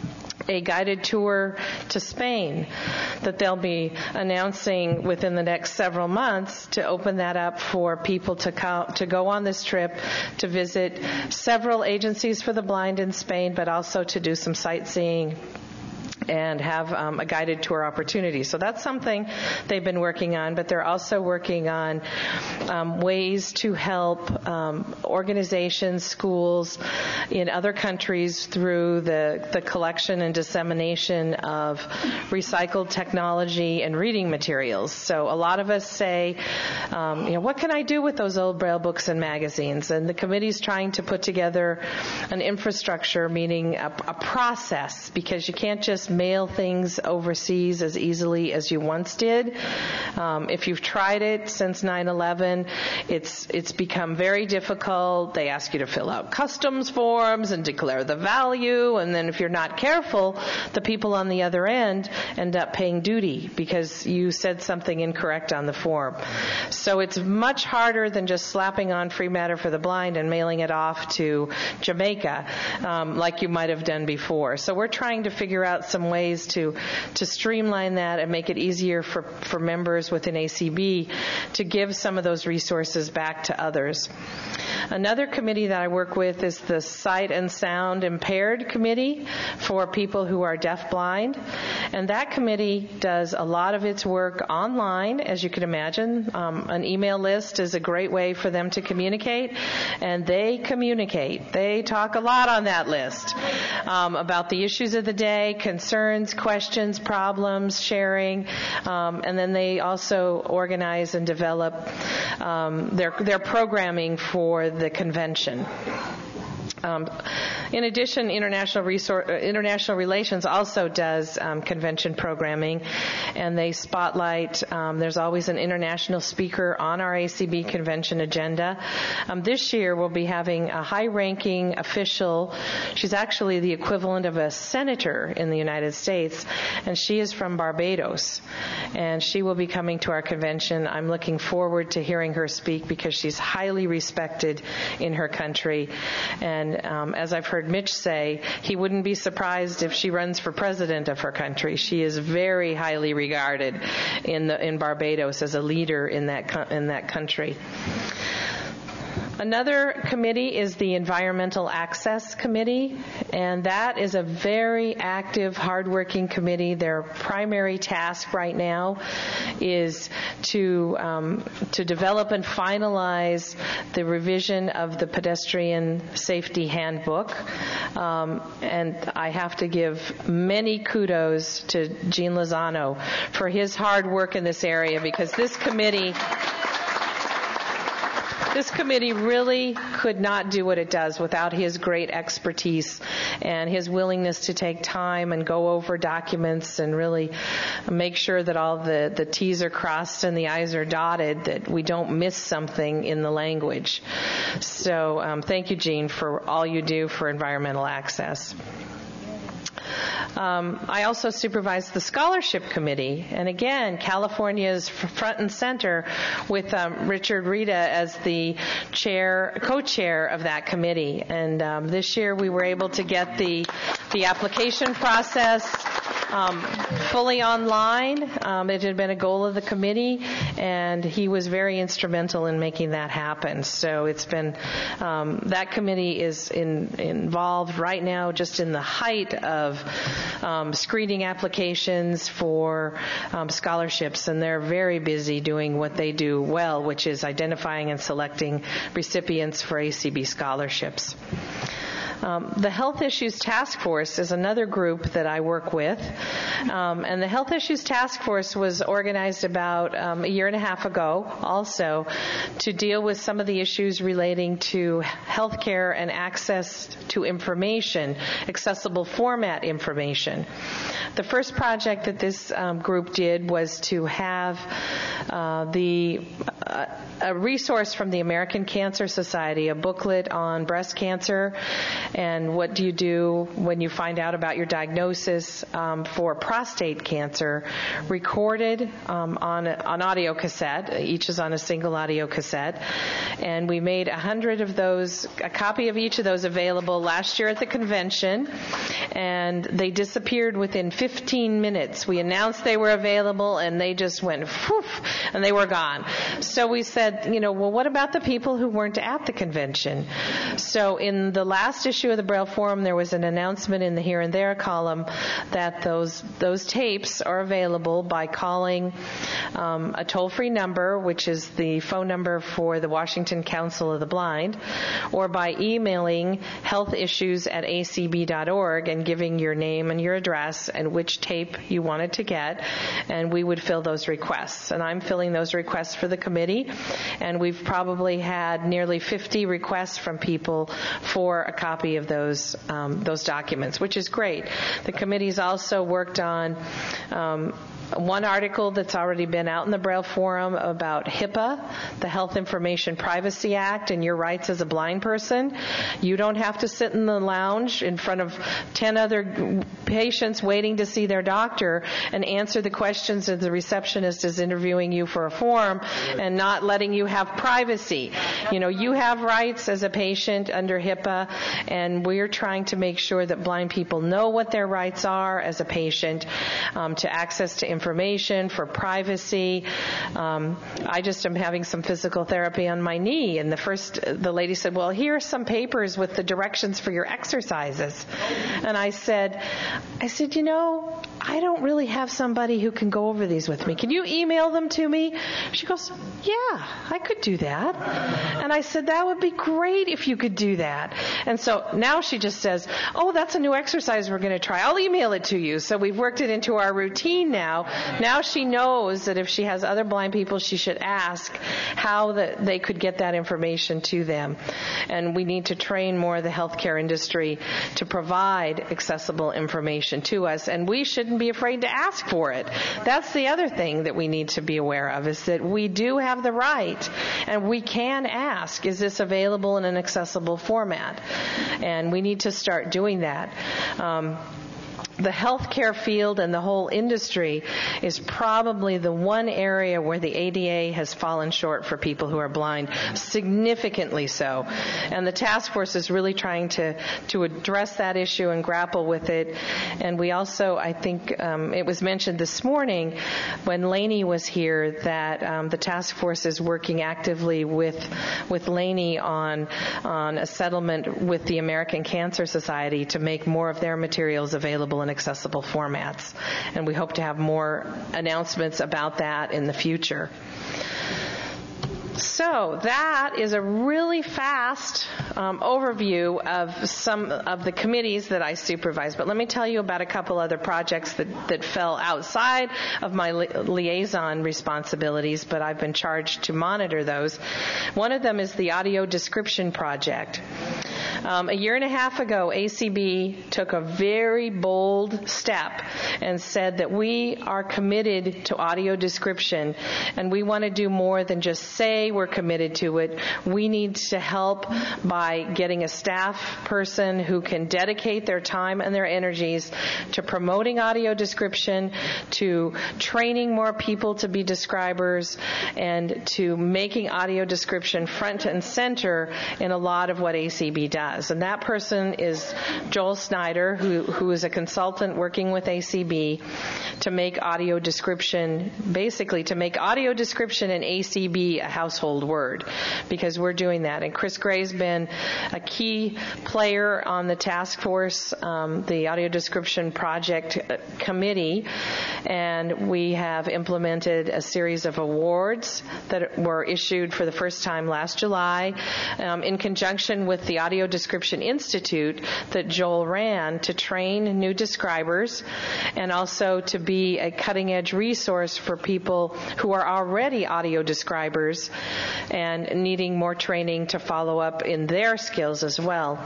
a guided tour to Spain that they'll be announcing within the next several months to open that up for people to co- to go on this trip to visit several agencies for the blind in Spain, but also to do some sightseeing and have um, a guided tour opportunity. So that's something they've been working on, but they're also working on um, ways to help um, organizations, schools in other countries through the, the collection and dissemination of recycled technology and reading materials. So a lot of us say, um, you know, what can I do with those old Braille books and magazines? And the committee's trying to put together an infrastructure, meaning a, a process, because you can't just mail things overseas as easily as you once did. Um, if you've tried it since nine eleven, it's it's become very difficult. They ask you to fill out customs forms and declare the value, and then if you're not careful, the people on the other end end up paying duty because you said something incorrect on the form. So it's much harder than just slapping on Free Matter for the Blind and mailing it off to Jamaica um, like you might have done before. So we're trying to figure out some ways to to streamline that and make it easier for, for members within A C B to give some of those resources back to others. Another committee that I work with is the Sight and Sound Impaired Committee for people who are deaf-blind. And that committee does a lot of its work online, as you can imagine. Um, an email list is a great way for them to communicate, and they communicate. They talk a lot on that list um, about the issues of the day, concerns, questions, problems, sharing, um, and then they also organize and develop um, their their programming for the convention. Um, in addition, International, Resor- uh, International Relations also does um, convention programming, and they spotlight, um, there's always an international speaker on our A C B convention agenda. Um, this year we'll be having a high-ranking official. She's actually the equivalent of a senator in the United States, and she is from Barbados, and she will be coming to our convention. I'm looking forward to hearing her speak because she's highly respected in her country, and And um, as I've heard Mitch say, he wouldn't be surprised if she runs for president of her country. She is very highly regarded in the in Barbados as a leader in that in that country. Another committee is the Environmental Access Committee, and that is a very active, hardworking committee. Their primary task right now is to um, to develop and finalize the revision of the Pedestrian Safety Handbook. Um, and I have to give many kudos to Gene Lozano for his hard work in this area, because this committee This committee really could not do what it does without his great expertise and his willingness to take time and go over documents and really make sure that all the, the T's are crossed and the I's are dotted, that we don't miss something in the language. So um, thank you, Gene, for all you do for environmental access. Um, I also supervise the Scholarship Committee, and again, California is front and center with um, Richard Rita as the chair, co-chair of that committee. And um, this year we were able to get the the application process um, fully online. Um, it had been a goal of the committee, and he was very instrumental in making that happen. So it's been um, that committee is in, involved right now, just in the height of Um, screening applications for um, scholarships, and they're very busy doing what they do well, which is identifying and selecting recipients for A C B scholarships. Um, the Health Issues Task Force is another group that I work with, um, and the Health Issues Task Force was organized about um, a year and a half ago also to deal with some of the issues relating to healthcare and access to information, accessible format information. The first project that this um, group did was to have uh, the uh, a resource from the American Cancer Society, a booklet on breast cancer and what do you do when you find out about your diagnosis um, for prostate cancer, recorded um, on on audio cassette. Each is on a single audio cassette, and we made a hundred of those, a copy of each of those available last year at the convention, and they disappeared within fifteen minutes. We announced they were available, and they just went poof, and they were gone. So we said, you know, well, what about the people who weren't at the convention? So in the last issue of the Braille Forum, there was an announcement in the Here and There column that those those tapes are available by calling um, a toll-free number, which is the phone number for the Washington Council of the Blind, or by emailing healthissues at a c b dot org and giving your name and your address and which tape you wanted to get, and we would fill those requests. And I'm filling those requests for the committee, and we've probably had nearly fifty requests from people for a copy of those um, those documents, which is great. The committee's also worked on um, one article that's already been out in the Braille Forum about HIPAA, the Health Information Privacy Act, and your rights as a blind person. You don't have to sit in the lounge in front of ten other patients waiting to see their doctor and answer the questions that the receptionist is interviewing you for a form and not letting you have privacy. You know, you have rights as a patient under HIPAA, and we're trying to make sure that blind people know what their rights are as a patient, um, to access to information. information, for privacy. Um, I just am having some physical therapy on my knee, and the first, the lady said, well, here are some papers with the directions for your exercises. And I said, I said, you know, I don't really have somebody who can go over these with me. Can you email them to me? She goes, yeah, I could do that. And I said, that would be great if you could do that. And so now she just says, oh, that's a new exercise we're going to try. I'll email it to you. So we've worked it into our routine now. Now she knows that if she has other blind people, she should ask how the, they could get that information to them. And we need to train more of the healthcare industry to provide accessible information to us. And we shouldn't be afraid to ask for it. That's the other thing that we need to be aware of, is that we do have the right, and we can ask, is this available in an accessible format? And we need to start doing that. Um, the healthcare field and the whole industry is probably the one area where the A D A has fallen short for people who are blind, significantly so. And the task force is really trying to, to address that issue and grapple with it. And we also, I think um, it was mentioned this morning when Lainey was here that um, the task force is working actively with with Lainey on on a settlement with the American Cancer Society to make more of their materials available in accessible formats. And we hope to have more announcements about that in the future. So that is a really fast um, overview of some of the committees that I supervise. But let me tell you about a couple other projects that, that fell outside of my li- liaison responsibilities, but I've been charged to monitor those. One of them is the Audio Description Project. Um, a year and a half ago, A C B took a very bold step and said that we are committed to audio description, and we want to do more than just say we're committed to it. We need to help by getting a staff person who can dedicate their time and their energies to promoting audio description, to training more people to be describers, and to making audio description front and center in a lot of what A C B does. And that person is Joel Snyder, who, who is a consultant working with A C B to make audio description, basically to make audio description in A C B a household word, because we're doing that. And Chris Gray's been a key player on the task force, um, the Audio Description Project Committee, and we have implemented a series of awards that were issued for the first time last July um, in conjunction with the Audio Description Institute that Joel ran to train new describers and also to be a cutting-edge resource for people who are already audio describers and needing more training to follow up in their skills as well.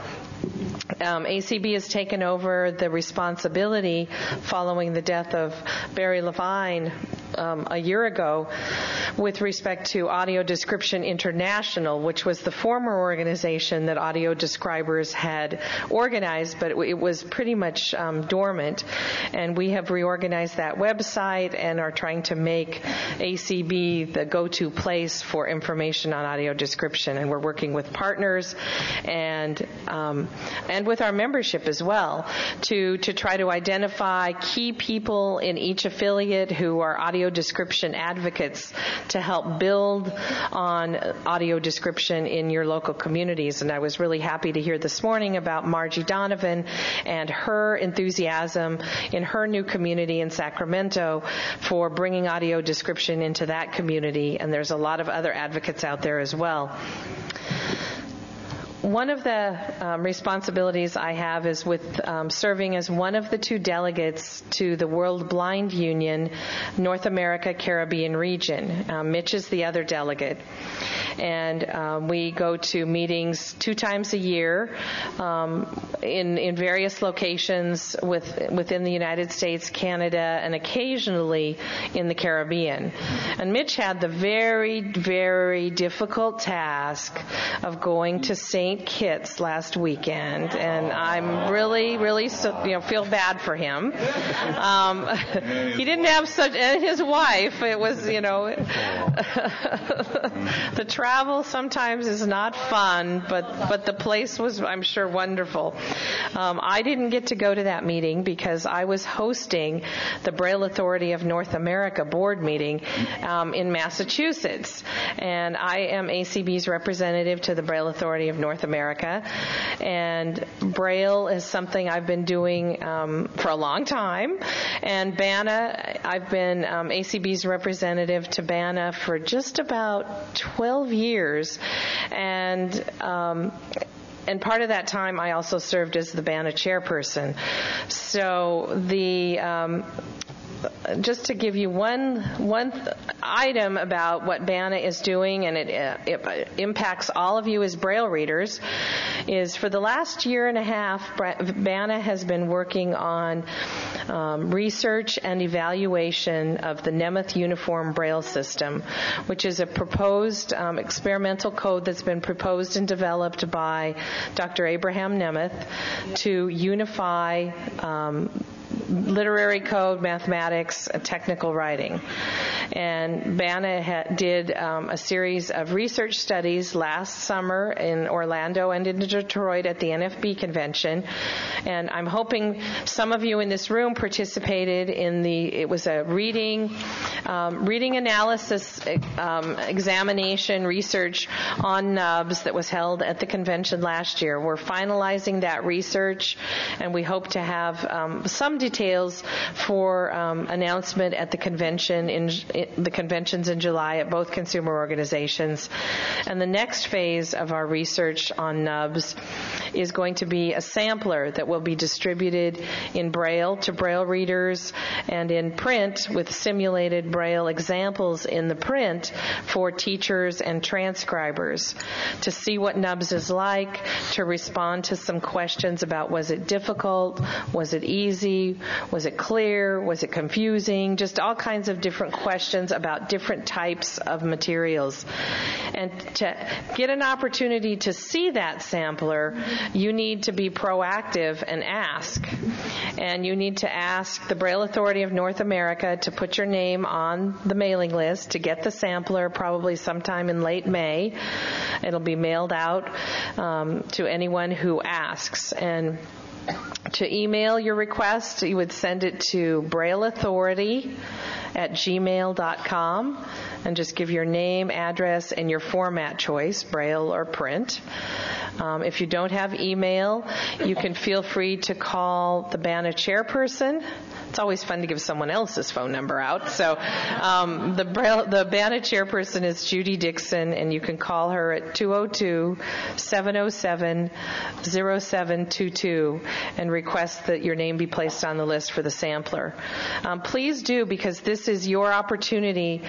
Um, A C B has taken over the responsibility following the death of Barry Levine um, a year ago with respect to Audio Description International, which was the former organization that audio describers had organized, but it was pretty much um, dormant. And we have reorganized that website and are trying to make A C B the go-to place for information on audio description. And we're working with partners and um, and with our membership as well to, to try to identify key people in each affiliate who are audio description advocates to help build on audio description in your local communities. And I was really happy to hear this morning about Margie Donovan and her enthusiasm in her new community in Sacramento for bringing audio description into that community. And there's a lot of other advocates out there as well. One of the um, responsibilities I have is with um, serving as one of the two delegates to the World Blind Union North America Caribbean region. Um, Mitch is the other delegate. And um, we go to meetings two times a year um, in, in various locations with, within the United States, Canada, and occasionally in the Caribbean. And Mitch had the very, very difficult task of going to Saint Kitts last weekend, and I'm really, really, so, you know, feel bad for him. Um, he didn't have such, and his wife. It was, you know, the travel sometimes is not fun, but but the place was, I'm sure, wonderful. Um, I didn't get to go to that meeting because I was hosting the Braille Authority of North America board meeting um, in Massachusetts, and I am A C B's representative to the Braille Authority of North America, and Braille is something I've been doing um, for a long time, and B A N A, I've been um, A C B's representative to B A N A for just about twelve years, and um, and part of that time I also served as the B A N A chairperson. So the um, just to give you one one th- item about what B A N A is doing, and it, uh, it impacts all of you as Braille readers, is for the last year and a half, B A N A has been working on um, research and evaluation of the Nemeth Uniform Braille System, which is a proposed um, experimental code that's been proposed and developed by Doctor Abraham Nemeth to unify um, literary code, mathematics, and technical writing. And BANA ha- did um, a series of research studies last summer in Orlando and in Detroit at the N F B convention. And I'm hoping some of you in this room participated in the, it was a reading, um, reading analysis um, examination research on nubs that was held at the convention last year. We're finalizing that research, and we hope to have um, some details for um, announcement at the convention in, in the conventions in July at both consumer organizations. And the next phase of our research on nubs is going to be a sampler that will be distributed in Braille to Braille readers and in print with simulated Braille examples in the print for teachers and transcribers to see what nubs is like, to respond to some questions about was it difficult, was it easy, was it clear, was it confusing, just all kinds of different questions about different types of materials. And to get an opportunity to see that sampler, you need to be proactive and ask. And you need to ask the Braille Authority of North America to put your name on the mailing list to get the sampler probably sometime in late May. It'll be mailed out um, to anyone who asks. And to email your request, you would send it to Braille Authority at gmail dot com and just give your name, address, and your format choice, Braille or print. Um, if you don't have email, you can feel free to call the BANA chairperson. It's always fun to give someone else's phone number out. So um, the Braille, the BANA chairperson is Judy Dixon, and you can call her at two oh two, seven oh seven, oh seven two two and request that your name be placed on the list for the sampler. Um, please do, because this is your opportunity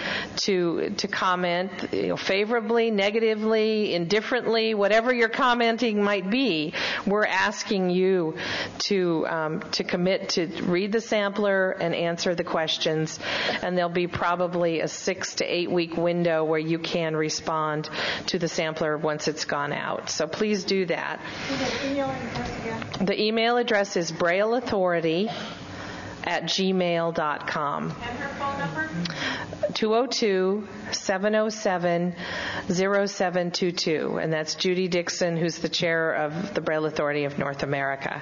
to to comment, you know, favorably, negatively, indifferently, whatever your commenting might be. We're asking you to um, to commit to read the sampler and answer the questions, and there'll be probably a six to eight week window where you can respond to the sampler once it's gone out. So please do that. The email address is Braille Authority at gmail dot com. And her phone number? two oh two, seven oh seven, oh seven two two. And that's Judy Dixon, who's the chair of the Braille Authority of North America.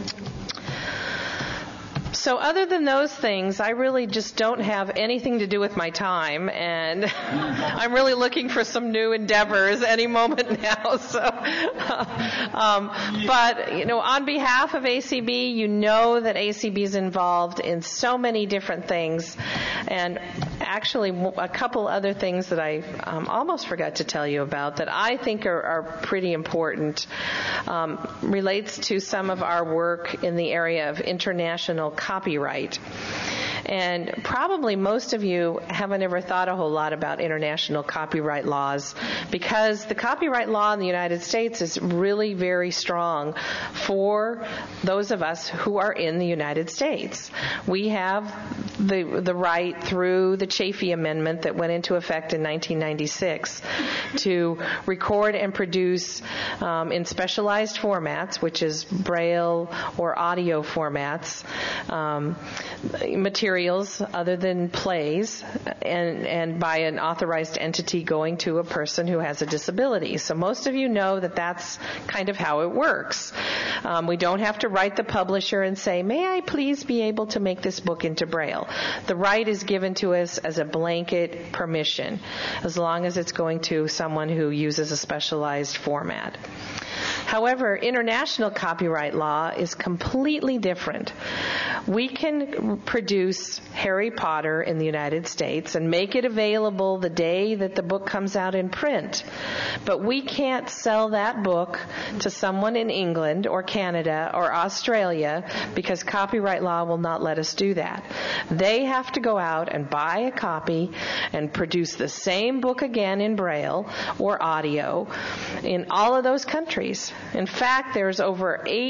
So other than those things, I really just don't have anything to do with my time, and I'm really looking for some new endeavors any moment now. So, um, but, you know, on behalf of A C B, you know that A C B is involved in so many different things, and actually a couple other things that I um, almost forgot to tell you about that I think are, are pretty important um, relates to some of our work in the area of international copyright. And probably most of you haven't ever thought a whole lot about international copyright laws, because the copyright law in the United States is really very strong for those of us who are in the United States. We have the the right through the Chafee Amendment that went into effect in nineteen ninety-six to record and produce um, in specialized formats, which is Braille or audio formats, um, materials other than plays, and, and by an authorized entity going to a person who has a disability. So most of you know that that's kind of how it works. Um, we don't have to write the publisher and say, may I please be able to make this book into Braille? The right is given to us as a blanket permission, as long as it's going to someone who uses a specialized format. However, international copyright law is completely different. We can produce Harry Potter in the United States and make it available the day that the book comes out in print, but we can't sell that book to someone in England or Canada or Australia because copyright law will not let us do that. They have to go out and buy a copy and produce the same book again in Braille or audio in all of those countries. In fact, there's over eight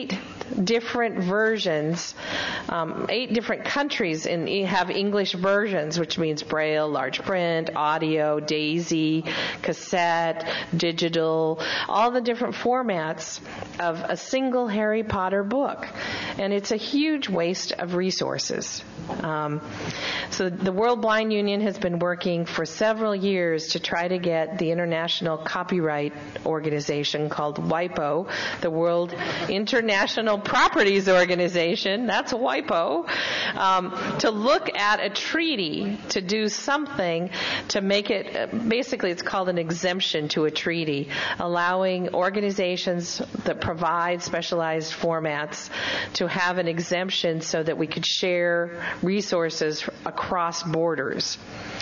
different versions, um, eight different countries in, have English versions, which means Braille, large print, audio, DAISY, cassette, digital, all the different formats of a single Harry Potter book. And it's a huge waste of resources. Um, so the World Blind Union has been working for several years to try to get the International Copyright Organization called WIPO, the World International Properties Organization, that's WIPO, um, to look at a treaty to do something to make it, basically it's called an exemption to a treaty, allowing organizations that provide specialized formats to have an exemption so that we could share resources across borders.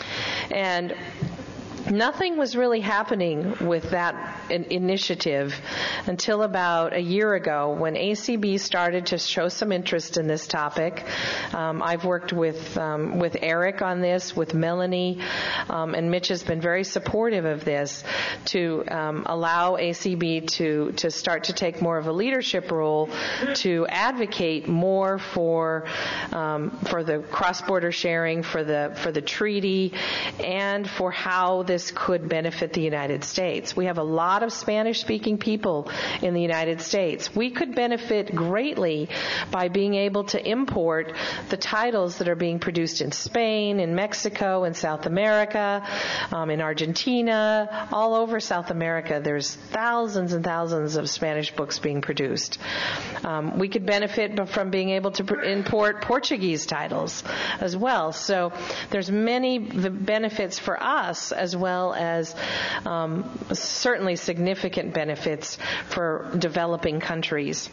And nothing was really happening with that initiative until about a year ago when A C B started to show some interest in this topic. Um, I've worked with um, with Eric on this, with Melanie, um, and Mitch has been very supportive of this to um, allow A C B to, to start to take more of a leadership role to advocate more for um, for the cross-border sharing, for the for the treaty, and for how this could benefit the United States. We have a lot of Spanish-speaking people in the United States. We could benefit greatly by being able to import the titles that are being produced in Spain, in Mexico, in South America, um, in Argentina, all over South America. There's thousands and thousands of Spanish books being produced. Um, we could benefit from being able to pr- import Portuguese titles as well. So there's many benefits for us as well as um, certainly significant benefits for developing countries.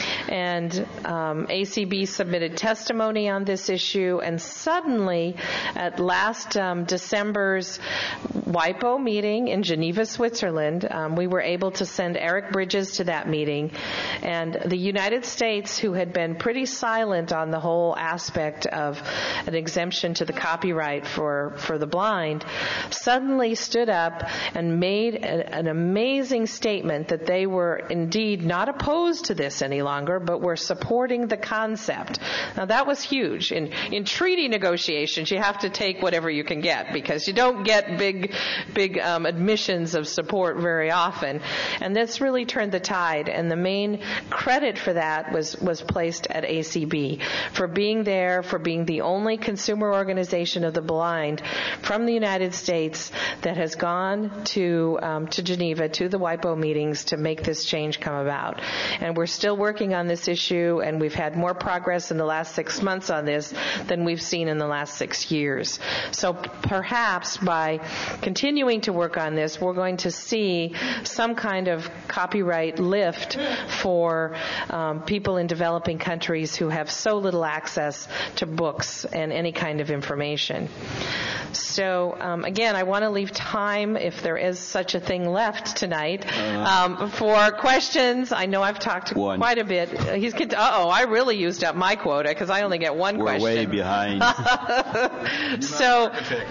And um, A C B submitted testimony on this issue, and suddenly at last um, December's WIPO meeting in Geneva, Switzerland, um, we were able to send Eric Bridges to that meeting. And the United States, who had been pretty silent on the whole aspect of an exemption to the copyright for, for the blind, suddenly stood up and made a, an amazing statement that they were indeed not opposed to this any longer, but were supporting the concept. Now that was huge. In, in treaty negotiations, you have to take whatever you can get because you don't get big, big um, admissions of support very often. And this really turned the tide, and the main credit for that was, was placed at A C B for being there, for being the only consumer organization of the blind from the United States that has gone to um, to Geneva, to the WIPO meetings to make this change come about. And we're still working on this issue, and we've had more progress in the last six months on this than we've seen in the last six years. So perhaps by continuing to work on this, we're going to see some kind of copyright lift for um, people in developing countries who have so little access to books and any kind of information. So um, again, I want to leave time, if there is such a thing left tonight, um, for questions. I know I've talked one. quite a bit. He's uh-oh, I really used up my quota because I only get one We're question. We're way behind. so,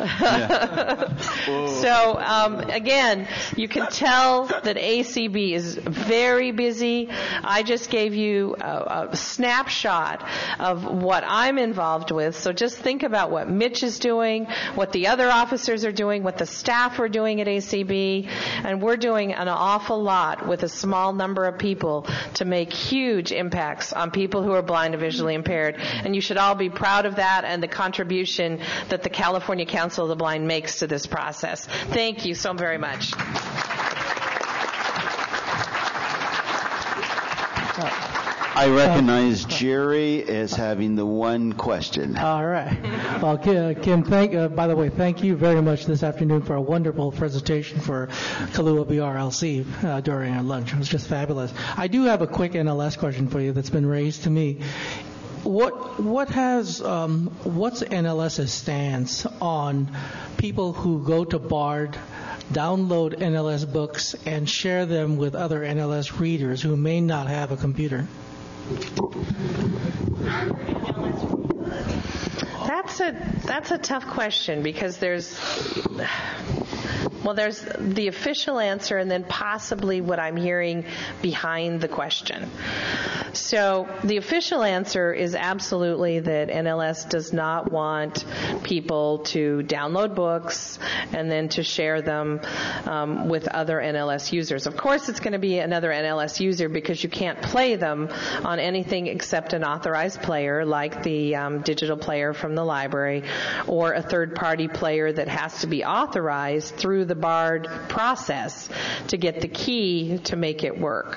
so um, again, you can tell that A C B is very busy. I just gave you a, a snapshot of what I'm involved with. So just think about what Mitch is doing, what the other officers are doing, what the staff are doing at A C B, and we're doing an awful lot with a small number of people to make huge impacts on people who are blind and visually impaired. And you should all be proud of that and the contribution that the California Council of the Blind makes to this process. Thank you so very much. I recognize Jerry as having the one question. All right. Well, Kim, thank, uh, by the way, thank you very much this afternoon for a wonderful presentation for Kahlua B R L C uh, during our lunch. It was just fabulous. I do have a quick N L S question for you that's been raised to me. What what has um, what's NLS's stance on people who go to BARD, download N L S books, and share them with other N L S readers who may not have a computer? That's a that's a tough question because there's well there's the official answer and then possibly what I'm hearing behind the question. So the official answer is absolutely that N L S does not want people to download books and then to share them um, with other N L S users. Of course, it's going to be another N L S user because you can't play them on anything except an authorized player like the um, digital player from the library or a third-party player that has to be authorized through the BARD process to get the key to make it work.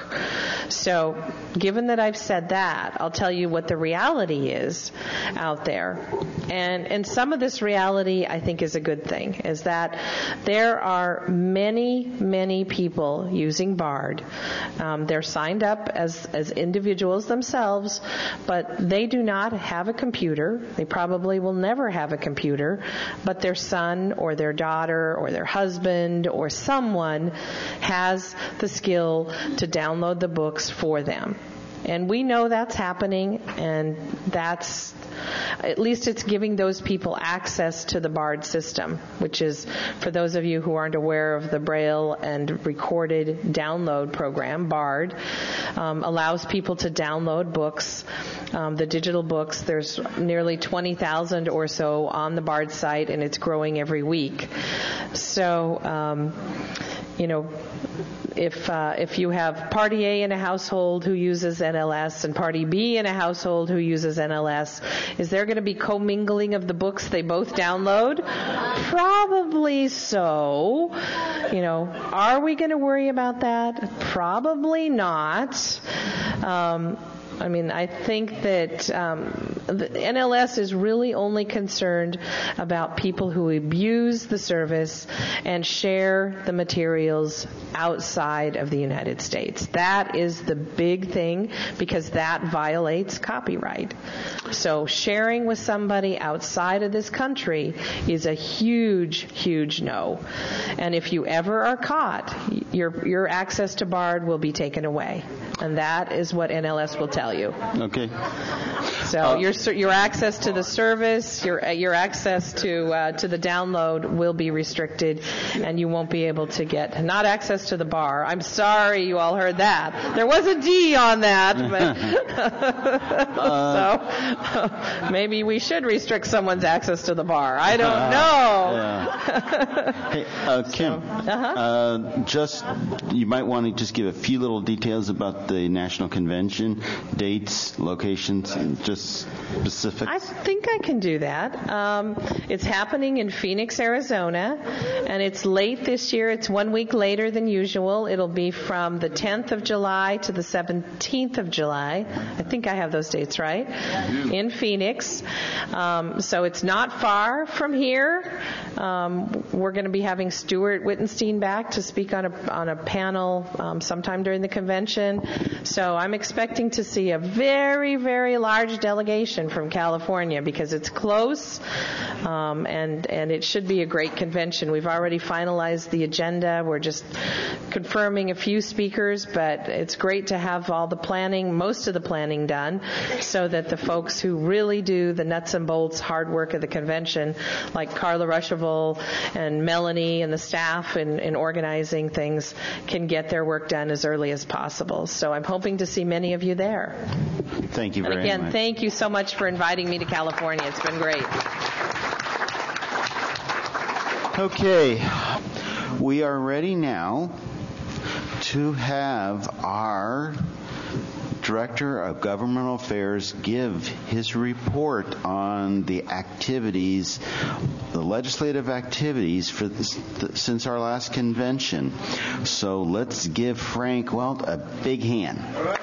So given that I've said that, I'll tell you what the reality is out there. And, and some of this reality, I think, is a good thing, is that there are many, many people using BARD. Um, they're signed up as, as individuals themselves, but they do not have a computer. They probably will never have a computer, but their son or their daughter or their husband or someone has the skill to download the books for them. And we know that's happening, and that's, at least it's giving those people access to the BARD system, which is, for those of you who aren't aware of the Braille and Recorded Download Program, BARD, um, allows people to download books, um, the digital books. There's nearly twenty thousand or so on the BARD site, and it's growing every week. So, um, you know, if uh, if you have Party A in a household who uses N L S and Party B in a household who uses N L S, is there going to be commingling of the books they both download? Probably so. You know, are we going to worry about that? Probably not. Um, I mean, I think that um, the N L S is really only concerned about people who abuse the service and share the materials outside of the United States. That is the big thing, because that violates copyright. So sharing with somebody outside of this country is a huge, huge no. And if you ever are caught, your your access to BARD will be taken away. And that is what N L S will tell you. Okay. So uh, your your access to the service, your your access to uh, to the download will be restricted, and you won't be able to get not access to the bar. I'm sorry, you all heard that. There was a D on that, but uh, so maybe we should restrict someone's access to the bar. I don't uh, know. Yeah. Hey, uh, Kim, so, uh-huh. uh, just you might want to just give a few little details about the National Convention, dates, locations, and just specifics. I think I can do that. Um, it's happening in Phoenix, Arizona, and it's late this year. It's one week later than usual. It'll be from the tenth of July to the seventeenth of July. I think I have those dates right. In Phoenix. Um, so it's not far from here. Um, we're going to be having Stuart Wittenstein back to speak on a on a panel um, sometime during the convention. So I'm expecting to see a very, very large delegation from California because it's close, um, and and it should be a great convention. We've already finalized the agenda. We're just confirming a few speakers, but it's great to have all the planning, most of the planning done, so that the folks who really do the nuts and bolts hard work of the convention, like Carla Ruschival and Melanie and the staff in, in organizing things, can get their work done as early as possible. So I'm hoping to see many of you there. Thank you very much. And again, much. thank you so much for inviting me to California. It's been great. Okay, we are ready now to have our Director of Governmental Affairs give his report on the activities, the legislative activities for this, th- since our last convention. So let's give Frank Welt a big hand.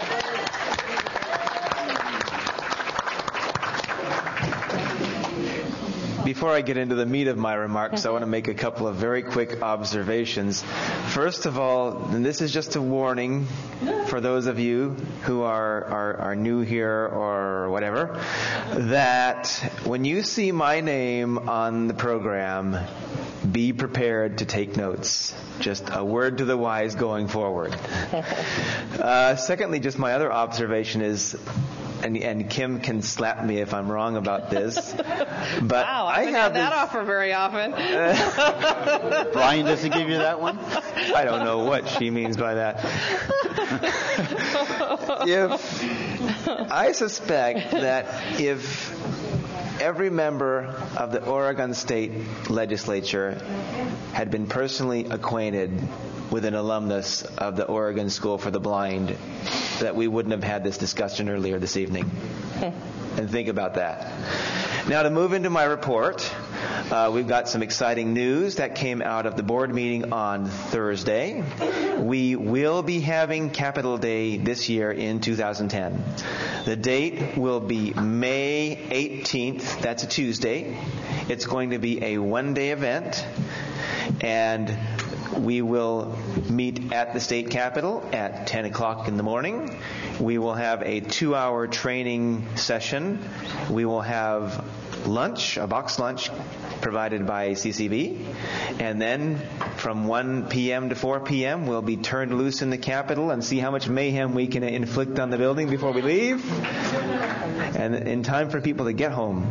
Before I get into the meat of my remarks, I want to make a couple of very quick observations. First of all, and this is just a warning for those of you who are, are, are new here or whatever, that when you see my name on the program, be prepared to take notes. Just a word to the wise going forward. Uh, secondly, just my other observation is, And, and Kim can slap me if I'm wrong about this. But wow, I, I haven't have had that this, offer very often. Brian doesn't give you that one? I don't know what she means by that. if I suspect that if every member of the Oregon State Legislature had been personally acquainted with an alumnus of the Oregon School for the Blind, that we wouldn't have had this discussion earlier this evening. And think about that. Now, to move into my report, uh, we've got some exciting news that came out of the board meeting on Thursday. We will be having Capitol Day this year in two thousand ten. The date will be May eighteenth. That's a Tuesday. It's going to be a one-day event, and we will meet at the state capitol at ten o'clock in the morning. We will have a two-hour training session. We will have lunch, a box lunch, provided by C C B. And then from one p.m. to four p.m., we'll be turned loose in the Capitol and see how much mayhem we can inflict on the building before we leave. And in time for people to get home.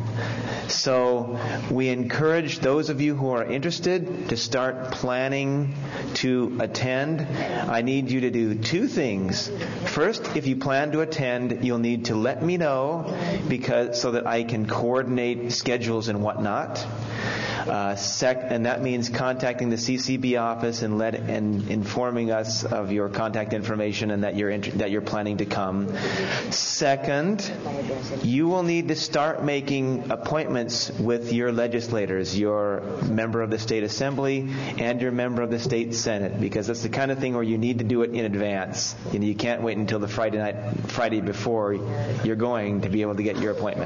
So we encourage those of you who are interested to start planning to attend. I need you to do two things. First, if you plan to attend, you'll need to let me know because so that I can coordinate schedules and whatnot. Uh, sec- and that means contacting the C C B office and let and informing us of your contact information and that you're inter- that you're planning to come. Second, you will need to start making appointments with your legislators, your member of the state assembly and your member of the state senate, because that's the kind of thing where you need to do it in advance. You know, you can't wait until the Friday night, Friday before you're going to be able to get your appointment.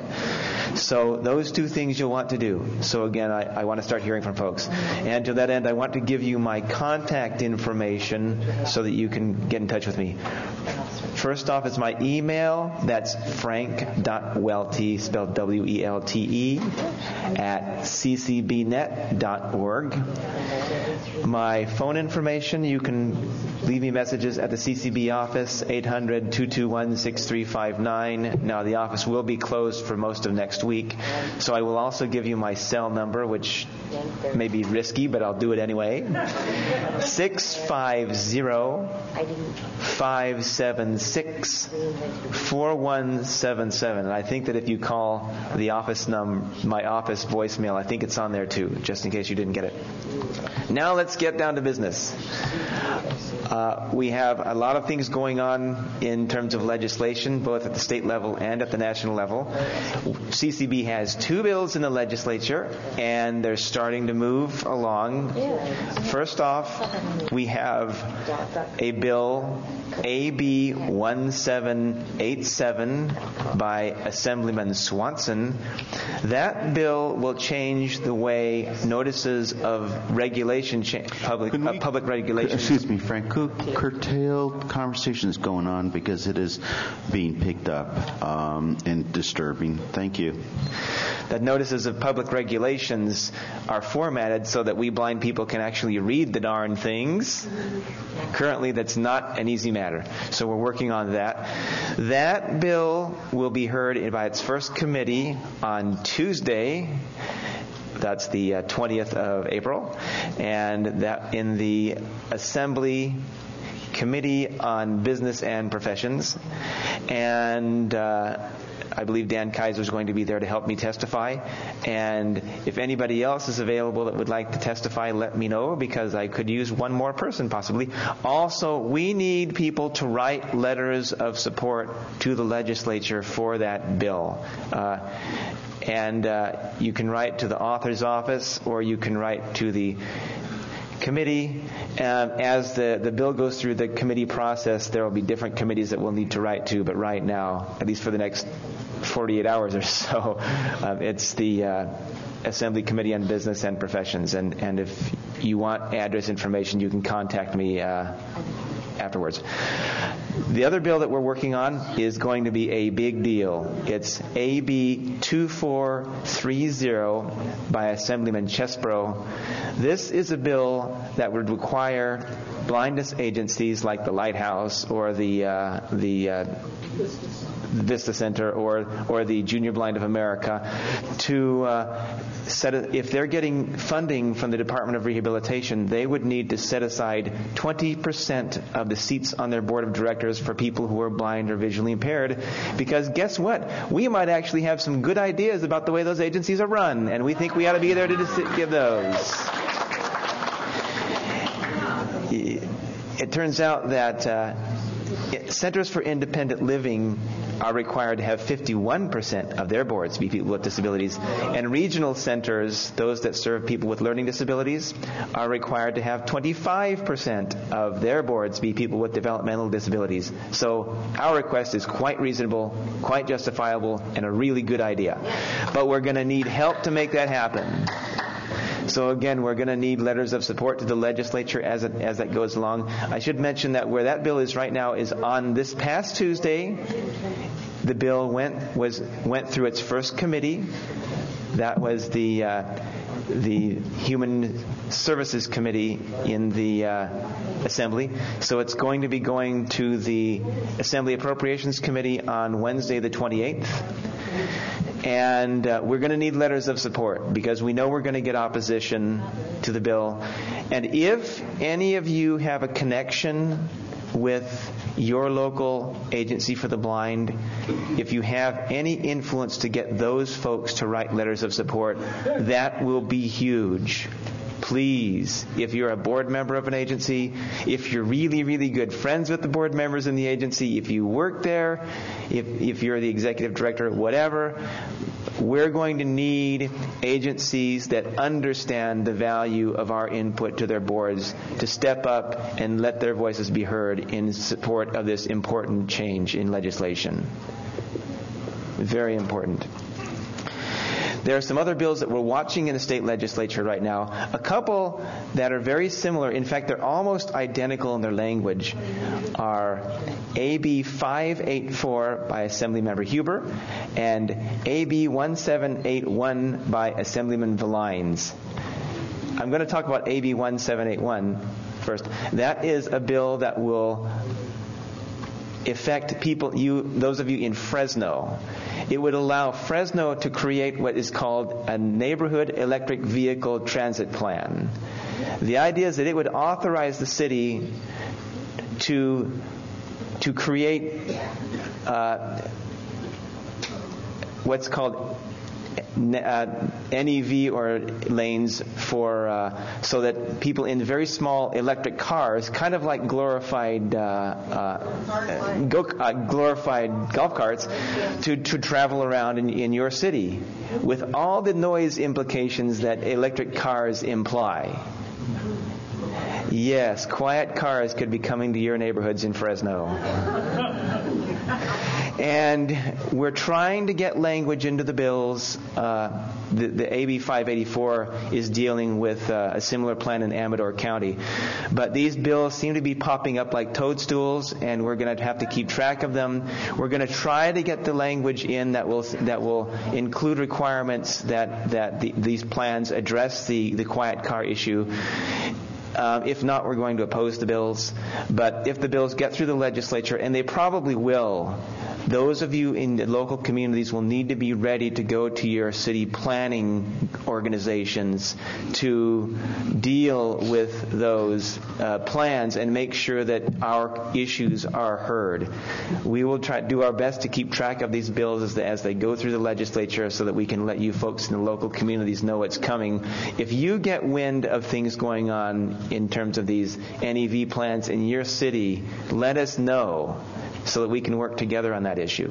So those two things you'll want to do. So again, I, I want to start hearing from folks. And to that end, I want to give you my contact information so that you can get in touch with me. First off is my email. That's frank dot welty, spelled W E L T E, at c c b net dot org. My phone information, you can leave me messages at the C C B office, eight hundred, two two one, six three five nine. Now, the office will be closed for most of next week, so I will also give you my cell number, which may be risky, but I'll do it anyway. six five zero, five seven six, four one seven seven. And I think that if you call the office num my office voicemail, I think it's on there too, just in case you didn't get it. Now let's get down to business. Uh, we have a lot of things going on in terms of legislation, both at the state level and at the national level. C C B has two bills in the legislature, and they're starting to move along. First off, we have a bill, A B one seven eight seven, by Assemblyman Swanson. That bill will change the way notices of regulation, cha- public uh, public regulations. Excuse me, Frank. Curtailed conversations going on because it is being picked up um, and disturbing. Thank you. That notices of public regulations are formatted so that we blind people can actually read the darn things. Currently, that's not an easy matter. So we're working on that. That bill will be heard by its first committee on Tuesday. That's the uh, twentieth of April. And that in the Assembly Committee on Business and Professions. And uh, I believe Dan Kaiser is going to be there to help me testify. And if anybody else is available that would like to testify, let me know, because I could use one more person possibly. Also, we need people to write letters of support to the legislature for that bill. Uh, and uh, you can write to the author's office, or you can write to the committee. Um, as the, the bill goes through the committee process, there will be different committees that we'll need to write to, but right now, at least for the next forty-eight hours or so, um, it's the uh, Assembly Committee on Business and Professions. And, and if you want address information, you can contact me uh, afterwards. The other bill that we're working on is going to be a big deal. It's A B two four three zero by Assemblyman Chesbro. This is a bill that would require blindness agencies like the Lighthouse or the uh, the uh, Vista Center or or the Junior Blind of America to uh, set a, if they're getting funding from the Department of Rehabilitation, they would need to set aside twenty percent of of the seats on their board of directors for people who are blind or visually impaired. Because guess what? We might actually have some good ideas about the way those agencies are run, and we think we ought to be there to dis- give those. It turns out that uh, Centers for Independent Living are required to have fifty-one percent of their boards be people with disabilities, and regional centers, those that serve people with learning disabilities, are required to have twenty-five percent of their boards be people with developmental disabilities. So our request is quite reasonable, quite justifiable, and a really good idea. But we're going to need help to make that happen. So again, we're going to need letters of support to the legislature as it, as that goes along. I should mention that where that bill is right now is on this past Tuesday. The bill went was went through its first committee. That was the uh, the Human Services Committee in the uh, Assembly. So it's going to be going to the Assembly Appropriations Committee on Wednesday the twenty-eighth. And uh, we're going to need letters of support because we know we're going to get opposition to the bill. And if any of you have a connection with your local agency for the blind, if you have any influence to get those folks to write letters of support, that will be huge. Please, if you're a board member of an agency, if you're really, really good friends with the board members in the agency, if you work there, if, if you're the executive director, whatever, we're going to need agencies that understand the value of our input to their boards to step up and let their voices be heard in support of this important change in legislation. Very important. There are some other bills that we're watching in the state legislature right now. A couple that are very similar, in fact, they're almost identical in their language, are A B five eighty-four by Assemblymember Huber and A B seventeen eighty-one by Assemblyman Villines. I'm going to talk about A B seventeen eighty-one first. That is a bill that will affect people, you, those of you in Fresno. It would allow Fresno to create what is called a neighborhood electric vehicle transit plan. The idea is that it would authorize the city to to create uh, what's called Uh, N E V or lanes for uh, so that people in very small electric cars, kind of like glorified uh, uh, go, uh, glorified golf carts, to to travel around in, in your city with all the noise implications that electric cars imply. Yes, quiet cars could be coming to your neighborhoods in Fresno. And we're trying to get language into the bills. Uh, the, the A B five eighty-four is dealing with uh, a similar plan in Amador County. But these bills seem to be popping up like toadstools, and we're going to have to keep track of them. We're going to try to get the language in that will that will include requirements that, that the, these plans address the, the quiet car issue. Uh, if not, we're going to oppose the bills. But if the bills get through the legislature, and they probably will, those of you in the local communities will need to be ready to go to your city planning organizations to deal with those uh, plans and make sure that our issues are heard. We will try to do our best to keep track of these bills as they, as they go through the legislature so that we can let you folks in the local communities know what's coming. If you get wind of things going on in terms of these N E V plans in your city, let us know so that we can work together on that issue.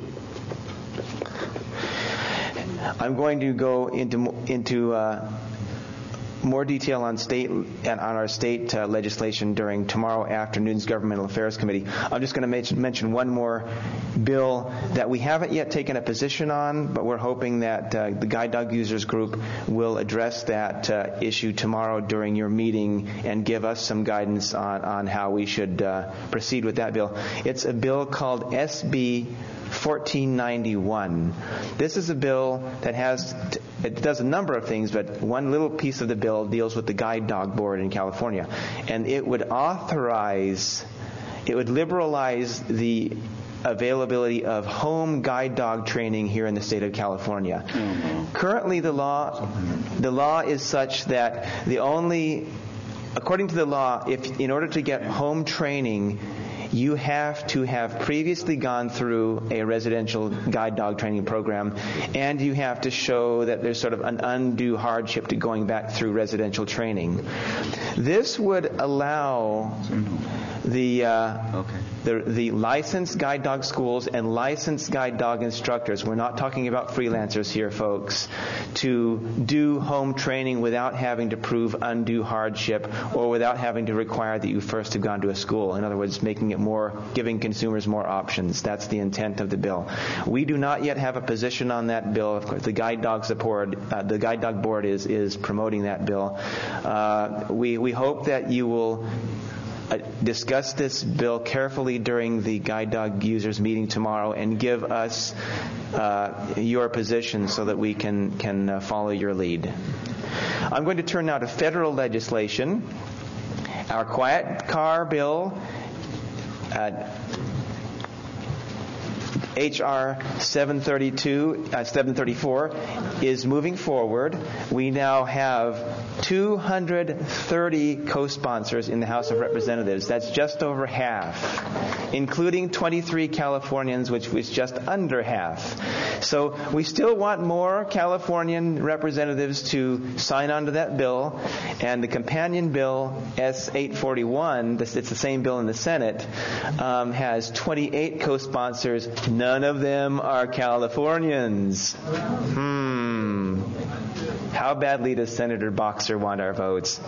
I'm going to go into into uh, more detail on state and on our state uh, legislation during tomorrow afternoon's Governmental Affairs Committee. I'm just going to mention, mention one more bill that we haven't yet taken a position on, but we're hoping that uh, the Guide Dog Users Group will address that uh, issue tomorrow during your meeting and give us some guidance on, on how we should uh, proceed with that bill. It's a bill called S B fourteen ninety-one. This is a bill that has, t- it does a number of things, but one little piece of the bill deals with the Guide Dog Board in California. And it would authorize, it would liberalize the availability of home guide dog training here in the state of California. Mm-hmm. Currently, the law, the law is such that the only, according to the law, if in order to get home training, you have to have previously gone through a residential guide dog training program, and you have to show that there's sort of an undue hardship to going back through residential training. This would allow the uh, okay. the the licensed guide dog schools and licensed guide dog instructors, we're not talking about freelancers here, folks, to do home training without having to prove undue hardship or without having to require that you first have gone to a school. In other words, making it more, giving consumers more options. That's the intent of the bill. We do not yet have a position on that bill. Of course, the Guide Dog Support, uh, the Guide Dog Board is is promoting that bill. Uh, we we hope that you will Uh, discuss this bill carefully during the guide dog users meeting tomorrow and give us uh, your position so that we can can uh, follow your lead. I'm going to turn now to federal legislation. Our quiet car bill, uh, H R seven thirty-two, uh, seven thirty-four, is moving forward. We now have two hundred thirty co-sponsors in the House of Representatives. That's just over half, including twenty-three Californians, which was just under half. So we still want more Californian representatives to sign on to that bill. And the companion bill, S eight forty-one, it's the same bill in the Senate, um, has twenty-eight co-sponsors. None of them are Californians. Hmm. How badly does Senator Boxer want our votes?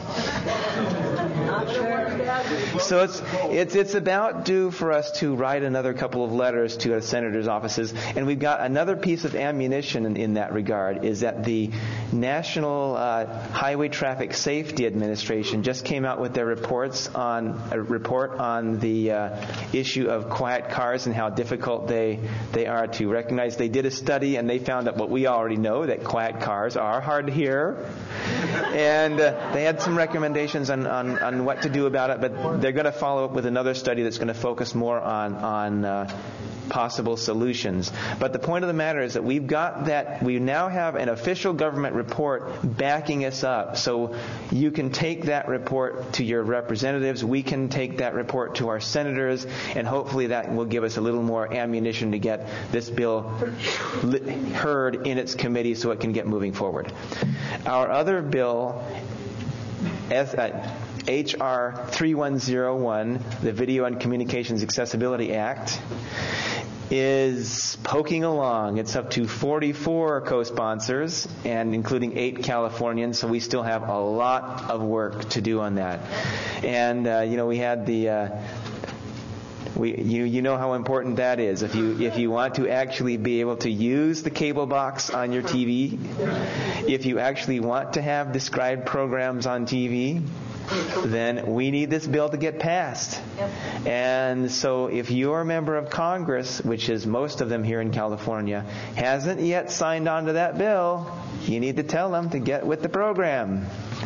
So it's it's it's about due for us to write another couple of letters to our senators' offices, and we've got another piece of ammunition in, in that regard. Is that the National uh, Highway Traffic Safety Administration just came out with their reports on a report on the uh, issue of quiet cars and how difficult they they are to recognize. They did a study and they found out what we already know, that quiet cars are hard to hear, and uh, they had some recommendations on, on on what to do about it, but they're going to follow up with another study that's going to focus more on on uh, possible solutions. But the point of the matter is that we've got that, we now have an official government report backing us up. So you can take that report to your representatives, we can take that report to our senators, and hopefully that will give us a little more ammunition to get this bill heard in its committee so it can get moving forward. Our other bill, as, uh, H R thirty-one oh one, the Video and Communications Accessibility Act, is poking along. It's up to forty-four co-sponsors, and including eight Californians, so we still have a lot of work to do on that. And, uh, you know, we had the... Uh, We, you, you know how important that is. If you if you want to actually be able to use the cable box on your T V, if you actually want to have described programs on T V, then we need this bill to get passed. Yep. And so if your member of Congress, which is most of them here in California, hasn't yet signed on to that bill, you need to tell them to get with the program.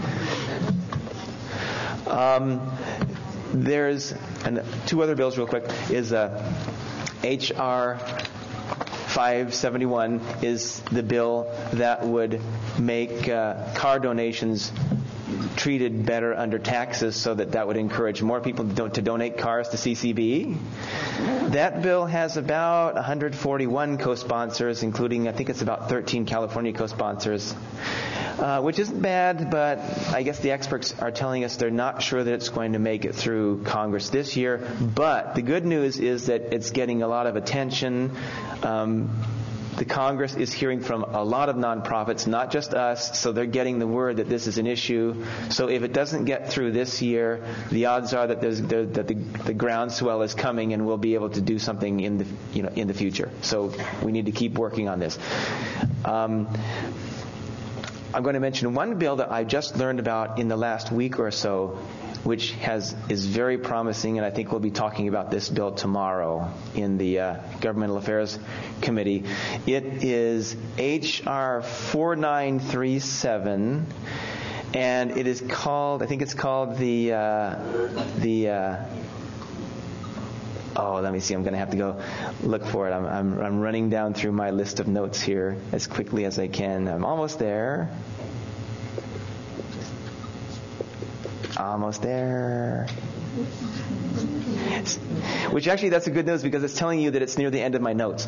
Um, there's and two other bills real quick. Is uh, H R five seventy-one is the bill that would make uh, car donations treated better under taxes, so that that would encourage more people to, do- to donate cars to C C B. That bill has about one hundred forty-one co-sponsors, including I think it's about thirteen California co-sponsors, uh, which isn't bad, but I guess the experts are telling us they're not sure that it's going to make it through Congress this year. But the good news is that it's getting a lot of attention. Um, The Congress is hearing from a lot of nonprofits, not just us, so they're getting the word that this is an issue. So if it doesn't get through this year, the odds are that there's there, that the, the groundswell is coming, and we'll be able to do something in the you know in the future. So we need to keep working on this. Um, I'm going to mention one bill that I just learned about in the last week or so, which has is very promising, and I think we'll be talking about this bill tomorrow in the uh, Governmental Affairs Committee. It is H R forty-nine thirty-seven, and it is called, I think it's called the, uh, the, uh, oh, let me see, I'm going to have to go look for it. I'm, I'm, I'm running down through my list of notes here as quickly as I can. I'm almost there. Almost there. Which actually, that's a good news because it's telling you that it's near the end of my notes.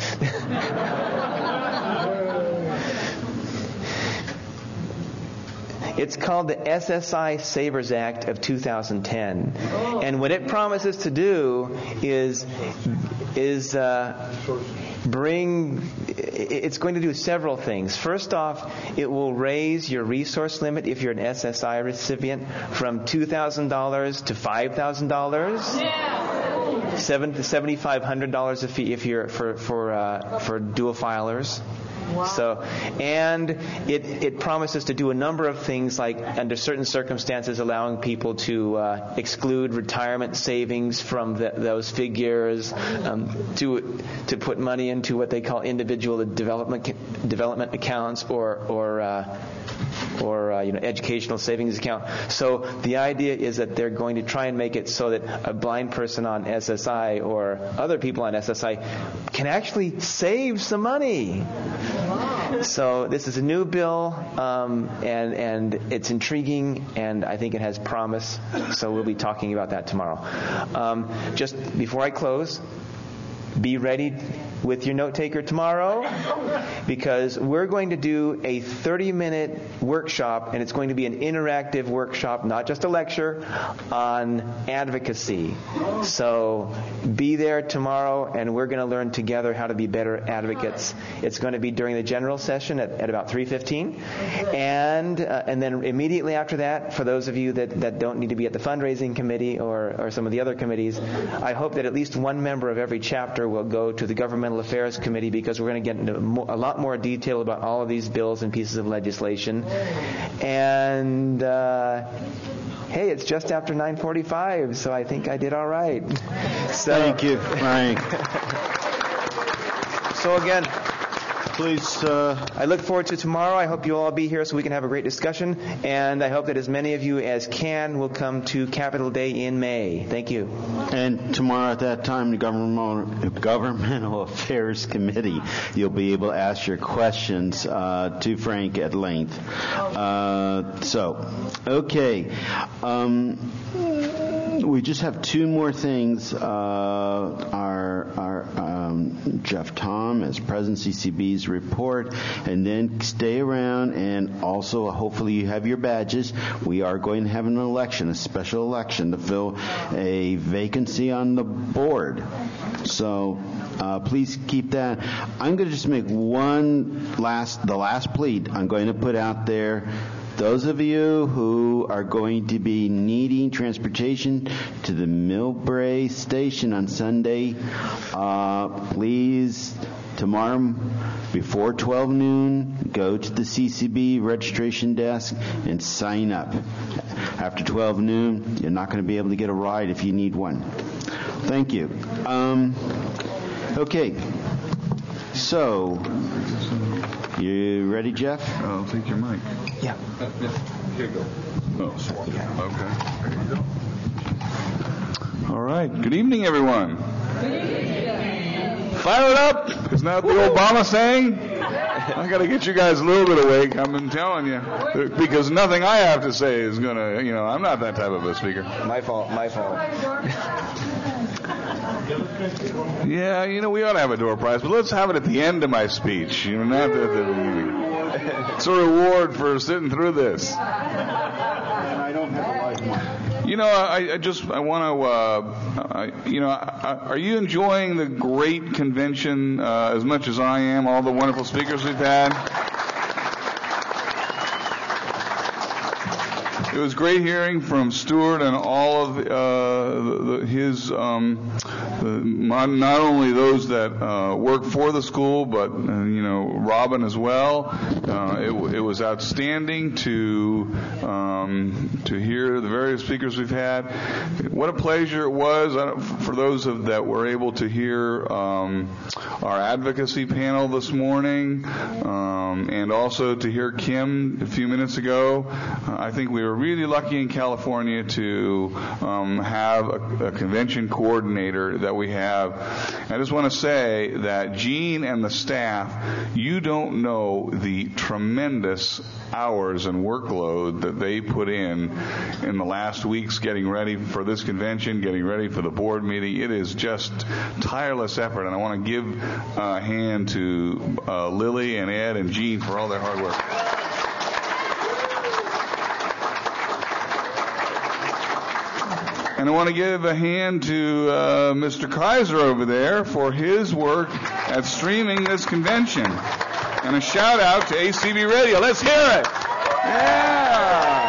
It's called the S S I Savers Act of two thousand ten. And what it promises to do is, is uh, bring, it's going to do several things. First off, it will raise your resource limit if you're an S S I recipient from two thousand dollars to five thousand dollars. Seven to seventy-five hundred dollars a fee if you're for for uh, for dual filers. Wow. So, and it it promises to do a number of things, like under certain circumstances, allowing people to uh, exclude retirement savings from the, those figures, um, to to put money into what they call individual development development accounts or or. Uh, or uh, you know, educational savings account. So the idea is that they're going to try and make it so that a blind person on S S I or other people on S S I can actually save some money. So this is a new bill, um, and and it's intriguing, and I think it has promise. So we'll be talking about that tomorrow. Um, just before I close, be ready with your note taker tomorrow, because we're going to do a thirty-minute workshop, and it's going to be an interactive workshop, not just a lecture, on advocacy. So be there tomorrow, and we're going to learn together how to be better advocates. It's going to be during the general session at, at about three fifteen, and uh, and then immediately after that, for those of you that, that don't need to be at the fundraising committee or, or some of the other committees, I hope that at least one member of every chapter will go to the governmental affairs committee, because we're going to get into mo- a lot more detail about all of these bills and pieces of legislation. And uh, hey, it's just after nine forty-five, so I think I did all right. So, thank you, Frank. So again, please, uh, I look forward to tomorrow. I hope you'll all be here so we can have a great discussion. And I hope that as many of you as can will come to Capitol Day in May. Thank you. And tomorrow at that time, the Governmental, Governmental Affairs Committee, you'll be able to ask your questions uh, to Frank at length. Uh, so, okay. Um, we just have two more things. Uh, our our um, Jeff Tom as President C C B's report, and then stay around, and also hopefully you have your badges. We are going to have an election, a special election to fill a vacancy on the board. So uh, please keep that. I'm going to just make one last, the last plea I'm going to put out there. Those of you who are going to be needing transportation to the Millbrae station on Sunday, uh, please, tomorrow before twelve noon, go to the C C B registration desk and sign up. After twelve noon, you're not going to be able to get a ride if you need one. Thank you. Um, okay. So, you ready, Jeff? I'll take your mic. Yeah. Here you go. Oh, okay. There you go. All right. Good evening, everyone. Good evening. Fire it up. Isn't that the Obama saying? I got to get you guys a little bit awake. I've been telling you, because nothing I have to say is gonna. You know, I'm not that type of a speaker. My fault. My fault. Yeah, you know, we ought to have a door prize, but let's have it at the end of my speech. You know, not at the beginning. It's a reward for sitting through this. I don't have a life. You know, I, I just I want to, uh, I, you know, I, are you enjoying the great convention uh, as much as I am? All the wonderful speakers we've had. It was great hearing from Stuart and all of uh, the, the, his, um, the, not only those that uh, work for the school, but, uh, you know, Robin as well. Uh, it, it was outstanding to um, to hear the various speakers we've had. What a pleasure it was I don't, for those of that were able to hear um, our advocacy panel this morning. Um, Um, and also to hear Kim a few minutes ago, uh, I think we were really lucky in California to um, have a, a convention coordinator that we have. I just want to say that Gene and the staff, you don't know the tremendous hours and workload that they put in in the last weeks getting ready for this convention, getting ready for the board meeting. It is just tireless effort, and I want to give a hand to uh, Lily and Ed and Gene for all their hard work. And I want to give a hand to uh, Mister Kaiser over there for his work at streaming this convention. And a shout out to A C B Radio. Let's hear it. Yeah.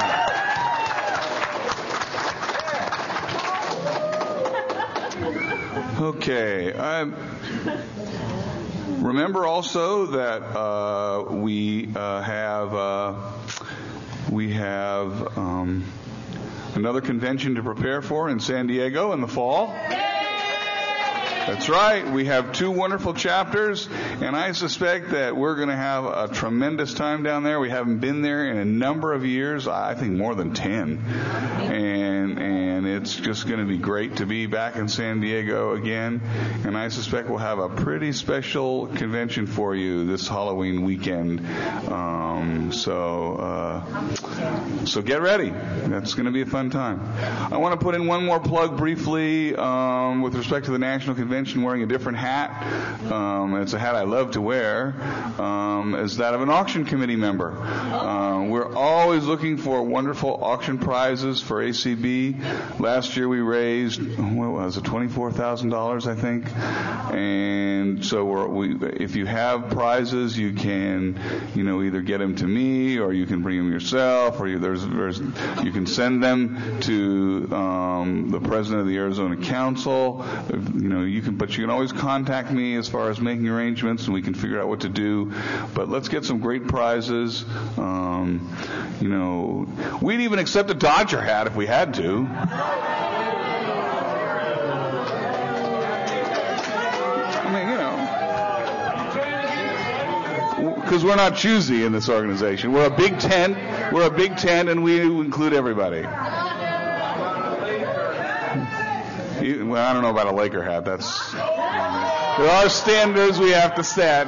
Okay. I remember also that uh, we uh, have uh, we have um, another convention to prepare for in San Diego in the fall. That's right. We have two wonderful chapters, and I suspect that we're going to have a tremendous time down there. We haven't been there in a number of years, I think more than ten. And and it's just going to be great to be back in San Diego again. And I suspect we'll have a pretty special convention for you this Halloween weekend. Um, so uh, so get ready. That's going to be a fun time. I want to put in one more plug briefly um, with respect to the National Convention. Wearing a different hat. Um, it's a hat I love to wear. Um, is that of an auction committee member. Uh, we're always looking for wonderful auction prizes for A C B. Last year we raised, what was it, twenty-four thousand dollars, I think. And so we're, we, if you have prizes, you can, you know, either get them to me, or you can bring them yourself, or you, there's, there's, you can send them to um, the president of the Arizona Council. You know, you can, but you can always contact me as far as making arrangements, and we can figure out what to do. But let's get some great prizes. Um, you know, we'd even accept a Dodger hat if we had to. I mean, you know, because we're not choosy in this organization. We're a big tent. We're a big tent, and we include everybody. Well, I don't know about a Laker hat. That's there are standards we have to set.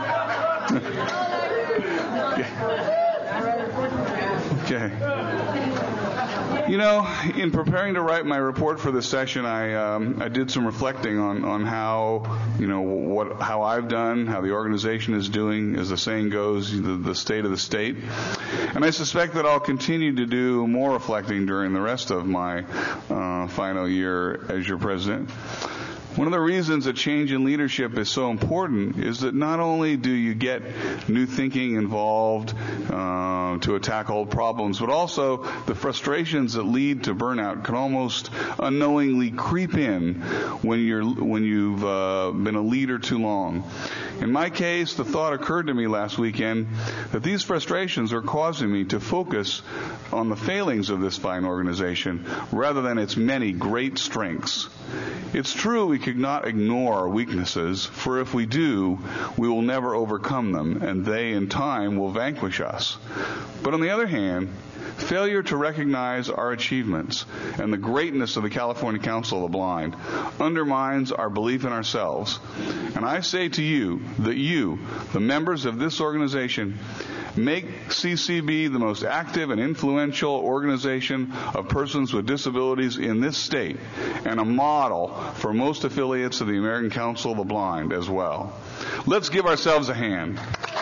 Okay. You know, in preparing to write my report for this session, I um, I did some reflecting on, on how, you know, what how I've done, how the organization is doing, as the saying goes, the, the state of the state. And I suspect that I'll continue to do more reflecting during the rest of my uh, final year as your president. One of the reasons a change in leadership is so important is that not only do you get new thinking involved uh, to attack old problems, but also the frustrations that lead to burnout can almost unknowingly creep in when you're when you've uh, been a leader too long. In my case, the thought occurred to me last weekend that these frustrations are causing me to focus on the failings of this fine organization rather than its many great strengths. It's true we could not ignore our weaknesses, for if we do, we will never overcome them, and they in time will vanquish us. But on the other hand, failure to recognize our achievements and the greatness of the California Council of the Blind undermines our belief in ourselves. And I say to you that you, the members of this organization, make C C B the most active and influential organization of persons with disabilities in this state, and a model for most affiliates of the American Council of the Blind as well. Let's give ourselves a hand.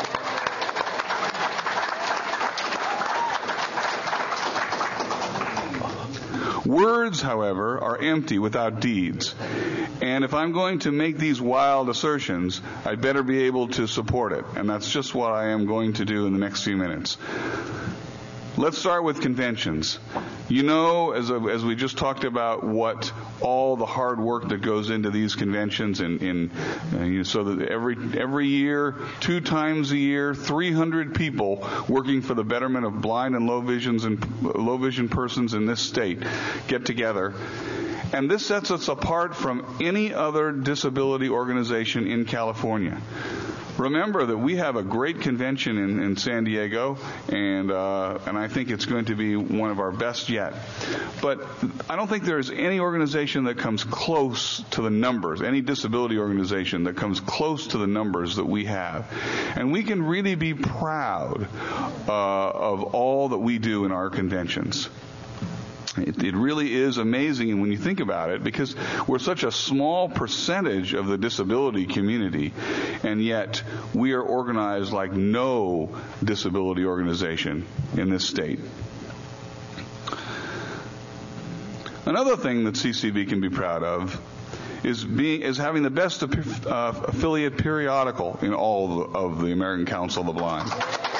Words, however, are empty without deeds. And if I'm going to make these wild assertions, I'd better be able to support it. And that's just what I am going to do in the next few minutes. Let's start with conventions. You know, as, a, as we just talked about, what all the hard work that goes into these conventions, and in, uh, you know, so that every every year, two times a year, three hundred people working for the betterment of blind and low visions and low vision persons in this state get together. And this sets us apart from any other disability organization in California. remember that we have a great convention in, in San Diego, and uh, and I think it's going to be one of our best yet. But I don't think there's any organization that comes close to the numbers, any disability organization that comes close to the numbers that we have. And we can really be proud uh, of all that we do in our conventions. It, it really is amazing when you think about it, because we're such a small percentage of the disability community, and yet we are organized like no disability organization in this state. Another thing that C C B can be proud of is being is having the best uh, affiliate periodical in all of the, of the American Council of the Blind.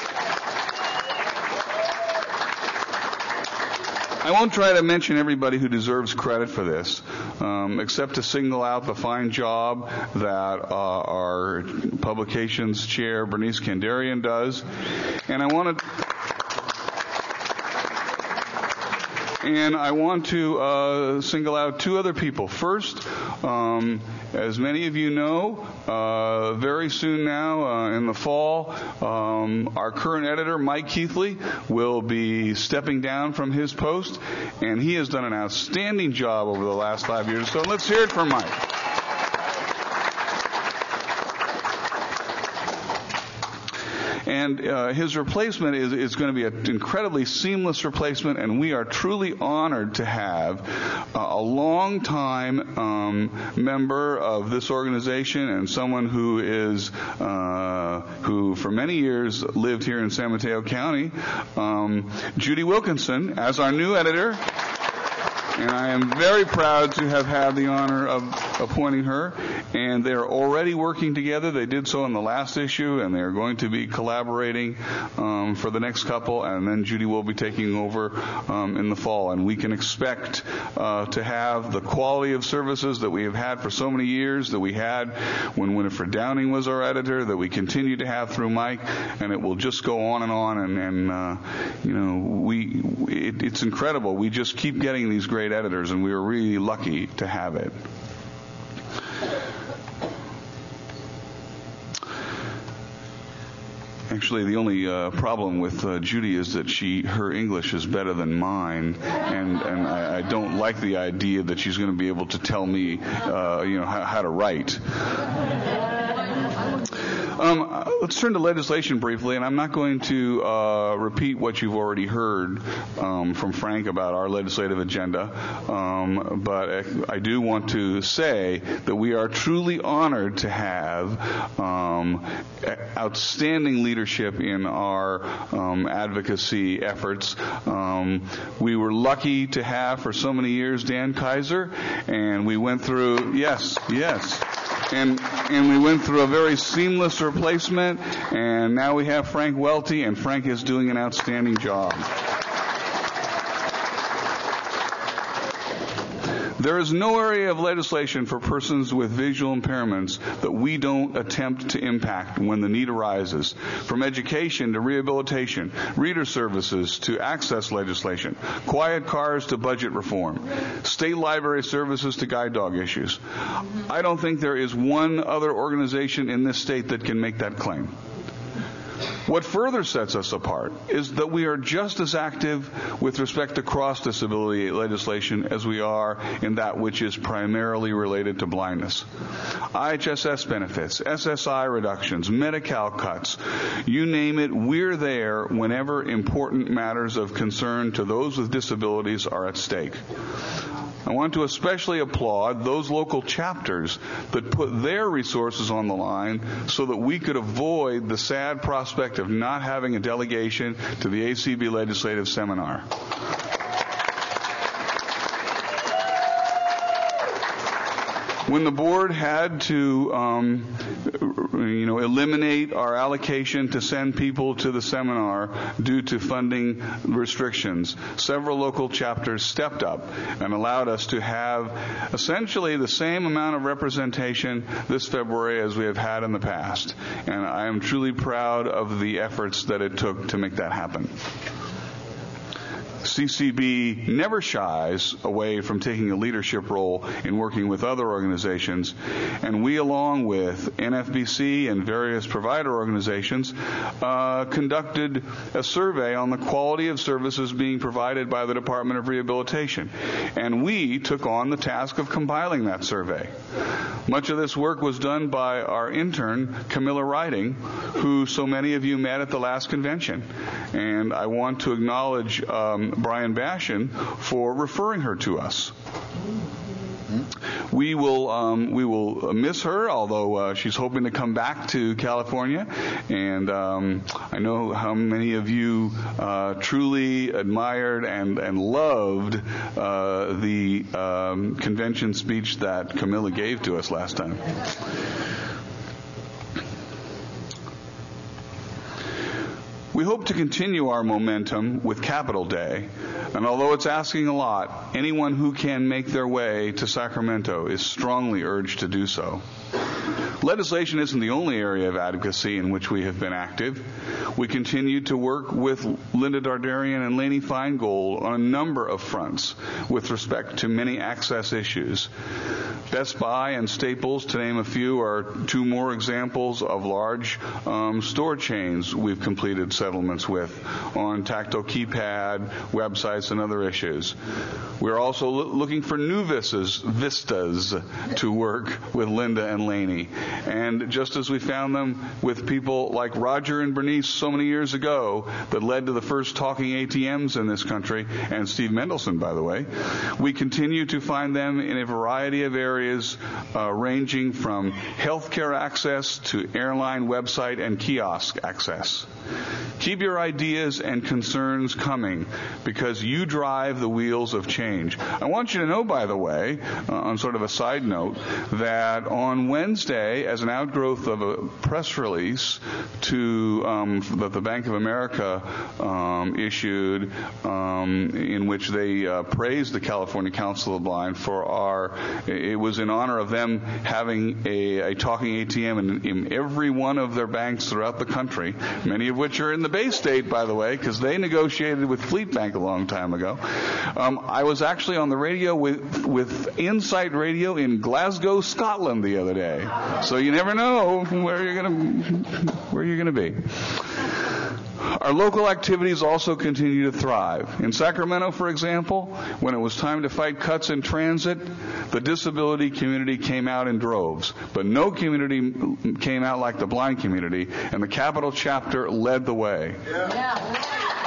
I won't try to mention everybody who deserves credit for this, um, except to single out the fine job that uh, our publications chair, Bernice Kandarian, does. And I want to... And I want to uh, single out two other people. First, um, as many of you know, uh, very soon now, uh, in the fall, um, our current editor, Mike Keithley, will be stepping down from his post, and he has done an outstanding job over the last five years. So let's hear it for Mike. And uh, his replacement is, is going to be an incredibly seamless replacement, and we are truly honored to have uh, a long-time um, member of this organization and someone who is uh, who for many years lived here in San Mateo County, um, Judy Wilkinson, as our new editor. And I am very proud to have had the honor of appointing her. And they're already working together. They did so in the last issue, and they're going to be collaborating um, for the next couple. And then Judy will be taking over um, in the fall. And we can expect uh, to have the quality of services that we have had for so many years, that we had when Winifred Downing was our editor, that we continue to have through Mike, and it will just go on and on. And, and uh, you know, we it, it's incredible. We just keep getting these great editors, and we are really lucky to have it. Actually, the only uh, problem with uh, Judy is that she her English is better than mine, and and I, I don't like the idea that she's going to be able to tell me, uh, you know, how, how to write. Um, let's turn to legislation briefly, and I'm not going to uh, repeat what you've already heard um, from Frank about our legislative agenda, um, but I do want to say that we are truly honored to have um, outstanding leadership in our um, advocacy efforts. Um, we were lucky to have for so many years Dan Kaiser, and we went through, yes, yes. And and we went through a very seamless replacement, and now we have Frank Welty, and Frank is doing an outstanding job. There is no area of legislation for persons with visual impairments that we don't attempt to impact when the need arises. From education to rehabilitation, reader services to access legislation, quiet cars to budget reform, state library services to guide dog issues. I don't think there is one other organization in this state that can make that claim. What further sets us apart is that we are just as active with respect to cross-disability legislation as we are in that which is primarily related to blindness. I H S S benefits, S S I reductions, Medi-Cal cuts, you name it, we're there whenever important matters of concern to those with disabilities are at stake. I want to especially applaud those local chapters that put their resources on the line so that we could avoid the sad prospect of not having a delegation to the A C B legislative seminar. When the board had to, um, you know, eliminate our allocation to send people to the seminar due to funding restrictions, several local chapters stepped up and allowed us to have essentially the same amount of representation this February as we have had in the past. And I am truly proud of the efforts that it took to make that happen. C C B never shies away from taking a leadership role in working with other organizations, and we, along with N F B C and various provider organizations, uh, conducted a survey on the quality of services being provided by the Department of Rehabilitation, and we took on the task of compiling that survey. Much of this work was done by our intern, Camilla Riding, who so many of you met at the last convention, and I want to acknowledge um, Brian Bashan for referring her to us. We will um, we will miss her, although uh, she's hoping to come back to California. And um, I know how many of you uh, truly admired and, and loved uh, the um, convention speech that Camilla gave to us last time. We hope to continue our momentum with Capital Day, and although it's asking a lot, anyone who can make their way to Sacramento is strongly urged to do so. Legislation isn't the only area of advocacy in which we have been active. We continue to work with Linda Dardarian and Lainey Feingold on a number of fronts with respect to many access issues. Best Buy and Staples, to name a few, are two more examples of large um, store chains we've completed settlements with on tactile keypad, websites, and other issues. We're also lo- looking for new vistas, vistas to work with Linda and Lainey. And just as we found them with people like Roger and Bernice so many years ago that led to the first talking A T Ms in this country, and Steve Mendelson, by the way, we continue to find them in a variety of areas uh, ranging from healthcare access to airline website and kiosk access. Keep your ideas and concerns coming because you drive the wheels of change. I want you to know, by the way, uh, on sort of a side note, that on Wednesday, as an outgrowth of a press release to um, that the Bank of America um, issued um, in which they uh, praised the California Council of the Blind for our, it was in honor of them having a, a talking A T M in, in every one of their banks throughout the country, many of which are in the Bay State, by the way, because they negotiated with Fleet Bank a long time ago. Um, I was actually on the radio with, with Insight Radio in Glasgow, Scotland the other day. So you never know where you're going to where you're going to be. Our local activities also continue to thrive. In Sacramento, for example, when it was time to fight cuts in transit, the disability community came out in droves. But no community came out like the blind community, and the Capital chapter led the way. Yeah. Yeah.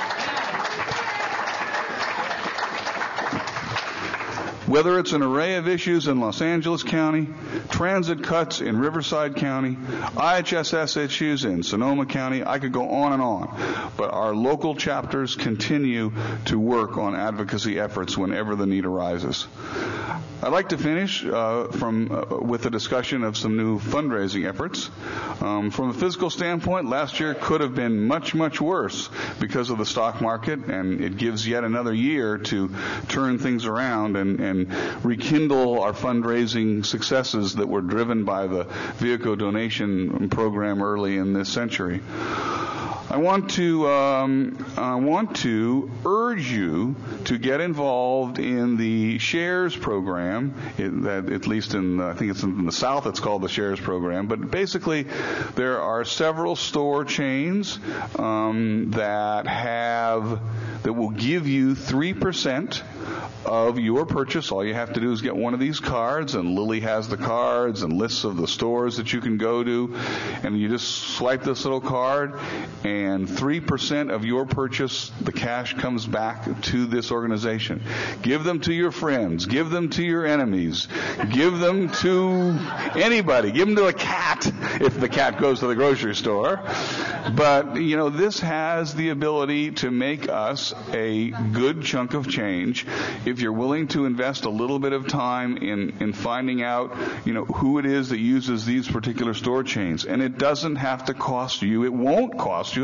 Whether it's an array of issues in Los Angeles County, transit cuts in Riverside County, I H S S issues in Sonoma County, I could go on and on. But our local chapters continue to work on advocacy efforts whenever the need arises. I'd like to finish uh, from uh, with a discussion of some new fundraising efforts. Um, from a physical standpoint, last year could have been much, much worse because of the stock market, and it gives yet another year to turn things around and, and rekindle our fundraising successes that were driven by the vehicle donation program early in this century. I want to um, I want to urge you to get involved in the SHARES program. It, that at least in I think it's in the South, it's called the SHARES program. But basically, there are several store chains um, that have that will give you three percent of your purchase. All you have to do is get one of these cards, and Lily has the cards and lists of the stores that you can go to, and you just swipe this little card, and three percent of your purchase, the cash comes back to this organization. Give them to your friends. Give them to your enemies. Give them to anybody. Give them to a cat if the cat goes to the grocery store. But, you know, this has the ability to make us a good chunk of change if you're willing to invest a little bit of time in, in finding out, you know, who it is that uses these particular store chains. And it doesn't have to cost you, it won't cost you a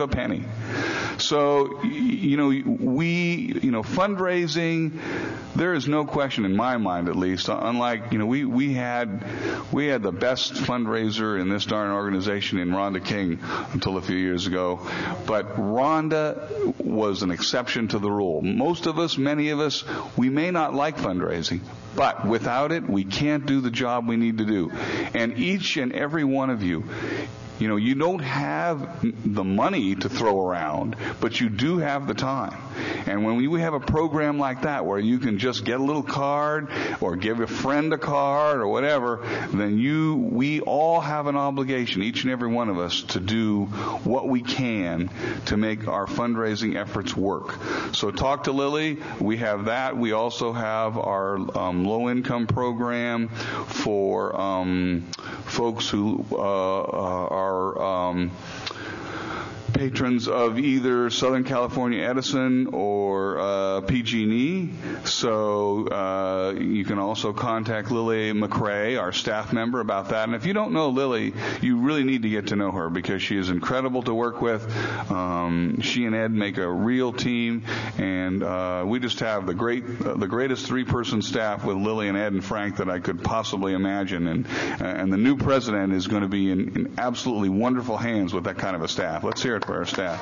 penny. So, you know, we, you know, fundraising, there is no question in my mind, at least, unlike, you know, we, we had, we had the best fundraiser in this darn organization in Rhonda King until a few years ago. But Rhonda was an exception to the rule. Most of us, many of us, we may not like fundraising, but without it, we can't do the job we need to do. And each and every one of you, you know, you don't have the money to throw around, but you do have the time. And when we have a program like that where you can just get a little card or give a friend a card or whatever, then you, we all have an obligation, each and every one of us, to do what we can to make our fundraising efforts work. So talk to Lily. We have that. We also have our um, low-income program for um, folks who uh, are Are, um, patrons of either Southern California Edison or uh, P G and E. So uh, you can also contact Lily McRae, our staff member, about that. And if you don't know Lily, you really need to get to know her because she is incredible to work with. Um, she and Ed make a real team, and uh, we just have the great, uh, the greatest three-person staff with Lily and Ed and Frank that I could possibly imagine. And and the new president is going to be in, in absolutely wonderful hands with that kind of a staff. Let's hear it for our staff.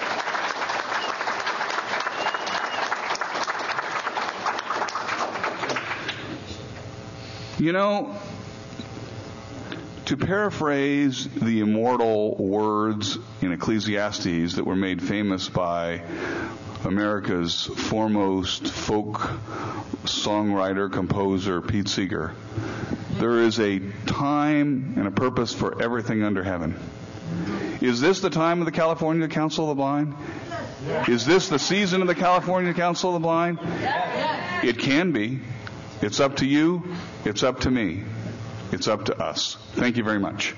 You know, to paraphrase the immortal words in Ecclesiastes that were made famous by America's foremost folk songwriter, composer, Pete Seeger, there is a time and a purpose for everything under heaven. Is this the time of the California Council of the Blind? Is this the season of the California Council of the Blind? It can be. It's up to you. It's up to me. It's up to us. Thank you very much.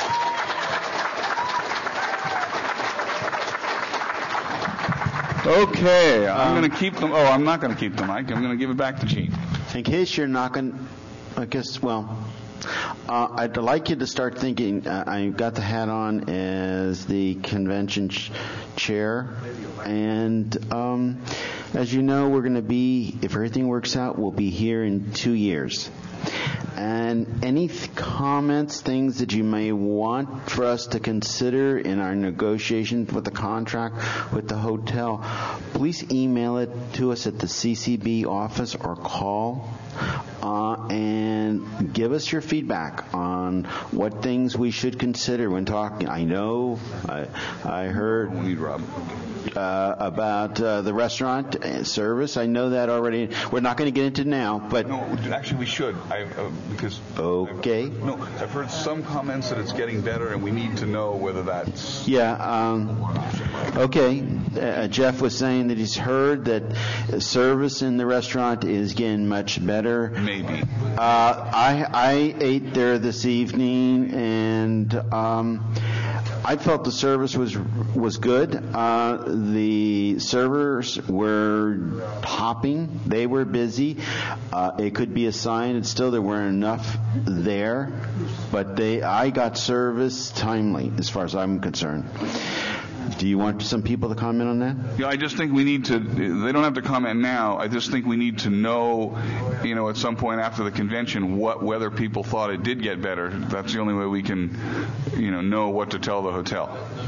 Okay, I'm um, going to keep them. Oh, I'm not going to keep the mic. I'm going to give it back to Gene. In case you're not going, I guess, well, Uh, I'd like you to start thinking, uh, I got the hat on as the convention ch- chair, and um, as you know, we're going to be, if everything works out, we'll be here in two years. And any th- comments, things that you may want for us to consider in our negotiations with the contract with the hotel, please email it to us at the C C B office or call uh, and give us your feedback on what things we should consider when talking. I know I, I heard uh, about uh, the restaurant service. I know that already. We're not going to get into it now, but no, actually we should. I, uh, because okay. I've, no, I've heard some comments that it's getting better, and we need to know whether that's yeah. Um, okay, uh, Jeff was saying that he's heard that service in the restaurant is getting much better. Maybe. Uh, I I ate there this evening, and um, I felt the service was was good. Uh, the servers were hopping; they were busy. Uh, it could be a sign that still there weren't enough there, but they I got service timely, as far as I'm concerned. Do you want some people to comment on that? Yeah, I just think we need to, they don't have to comment now. I just think we need to know, you know, at some point after the convention, what whether people thought it did get better. That's the only way we can, you know, know what to tell the hotel.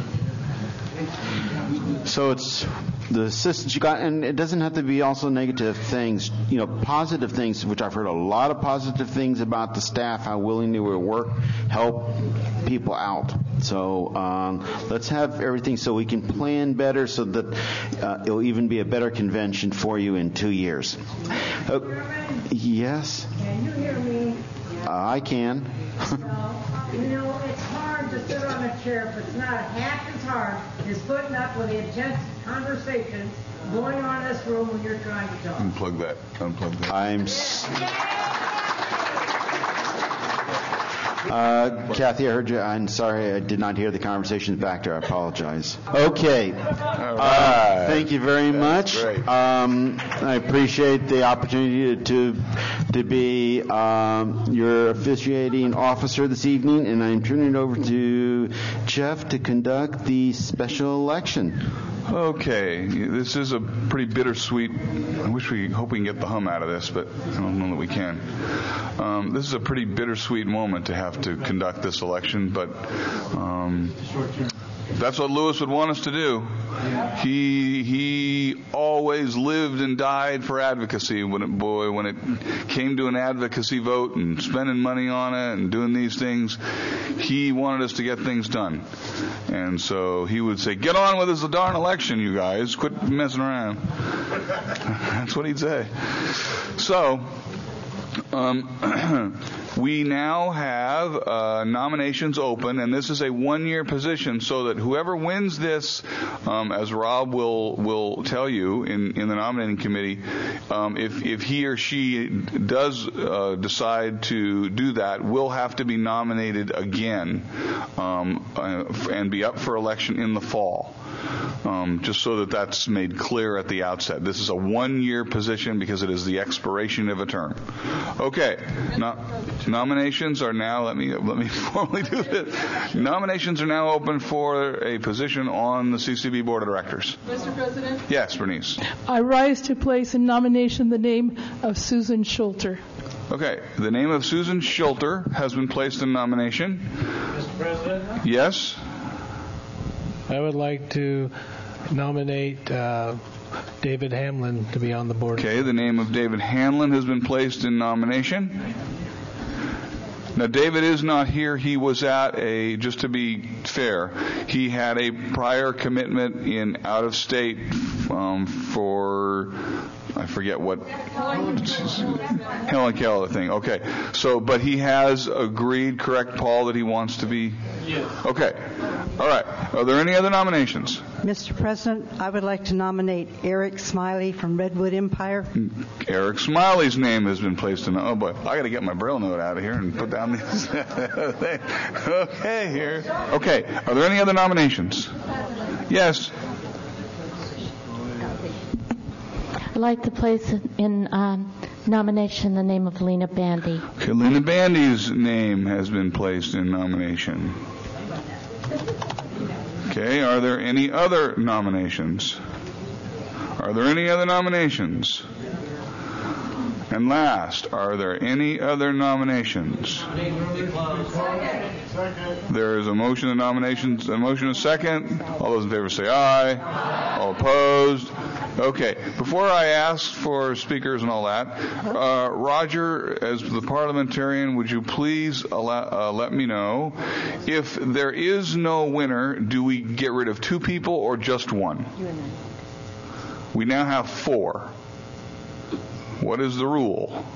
So it's the assistance you got, and it doesn't have to be also negative things, you know, positive things, which I've heard a lot of positive things about the staff, how willing they were to work, help people out. So um, let's have everything so we can plan better so that uh, it'll even be a better convention for you in two years. Uh, yes? Can you hear me? Uh, I can. You know, it's hard to sit on a chair, but it's not half as hard as putting up with the intense conversations going on in this room when you're trying to talk. Unplug that. Unplug that. I'm. S- Uh, Kathy, I heard you. I'm sorry, I did not hear the conversations back there. I apologize. Okay. Uh, thank you very much. Um, I appreciate the opportunity to to be um, your officiating officer this evening, and I'm turning it over to Jeff to conduct the special election. Okay, this is a pretty bittersweet. I wish we hope we can get the hum out of this, but I don't know that we can. Um, this is a pretty bittersweet moment to have to conduct this election, but um, that's what Lewis would want us to do. He he always lived and died for advocacy. When it, boy, when it came to an advocacy vote and spending money on it and doing these things, he wanted us to get things done. And so he would say, "Get on with this darn election, you guys. Quit messing around." That's what he'd say. So. Um, we now have uh, nominations open, and this is a one-year position, so that whoever wins this, um, as Rob will will tell you in, in the nominating committee, um, if if he or she does uh, decide to do that, will have to be nominated again um, uh, and be up for election in the fall. Um, just so that that's made clear at the outset. This is a one-year position because it is the expiration of a term. Okay, no, nominations are now. Let me let me formally do this. Nominations are now open for a position on the C C B Board of Directors. Mister President? Yes, Bernice. I rise to place in nomination the name of Susan Schulter. Okay, the name of Susan Schulter has been placed in nomination. Mister President? Yes. I would like to nominate uh, David Hamlin to be on the board. Okay, the name of David Hanlon has been placed in nomination. Now, David is not here. He was at a, just to be fair, he had a prior commitment in out of state um, for, I forget what, Helen Keller thing. Okay, so, but he has agreed, correct, Paul, that he wants to be? Yes. Okay, all right. Are there any other nominations? Mister President, I would like to nominate Eric Smiley from Redwood Empire. Eric Smiley's name has been placed in. Oh boy, I got to get my Braille note out of here and put down these. Okay, here. Okay, are there any other nominations? Yes. I'd like to place in um, nomination the name of Lena Bandy. Okay, Lena Bandy's name has been placed in nomination. Okay, are there any other nominations? Are there any other nominations? And last, are there any other nominations? There is a motion of nominations, a motion of second. All those in favor say aye. All opposed? Okay. Before I ask for speakers and all that, uh, Roger, as the parliamentarian, would you please allow, uh, let me know if there is no winner, do we get rid of two people or just one? We now have four. What is the rule?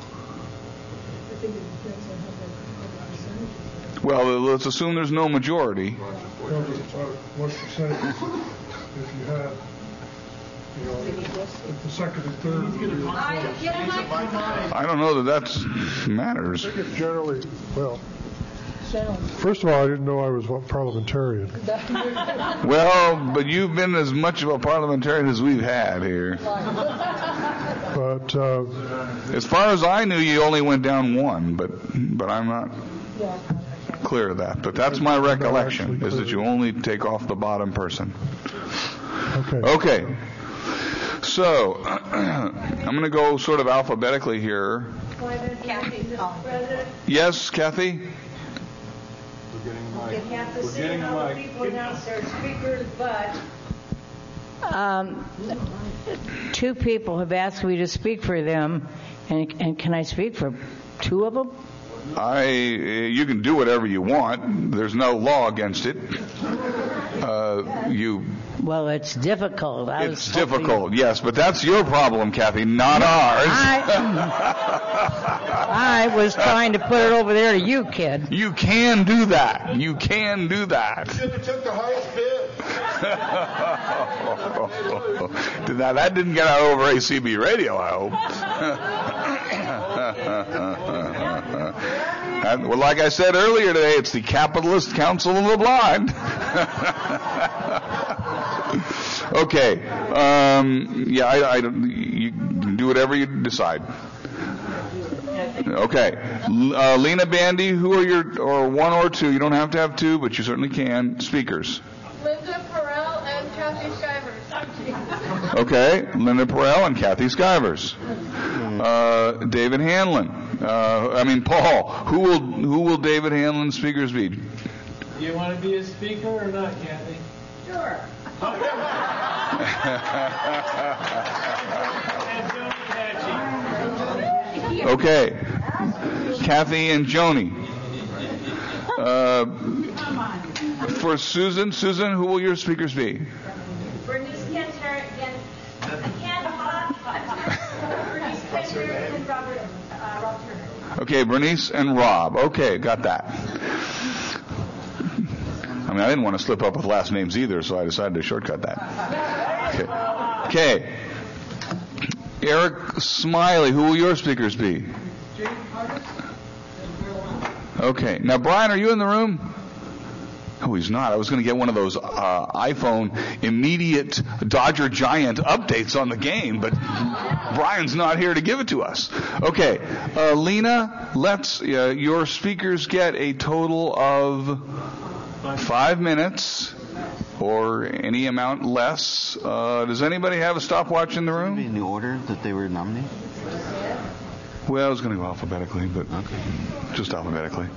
Well, let's assume there's no majority. What percentage if you have, you know, if the second and third? I don't know that that matters. I think it generally, well, first of all, I didn't know I was a parliamentarian. Well, but you've been as much of a parliamentarian as we've had here. But uh, as far as I knew, you only went down one, but but I'm not clear of that. But that's my recollection, is that you only take off the bottom person. Okay. Okay. So I'm going to go sort of alphabetically here. Yes, Kathy? You have to see how the people announce their speakers, but Um, two people have asked me to speak for them, and, and can I speak for two of them? I, you can do whatever you want. There's no law against it. Uh, you. Well, it's difficult. I it's difficult, yes, but that's your problem, Kathy, not ours. I, I was trying to put it over there to you, kid. You can do that. You can do that. You should have took the highest bid. Now, that didn't get out over A C B radio, I hope. Uh, well, like I said earlier today, it's the Capitalist Council of the Blind. Okay. Um, yeah, I, I don't. You do whatever you decide. Okay. Uh, Lena Bandy, who are your, or one or two? You don't have to have two, but you certainly can. Speakers. Linda Perrell and Kathy Skivers. Okay. Linda Perrell and Kathy Skivers. Uh, David Hanlon. Uh, I mean Paul. Who will who will David Hanlon's speakers be? Do you want to be a speaker or not, Kathy? Sure. Okay. Kathy and Joni. Uh, for Susan, Susan, who will your speakers be? Bernice Kentner again. Bernice Kentner and Robert, uh, Rob Turner. Okay, Bernice and Rob. Okay, got that. I mean, I didn't want to slip up with last names either, so I decided to shortcut that. Okay. Okay. Eric Smiley, who will your speakers be? Okay. Now, Brian, are you in the room? Oh, he's not. I was going to get one of those uh, iPhone immediate Dodger Giant updates on the game, but Brian's not here to give it to us. Okay. Uh, Lena, let's, uh, your speakers get a total of five minutes or any amount less. Uh, does anybody have a stopwatch in the room? In the order that they were nominated? Well, I was going to go alphabetically, but okay. Just alphabetically.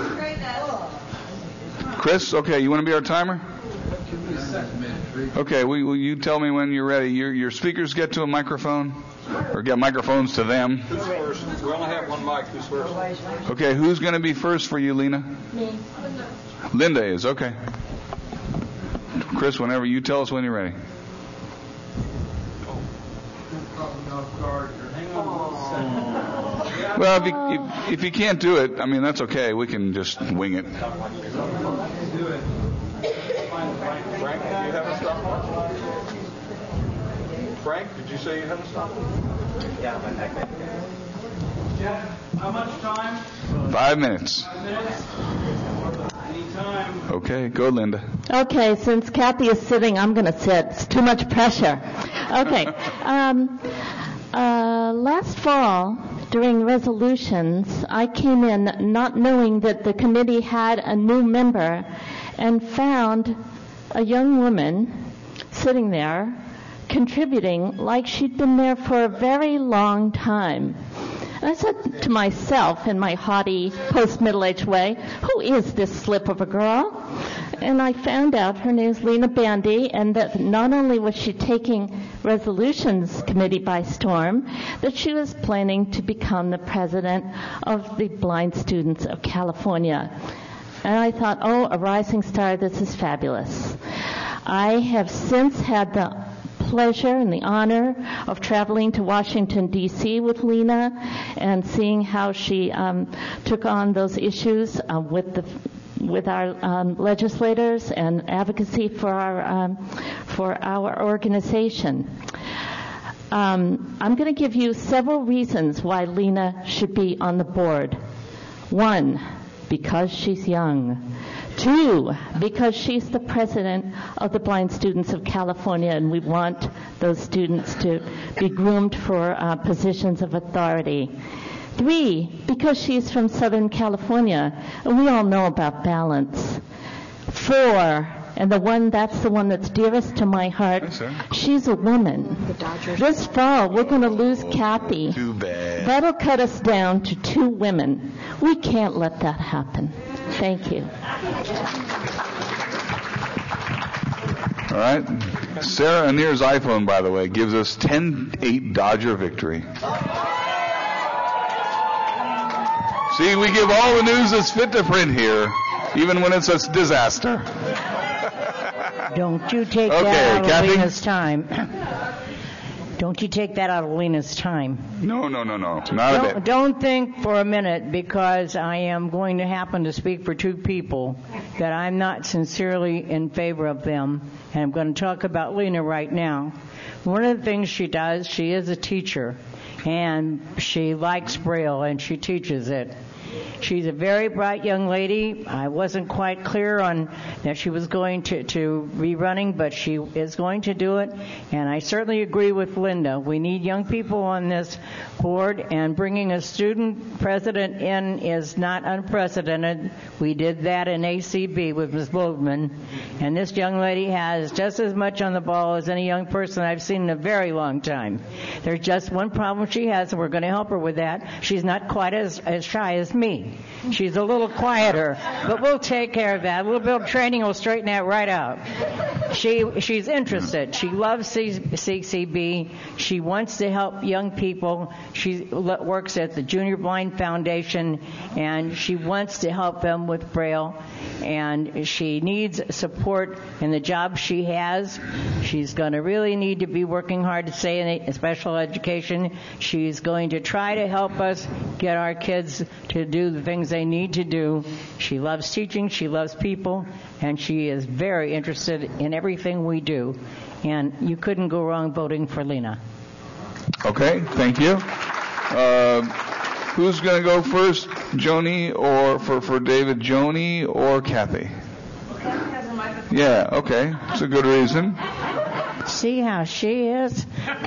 Chris, okay, you want to be our timer? Okay, will, will you tell me when you're ready? Your, your speakers get to a microphone? Or get microphones to them? Who's first? We only have one mic. Who's first? Okay, who's going to be first for you, Lena? Me. Linda is, okay. Chris, whenever you tell us when you're ready. Well, if you, if, if you can't do it, I mean, that's okay. We can just wing it. Frank, do you have a stopwatch? Frank, did you say you have a stopwatch? Yeah, my neck. Jeff, how much time? Five minutes. Five minutes? Any time? Okay, go, Linda. Okay, since Kathy is sitting, I'm going to sit. It's too much pressure. Okay. Um, uh, last fall, during resolutions, I came in not knowing that the committee had a new member and found a young woman sitting there contributing like she'd been there for a very long time. And I said to myself in my haughty post-middle-aged way, who is this slip of a girl? And I found out her name's Lena Bandy, and that not only was she taking Resolutions Committee by storm, that she was planning to become the president of the Blind Students of California. And I thought, oh, a rising star, this is fabulous. I have since had the pleasure and the honor of traveling to Washington, D C with Lena and seeing how she um, took on those issues uh, with the with our um, legislators and advocacy for our um, for our organization. Um, I'm going to give you several reasons why Lena should be on the board. One, because she's young. Two, because she's the president of the Blind Students of California, and we want those students to be groomed for uh, positions of authority. Three, because she's from Southern California, and we all know about balance. Four, and the one that's the one that's dearest to my heart, she's a woman. This fall, we're going to lose Kathy. Too bad. That'll cut us down to two women. We can't let that happen. Thank you. All right. Sarah Anier's iPhone, by the way, gives us ten eight Dodger victory. See, we give all the news that's fit to print here, even when it's a disaster. Don't you take Okay, that out Kathy? of Lena's time. Don't you take that out of Lena's time. No, no, no, no. Not don't, a bit. Don't think for a minute, because I am going to happen to speak for two people, that I'm not sincerely in favor of them. And I'm going to talk about Lena right now. One of the things she does, she is a teacher, and she likes Braille, and she teaches it. She's a very bright young lady. I wasn't quite clear on that she was going to, to be running, but she is going to do it. And I certainly agree with Linda. We need young people on this board, and bringing a student president in is not unprecedented. We did that in A C B with Miz Boldman, and this young lady has just as much on the ball as any young person I've seen in a very long time. There's just one problem she has, and we're going to help her with that. She's not quite as, as shy as me. She's a little quieter, but we'll take care of that. A little bit of training will straighten that right out. She she's interested. She loves C C B. She wants to help young people. She works at the Junior Blind Foundation, and she wants to help them with Braille, and she needs support in the job she has. She's going to really need to be working hard to stay in special education. She's going to try to help us get our kids to do the things they need to do. She loves teaching, she loves people, and she is very interested in everything we do. And you couldn't go wrong voting for Lena. Okay, thank you. Uh, who's going to go first, Joni, or for, for David, Joni or Kathy? Yeah, okay. It's a good reason. See how she is?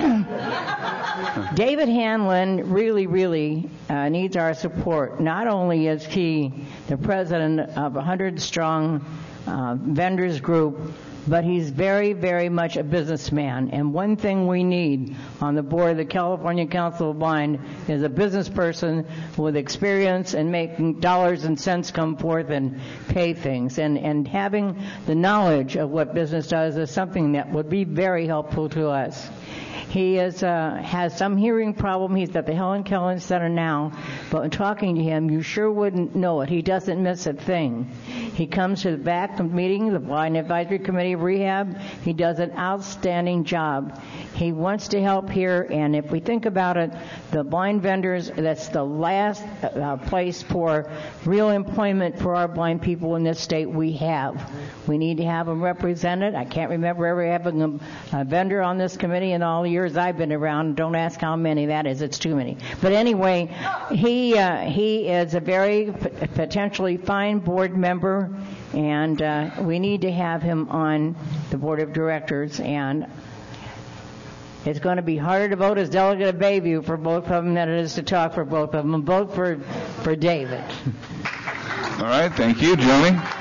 David Hanlon really, really uh, needs our support. Not only is he the president of a hundred-strong uh, vendors group, but he's very, very much a businessman. And one thing we need on the board of the California Council of Blind is a business person with experience in making dollars and cents come forth and pay things. And, and having the knowledge of what business does is something that would be very helpful to us. He is, uh, has some hearing problem. He's at the Helen Keller Center now. But in talking to him, you sure wouldn't know it. He doesn't miss a thing. He comes to the back meeting, the Blind Advisory Committee of Rehab. He does an outstanding job. He wants to help here, and if we think about it, the blind vendors, that's the last uh, place for real employment for our blind people in this state we have. We need to have them represented. I can't remember ever having a, a vendor on this committee in all the years I've been around. Don't ask how many that is. It's too many. But anyway, he uh, he is a very p- potentially fine board member, and uh, we need to have him on the board of directors. And it's going to be harder to vote as delegate of Bayview for both of them than it is to talk for both of them. Vote for for David. All right. Thank you, Joni.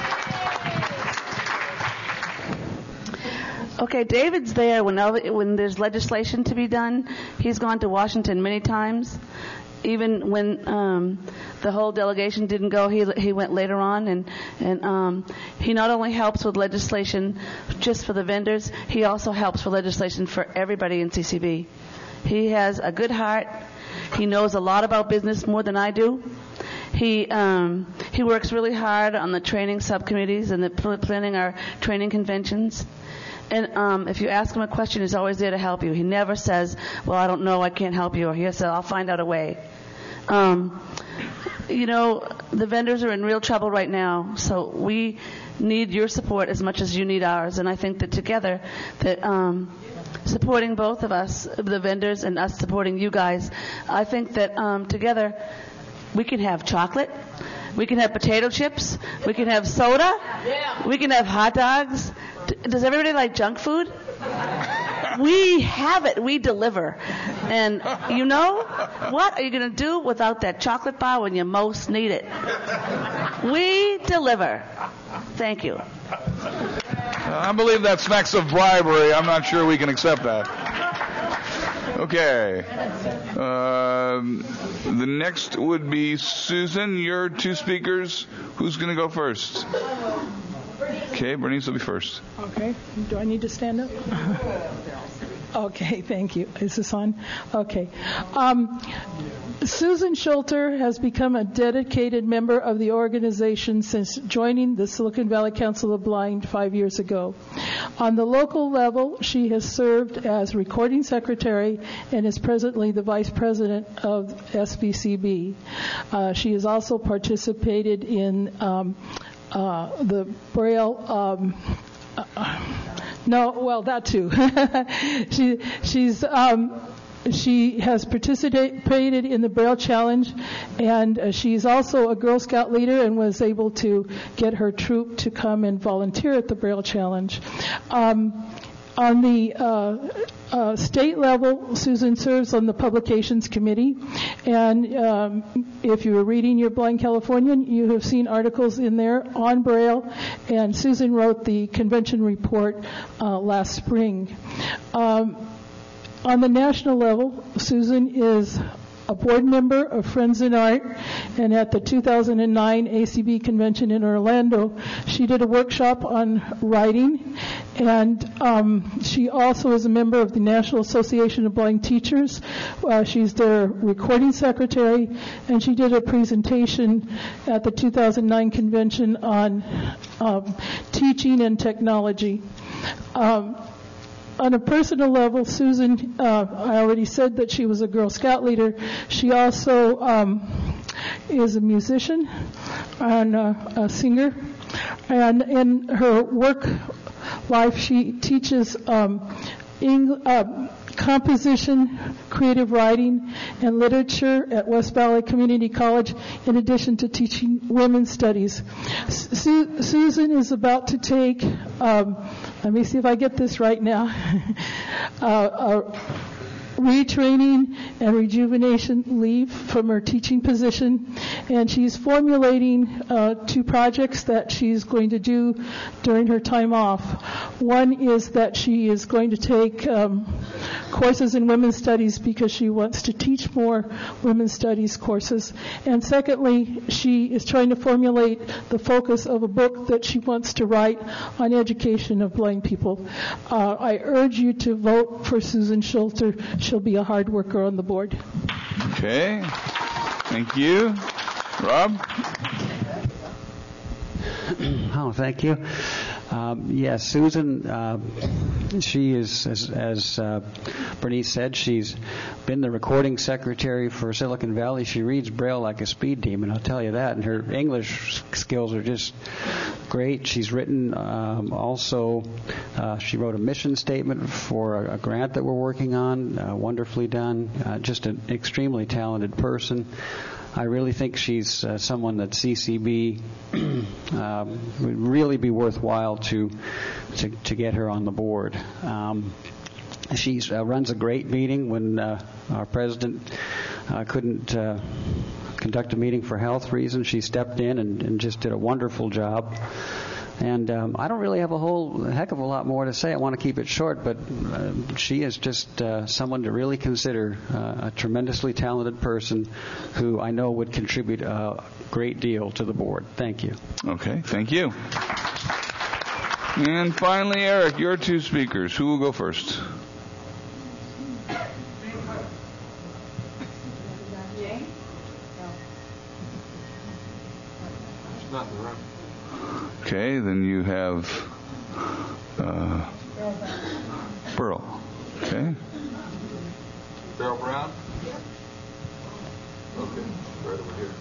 Okay, David's there when when there's legislation to be done. He's gone to Washington many times. Even when um, the whole delegation didn't go, he he went later on, and and um, he not only helps with legislation just for the vendors, he also helps for legislation for everybody in C C B. He has a good heart. He knows a lot about business, more than I do. He um, he works really hard on the training subcommittees and the planning our training conventions. And um, if you ask him a question, he's always there to help you. He never says, well, I don't know, I can't help you, or he says, I'll find out a way. Um, you know, the vendors are in real trouble right now, so we need your support as much as you need ours. And I think that together, that um, supporting both of us, the vendors, and us supporting you guys, I think that um, together we can have chocolate, we can have potato chips, we can have soda, we can have hot dogs. Does everybody like junk food? We have it. We deliver. And you know, what are you going to do without that chocolate bar when you most need it? We deliver. Thank you. I believe that smacks of bribery. I'm not sure we can accept that. Okay. Um, the next would be Susan. Your two speakers. Who's going to go first? Okay, Bernice will be first. Okay. Do I need to stand up? Okay, thank you. Is this on? Okay. Um, Susan Schulter has become a dedicated member of the organization since joining the Silicon Valley Council of Blind five years ago. On the local level, she has served as recording secretary and is presently the vice president of S V C B. Uh, she has also participated in um, uh, the Braille um, uh, No, well, that too. she, she's um, she has participated in the Braille Challenge, and uh, she's also a Girl Scout leader and was able to get her troop to come and volunteer at the Braille Challenge. Um, on the uh, uh, state level, Susan serves on the Publications Committee, and um, if you were reading your Blind Californian, you have seen articles in there on Braille, and Susan wrote the convention report uh, last spring. Um, on the national level, Susan is a board member of Friends in Art, and at the two thousand nine A C B convention in Orlando, she did a workshop on writing, and um, she also is a member of the National Association of Blind Teachers. Uh, she's their recording secretary, and she did a presentation at the two thousand nine convention on um, teaching and technology. Um, On a personal level, Susan, uh, I already said that she was a Girl Scout leader. She also um, is a musician and uh, a singer. And in her work life, she teaches um, Eng- uh, composition, creative writing, and literature at West Valley Community College, in addition to teaching women's studies. Su- Susan is about to take, um, let me see if I get this right now, uh, a retraining and rejuvenation leave from her teaching position, and she's formulating uh, two projects that she's going to do during her time off. One is that she is going to take um, courses in women's studies because she wants to teach more women's studies courses. And secondly, she is trying to formulate the focus of a book that she wants to write on education of blind people. Uh, I urge you to vote for Susan Schulter. She'll be a hard worker on the board. Okay. Thank you. Rob? Oh, thank you. Um, yes, Susan, uh, she is, as, as uh, Bernice said, she's been the recording secretary for Silicon Valley. She reads Braille like a speed demon, I'll tell you that, and her English skills are just great. She's written um, also, uh, she wrote a mission statement for a, a grant that we're working on, uh, wonderfully done, uh, just an extremely talented person. I really think she's uh, someone that C C B um, would really be worthwhile to, to to get her on the board. Um, she uh, runs a great meeting when uh, our president uh, couldn't uh, conduct a meeting for health reasons. She stepped in and, and just did a wonderful job. And um, I don't really have a whole heck of a lot more to say. I want to keep it short, but uh, she is just uh, someone to really consider, uh, a tremendously talented person who I know would contribute a great deal to the board. Thank you. Okay, thank you. And finally, Eric, your two speakers. Who will go first? Not in the room. Okay, then you have uh, Burl. Okay. Beryl Brown? Okay, right over here.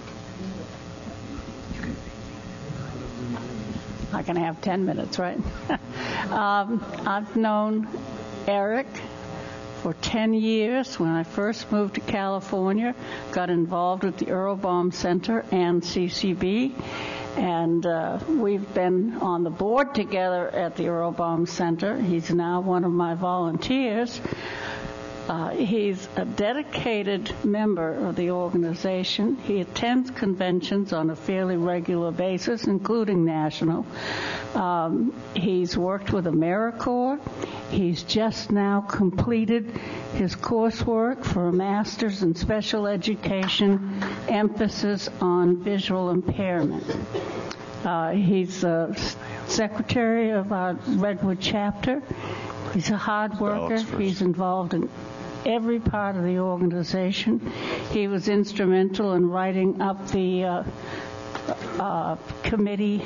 I can have ten minutes, right? um, I've known Eric for ten years. When I first moved to California, got involved with the Earl Baum Center and C C B. And uh, we've been on the board together at the Earl Baum Center. He's now one of my volunteers. Uh, he's a dedicated member of the organization. He attends conventions on a fairly regular basis, including national. Um, he's worked with AmeriCorps. He's just now completed his coursework for a master's in special education, emphasis on visual impairment. Uh, he's a secretary of our Redwood chapter. He's a hard worker. He's involved in every part of the organization. He was instrumental in writing up the uh, uh, committee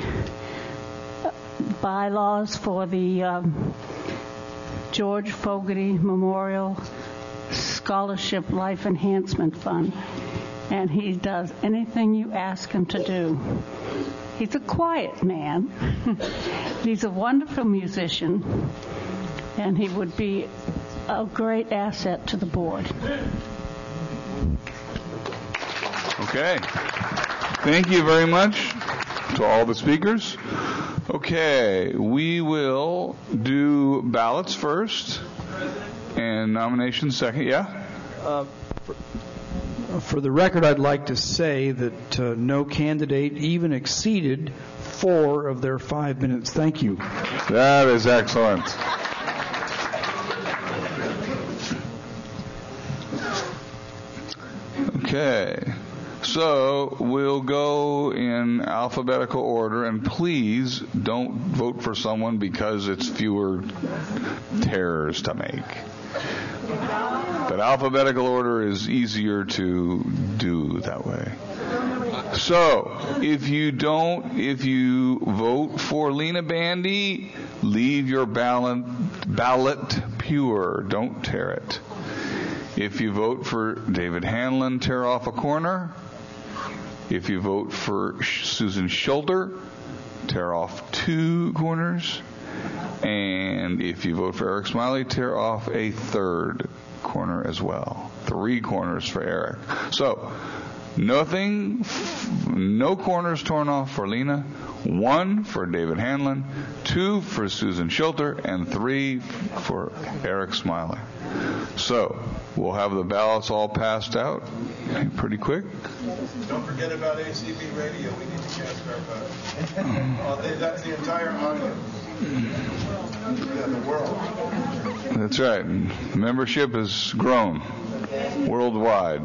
bylaws for the um, George Fogarty Memorial Scholarship Life Enhancement Fund. And he does anything you ask him to do. He's a quiet man. He's a wonderful musician. And he would be a great asset to the board. Okay. Thank you very much to all the speakers. Okay, we will do ballots first and nominations second. Yeah? Uh, for, for the record, I'd like to say that uh, no candidate even exceeded four of their five minutes. Thank you. That is excellent. Okay. So we'll go in alphabetical order, and please don't vote for someone because it's fewer terrors to make. But alphabetical order is easier to do that way. So if you don't, if you vote for Lena Bandy, leave your ballot, ballot pure. Don't tear it. If you vote for David Hanlon, tear off a corner. If you vote for Susan Schulter, tear off two corners. And if you vote for Eric Smiley, tear off a third corner as well. Three corners for Eric. So, nothing, no corners torn off for Lena, one for David Hanlon, two for Susan Schulter, and three for Eric Smiley. So, we'll have the ballots all passed out pretty quick. Don't forget about A C B radio. We need to cast our vote. Oh, they, that's the entire audience. Yeah, the world. That's right. Membership has grown worldwide.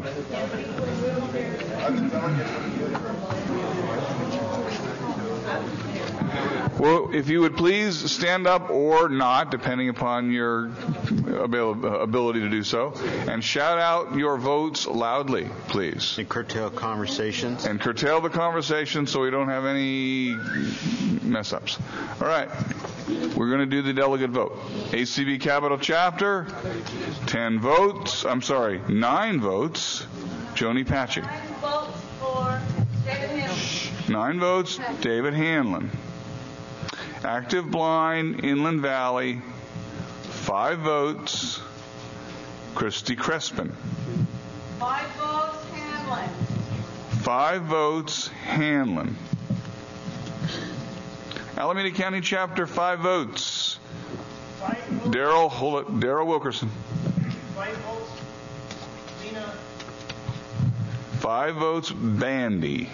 Well, if you would please stand up or not, depending upon your ability to do so, and shout out your votes loudly, please. And curtail conversations. And curtail the conversation so we don't have any mess-ups. All right. We're going to do the delegate vote. A C B Capital Chapter, ten votes. I'm sorry, nine votes. Joni Patchik. Nine votes for David Hanlon. Nine votes, David Hanlon. Active Blind, Inland Valley, five votes, Christy Crespin. Five votes, Hanlon. Five votes, Hanlon. Alameda County Chapter, five votes. Daryl Daryl Wilkerson. Five votes, Lena. Five votes, Bandy.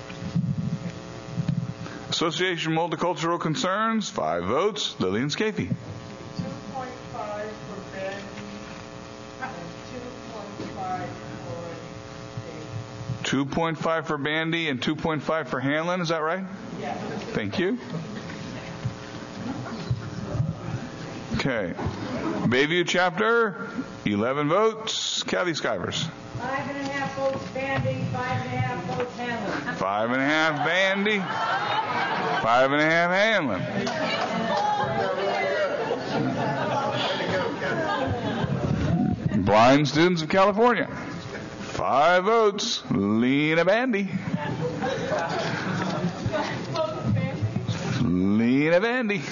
Association of Multicultural Concerns, five votes, Lillian Scafie. two point five for Bandy and two point five for Dave. two point five for Bandy and two point five for Hanlon, is that right? Yes. Thank you. Okay. Bayview Chapter, eleven votes, Kathy Skivers. Five and a half votes Bandy, five and a half votes Hanlon. Five and a half Bandy, five and a half Hanlon. Blind Students of California, five votes, Lena Bandy. Lena Bandy.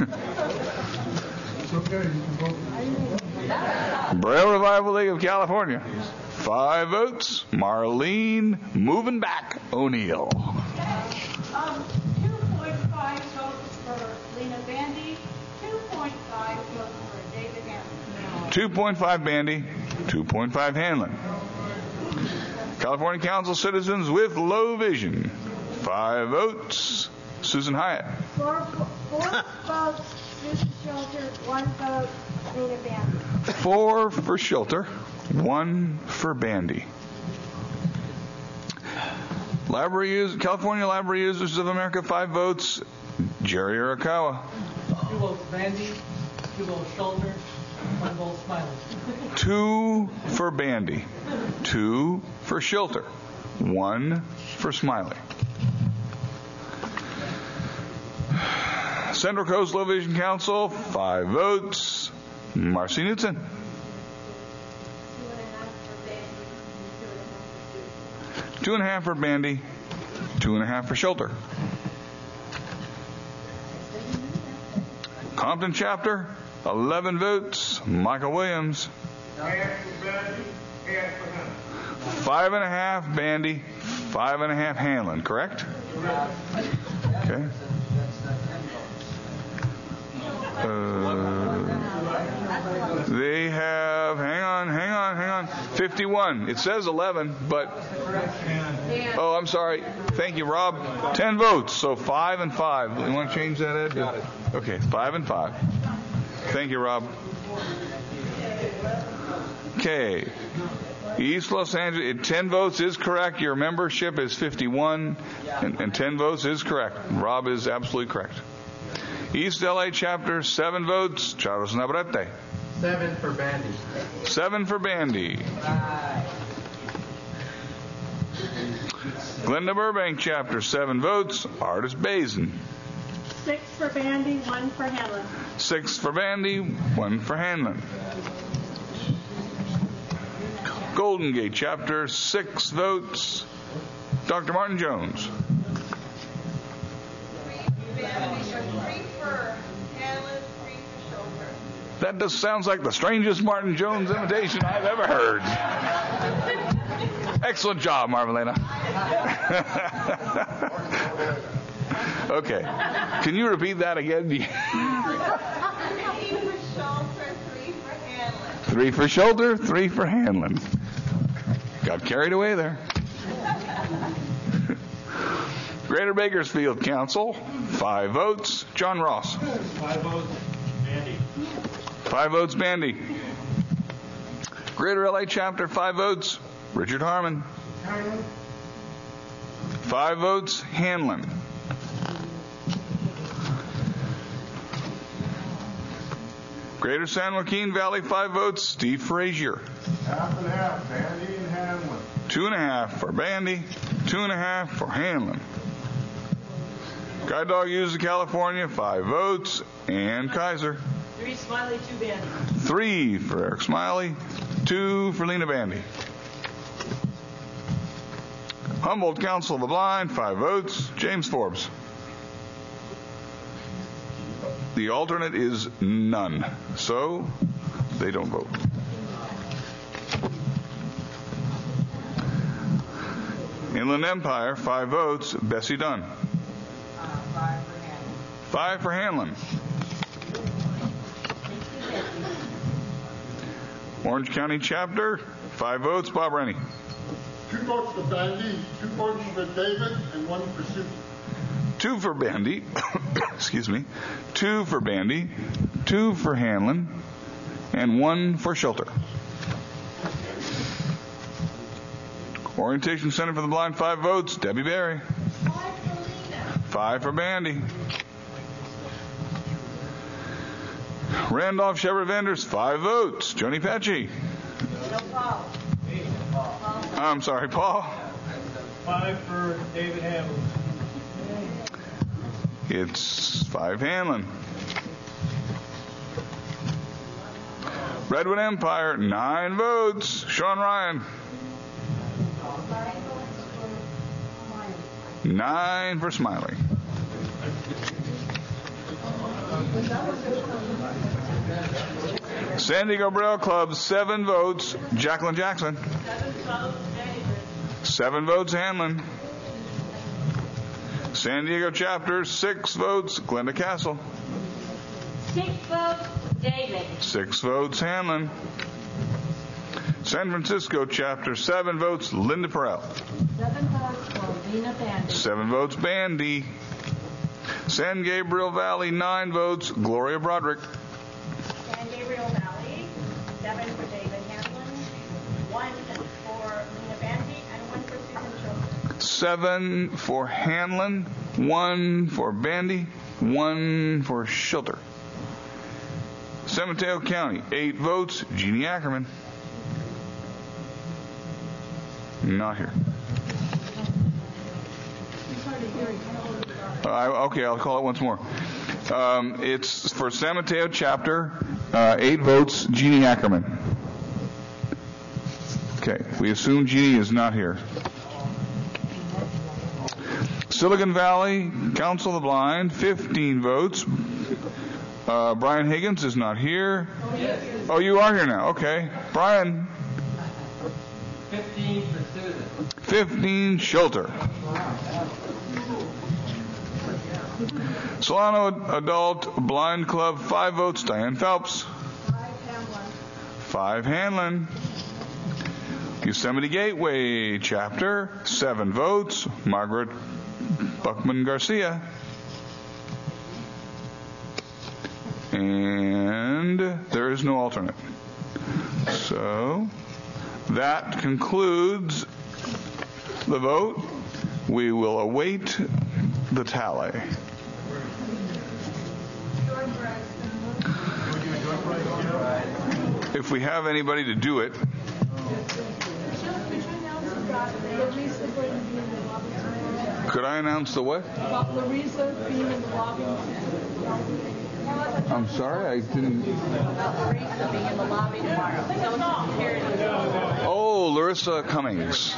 Braille Revival League of California, five votes, Marlene Moving Back O'Neill. Um, two point five votes for Lena Bandy, two point five votes for David Hanlon. two point five Bandy, two point five Hanlon. California Council Citizens with Low Vision, five votes, Susan Hyatt. Four, four votes, Susan Schulter, one vote, Lena Bandy. Four for Schulter, one for Bandy. Library use, California Library Users of America, five votes, Jerry Arakawa. Two votes Bandy, two votes Schulter, one vote Smiley. Two for Bandy, two for Schulter, one for Smiley. Central Coast Low Vision Council, five votes, Marcy Knudsen. Two and a half for Bandy, two and a half for Schulter. Compton chapter, eleven votes, Michael Williams. Five and a half, Bandy. Five and a half, Hanlon. Correct? Okay. Uh, they have, hang on, hang on, hang on, fifty-one. It says eleven, but, oh, I'm sorry. Thank you, Rob. ten votes, so five and five. You want to change that, Ed? Got it. Okay, five and five. Thank you, Rob. Okay. East Los Angeles, ten votes is correct. Your membership is fifty-one, and, and ten votes is correct. Rob is absolutely correct. East L A chapter, seven votes. Charles Navarrete. Seven for Bandy. Seven for Bandy. Glenda Burbank chapter, seven votes. Artis Bazin. Six for Bandy, one for Hanlon. Six for Bandy, one for Hanlon. Golden Gate chapter, six votes. Doctor Martin Jones. That just sounds like the strangest Martin Jones imitation I've ever heard. Excellent job, Marvelena. Okay. Can you repeat that again? Three for Shoulder, three for Hanlon. Got carried away there. Greater Bakersfield Council, five votes. John Ross. Five votes, Bandy. Five votes, Bandy. Greater L A Chapter, five votes. Richard Harmon. Hanlon. Five votes, Hanlon. Greater San Joaquin Valley, five votes. Steve Frazier. Half and half, Bandy and Hanlon. Two and a half for Bandy, two and a half for Hanlon. Guide Dog Uses of California, five votes. Ann Kaiser. Three Smiley, two Bandy. Three for Eric Smiley, two for Lena Bandy. Humboldt Council of the Blind, five votes. James Forbes. The alternate is none, so they don't vote. Inland Empire, five votes. Bessie Dunn. Uh, five for Hanlon. Five for Hanlon. Orange County Chapter, five votes. Bob Rennie. Two votes for Bandy, two votes for David, and one for Susan. Two for Bandy. Excuse me. Two for Bandy, two for Hanlon, and one for Shelter. Orientation Center for the Blind, five votes. Debbie Berry. Five for Lena. Five for Bandy. Randolph Shepherd Vendors, five votes. Joni Patchy. No, Paul. I'm sorry, Paul. Five for David Hamlin. It's five Hanlon. Redwood Empire, nine votes. Sean Ryan. Nine for Smiley. San Diego Braille Club, seven votes. Jacqueline Jackson. Seven votes, Hanlon. San Diego Chapter, six votes. Glenda Castle. Six votes, David. Six votes, Hanlon. San Francisco Chapter, seven votes. Linda Perrell. Seven votes for Lena Bandy. Seven votes, Bandy. San Gabriel Valley, nine votes. Gloria Broderick. San Gabriel Valley, seven for David Hanlon, one for Lena Bandy, and one for Susan Schultz. Seven for Hanlon, one for Bandy, one for Schilter. San Mateo County, eight votes. Jeannie Ackerman. Not here. Uh, okay, I'll call it once more. Um, it's for San Mateo Chapter, uh, eight votes. Jeannie Ackerman. Okay, we assume Jeannie is not here. Silicon Valley Council of the Blind, fifteen votes. Uh, Brian Higgins is not here. Oh, you are here now. Okay. Brian. fifteen for Susan. fifteen, Schulter. Solano Adult Blind Club, five votes, Diane Phelps. Five, Hanlon. Yosemite Gateway Chapter, seven votes, Margaret Buckman Garcia. And there is no alternate. So that concludes the vote. We will await the tally. If we have anybody to do it. Could I announce the what? About Larissa being in the lobby. I'm sorry, I didn't. About Larissa being in the lobby tomorrow. Social Security. Oh, Larissa Cummings.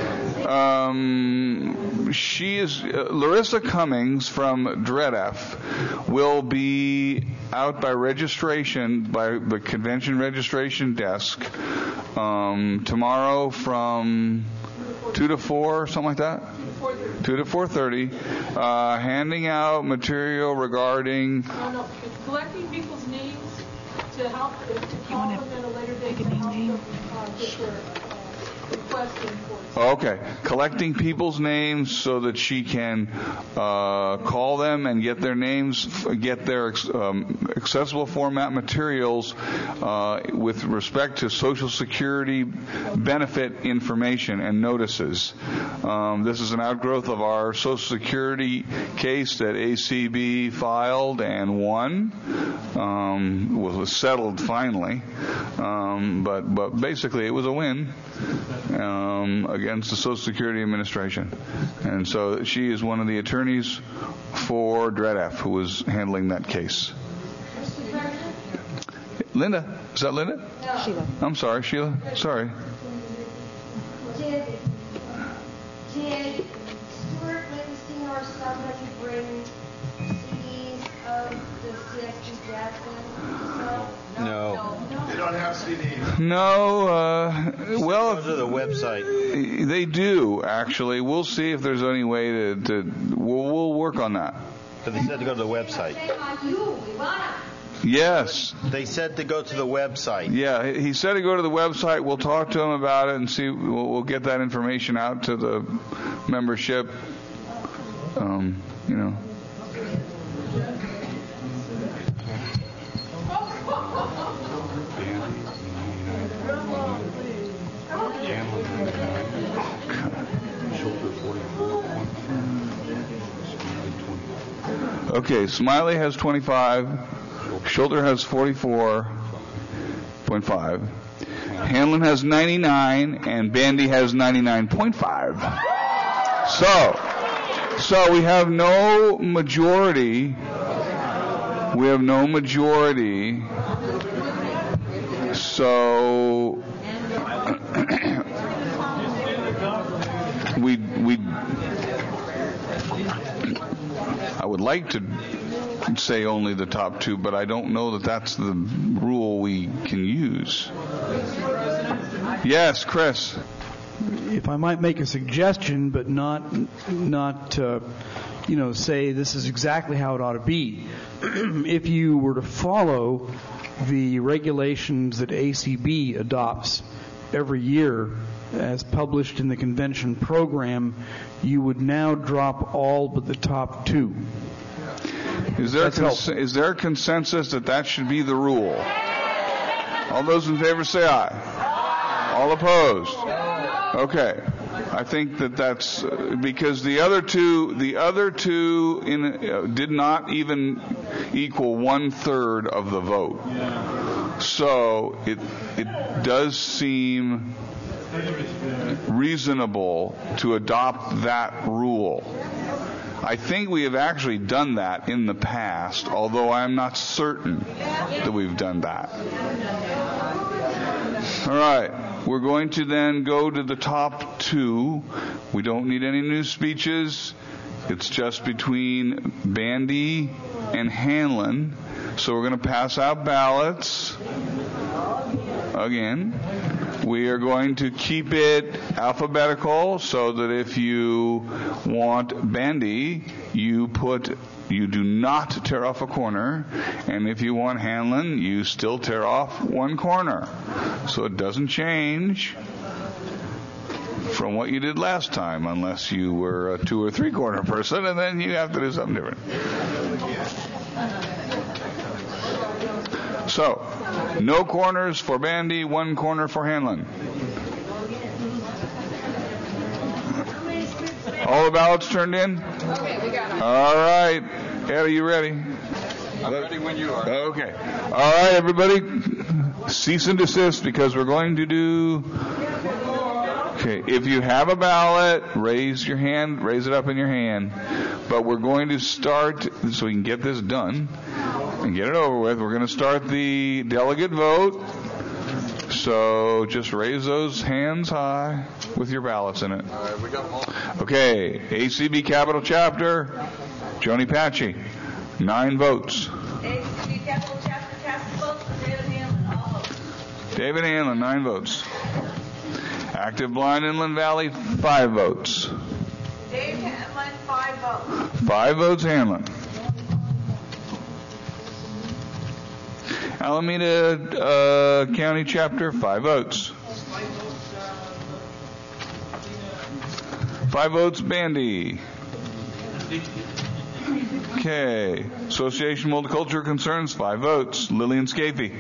Um, she is uh, Larissa Cummings from D R E D F will be out by registration by the convention registration desk um, tomorrow from two to four, something like that. Two to four thirty, uh, handing out material regarding. No, no, collecting people's names to help to call them at a later date to help them uh, get their uh, request in for. Okay, collecting people's names so that she can uh, call them and get their names, get their um, accessible format materials uh, with respect to Social Security benefit information and notices. Um, this is an outgrowth of our Social Security case that A C B filed and won. Um, was settled finally, um, but but basically it was a win. Um, against the Social Security Administration. And so she is one of the attorneys for D R E D F who was handling that case. Linda. Is that Linda? No. Sheila. I'm sorry, Sheila. Sorry. Did, did Stuart Livingston or somebody bring C Ds of the C S G Jackson? So, No. They don't have C Ds. No, uh, well, Go to the website. They do, actually. We'll see if there's any way to, to we'll, we'll work on that. But they said to go to the website. Yes. They said to go to the website. Yeah, he said to go to the website. We'll talk to him about it and see. We'll, we'll get that information out to the membership. Um, you know. Okay, Smiley has twenty-five. Schulter has forty-four point five. Hanlon has ninety-nine, and Bandy has ninety-nine point five. So, so we have no majority. We have no majority. So we we. I would like to say only the top two, but I don't know that that's the rule we can use. Yes, Chris. If I might make a suggestion, but not not uh, you know say this is exactly how it ought to be. If you were to follow the regulations that A C B adopts every year as published in the convention program, you would now drop all but the top two. Is there, cons- is there a consensus that that should be the rule? All those in favor say aye. All opposed? Okay. I think that that's uh, because the other two, the other two in, uh, did not even equal one third of the vote. So it it does seem reasonable to adopt that rule. I think we have actually done that in the past, although I'm not certain that we've done that. All right, we're going to then go to the top two. We don't need any new speeches. It's just between Bandy and Hanlon. So we're going to pass out ballots again. We are going to keep it alphabetical so that if you want Bandy, you put you do not tear off a corner, and if you want Hanlon, you still tear off one corner. So it doesn't change from what you did last time, unless you were a two or three corner person, and then you have to do something different. So, no corners for Bandy, one corner for Hanlon. All the ballots turned in? Okay, we got it. All right. Ed, are you ready? I'm ready when you are. Okay. All right, everybody. Cease and desist because we're going to do... Okay, if you have a ballot, raise your hand, raise it up in your hand. But we're going to start, so we can get this done and get it over with, we're going to start the delegate vote. So just raise those hands high with your ballots in it. All right, we got them all. Okay, A C B Capital Chapter, Joni Patchy, nine votes. A C B Capital Chapter cast the votes for David Hanlon, all votes. David Hanlon, nine votes. Active Blind Inland Valley, five votes. Dave Hanlon, five votes. Five votes Hanlon. Alameda uh, County Chapter, five votes. Five votes Bandy. Okay. Association Multicultural Concerns, five votes. Lillian Scafie.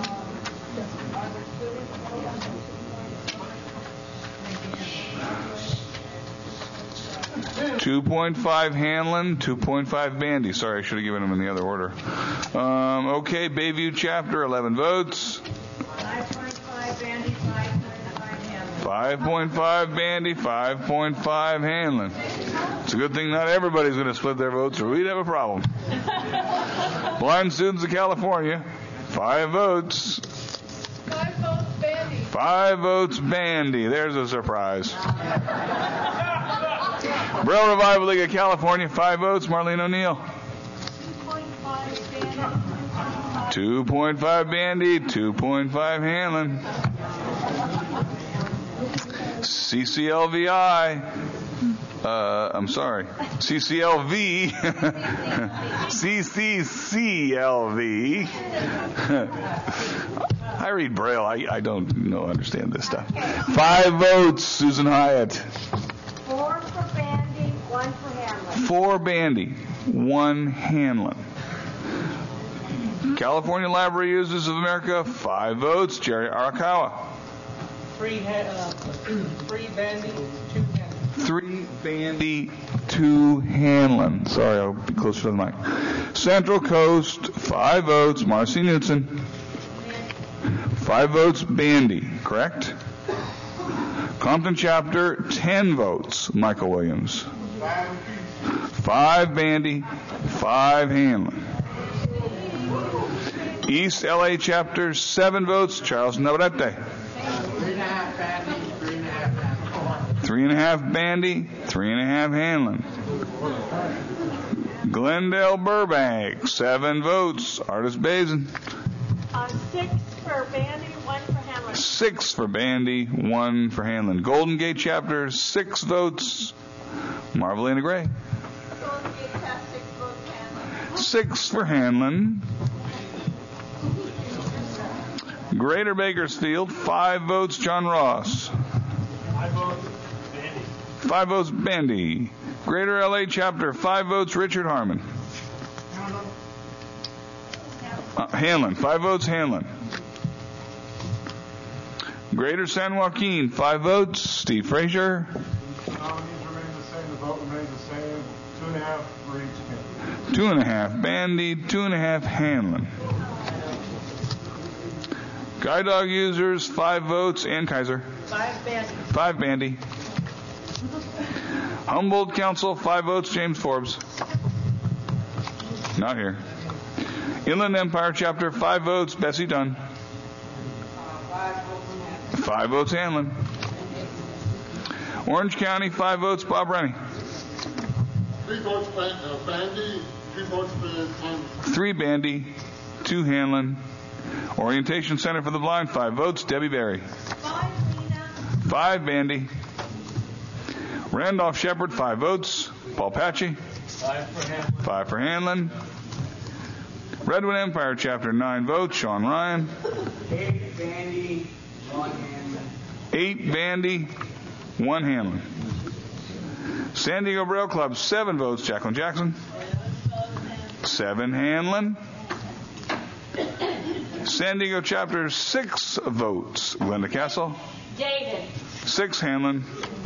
two point five Hanlon, two point five Bandy. Sorry, I should have given them in the other order. Um, okay, Bayview Chapter, eleven votes. five point five Bandy, five point five Hanlon. five point five Bandy, five point five Hanlon. It's a good thing not everybody's going to split their votes or we'd have a problem. Blind Students of California, five votes. Five votes Bandy. Five votes Bandy. There's a surprise. Braille Revival League of California, five votes. Marlene O'Neill. two point five Bandy, two point five Hanlon. C C L V I. Uh, I'm sorry. C C L V. C C C L V. I read Braille. I, I don't know understand this stuff. Five votes, Susan Hyatt. Four for Bandy, one for Hanlon. Four Bandy, one Hanlon. California Library Users of America, five votes, Jerry Arakawa. Three, uh, three Bandy, two Hanlon. Three Bandy, two Hanlon. Sorry, I'll be closer to the mic. Central Coast, five votes, Marcy Knudsen. Five votes, Bandy, correct? Compton Chapter, ten votes, Michael Williams. Five Bandy, five Hanlon. East L A Chapter, seven votes, Charles Navarrete. Three and a half Bandy, three and a half Hanlon. Three and a half Bandy, three and a half Hanlon. Glendale Burbank, seven votes, Artis Bazin. Uh, six for Bandy, one for Hanlon. Six for Bandy, one for Hanlon. Golden Gate Chapter, six votes, Marvelina Gray. Golden Gate cast six votes Hanlon. Six for Hanlon. Greater Bakersfield, five votes, John Ross. Five votes Bandy. Five votes, Bandy. Greater L A Chapter, five votes, Richard Harmon. Uh, Hanlon, five votes, Hanlon. Greater San Joaquin, five votes, Steve Frazier. Nominees remain the same. The vote remains the same. Two and a half for each candidate. Two and a half Bandy, two and a half Hanlon. Guide dog users, five votes, Ann Kaiser. Five Bandy. Five Bandy. Humboldt Council, five votes, James Forbes. Not here. Inland Empire Chapter, five votes, Bessie Dunn. Five votes, Hanlon. Orange County, five votes, Bob Rennie. Three votes uh, Bandy, three votes for Hanlon. Three Bandy, two Hanlon. Orientation Center for the Blind, five votes, Debbie Berry. Five Lena. Five Bandy. Randolph Shepherd, five votes, Paul Patchy. Five for Hanlon. Five for Hanlon. Redwood Empire Chapter, nine votes, Sean Ryan. Eight Bandy, one Hanlon. Eight Bandy, one Hanlon. San Diego Braille Club, seven votes, Jacqueline Jackson. Seven Hanlon. San Diego Chapter, six votes, Glenda Castle. David. Six Hanlon.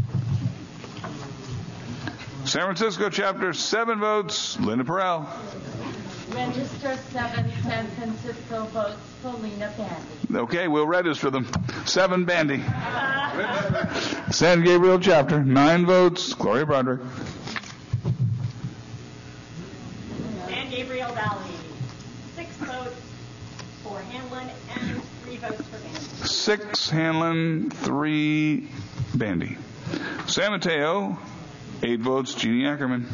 San Francisco Chapter, seven votes, Linda Perel. Register seven San Francisco votes for Lena Bandy. Okay, we'll register them. Seven Bandy. San Gabriel Chapter, nine votes, Gloria Broderick. San Gabriel Valley, six votes for Hanlon and three votes for Bandy. Six Hanlon, three Bandy. San Mateo, eight votes, Jeannie Ackerman.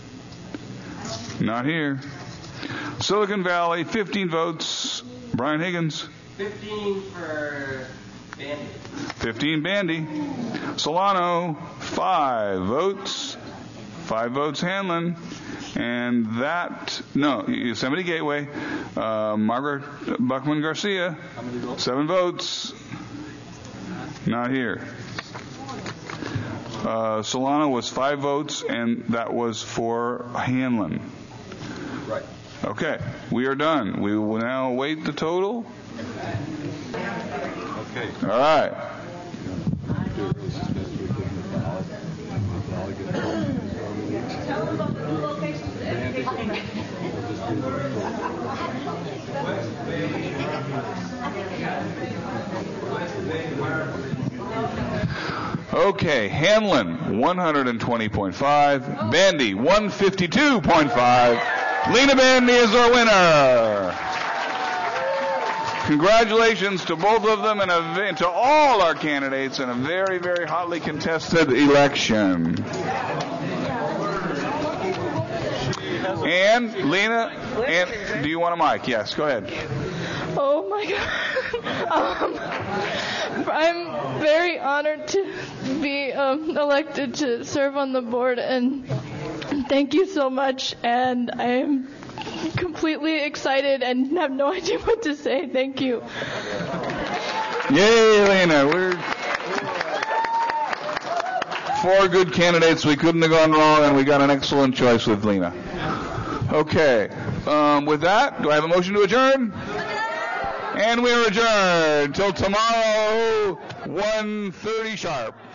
Not here. Silicon Valley, fifteen votes, Brian Higgins. Fifteen for Bandy. fifteen Bandy. Solano, five votes. Five votes Hanlon. And that, no, Yosemite Gateway, uh, Margaret Buckman Garcia, seven votes. Not here. Uh, Solano was five votes, and that was for Hanlon. Right. Okay, we are done. We will now await the total. Okay. All right. Okay, Hanlon, one hundred twenty point five. Bandy, one hundred fifty-two point five. Lena Bandy is our winner. Congratulations to both of them and, a, and to all our candidates in a very, very hotly contested election. And Lena, and do you want a mic? Yes, go ahead. Oh my God. Um, I'm very honored to be um, elected to serve on the board, and thank you so much. And I am completely excited and have no idea what to say. Thank you. Yay, Lena. We're four good candidates. We couldn't have gone wrong, and we got an excellent choice with Lena. Okay. Um, with that, do I have a motion to adjourn? And we are adjourned till tomorrow, one thirty sharp.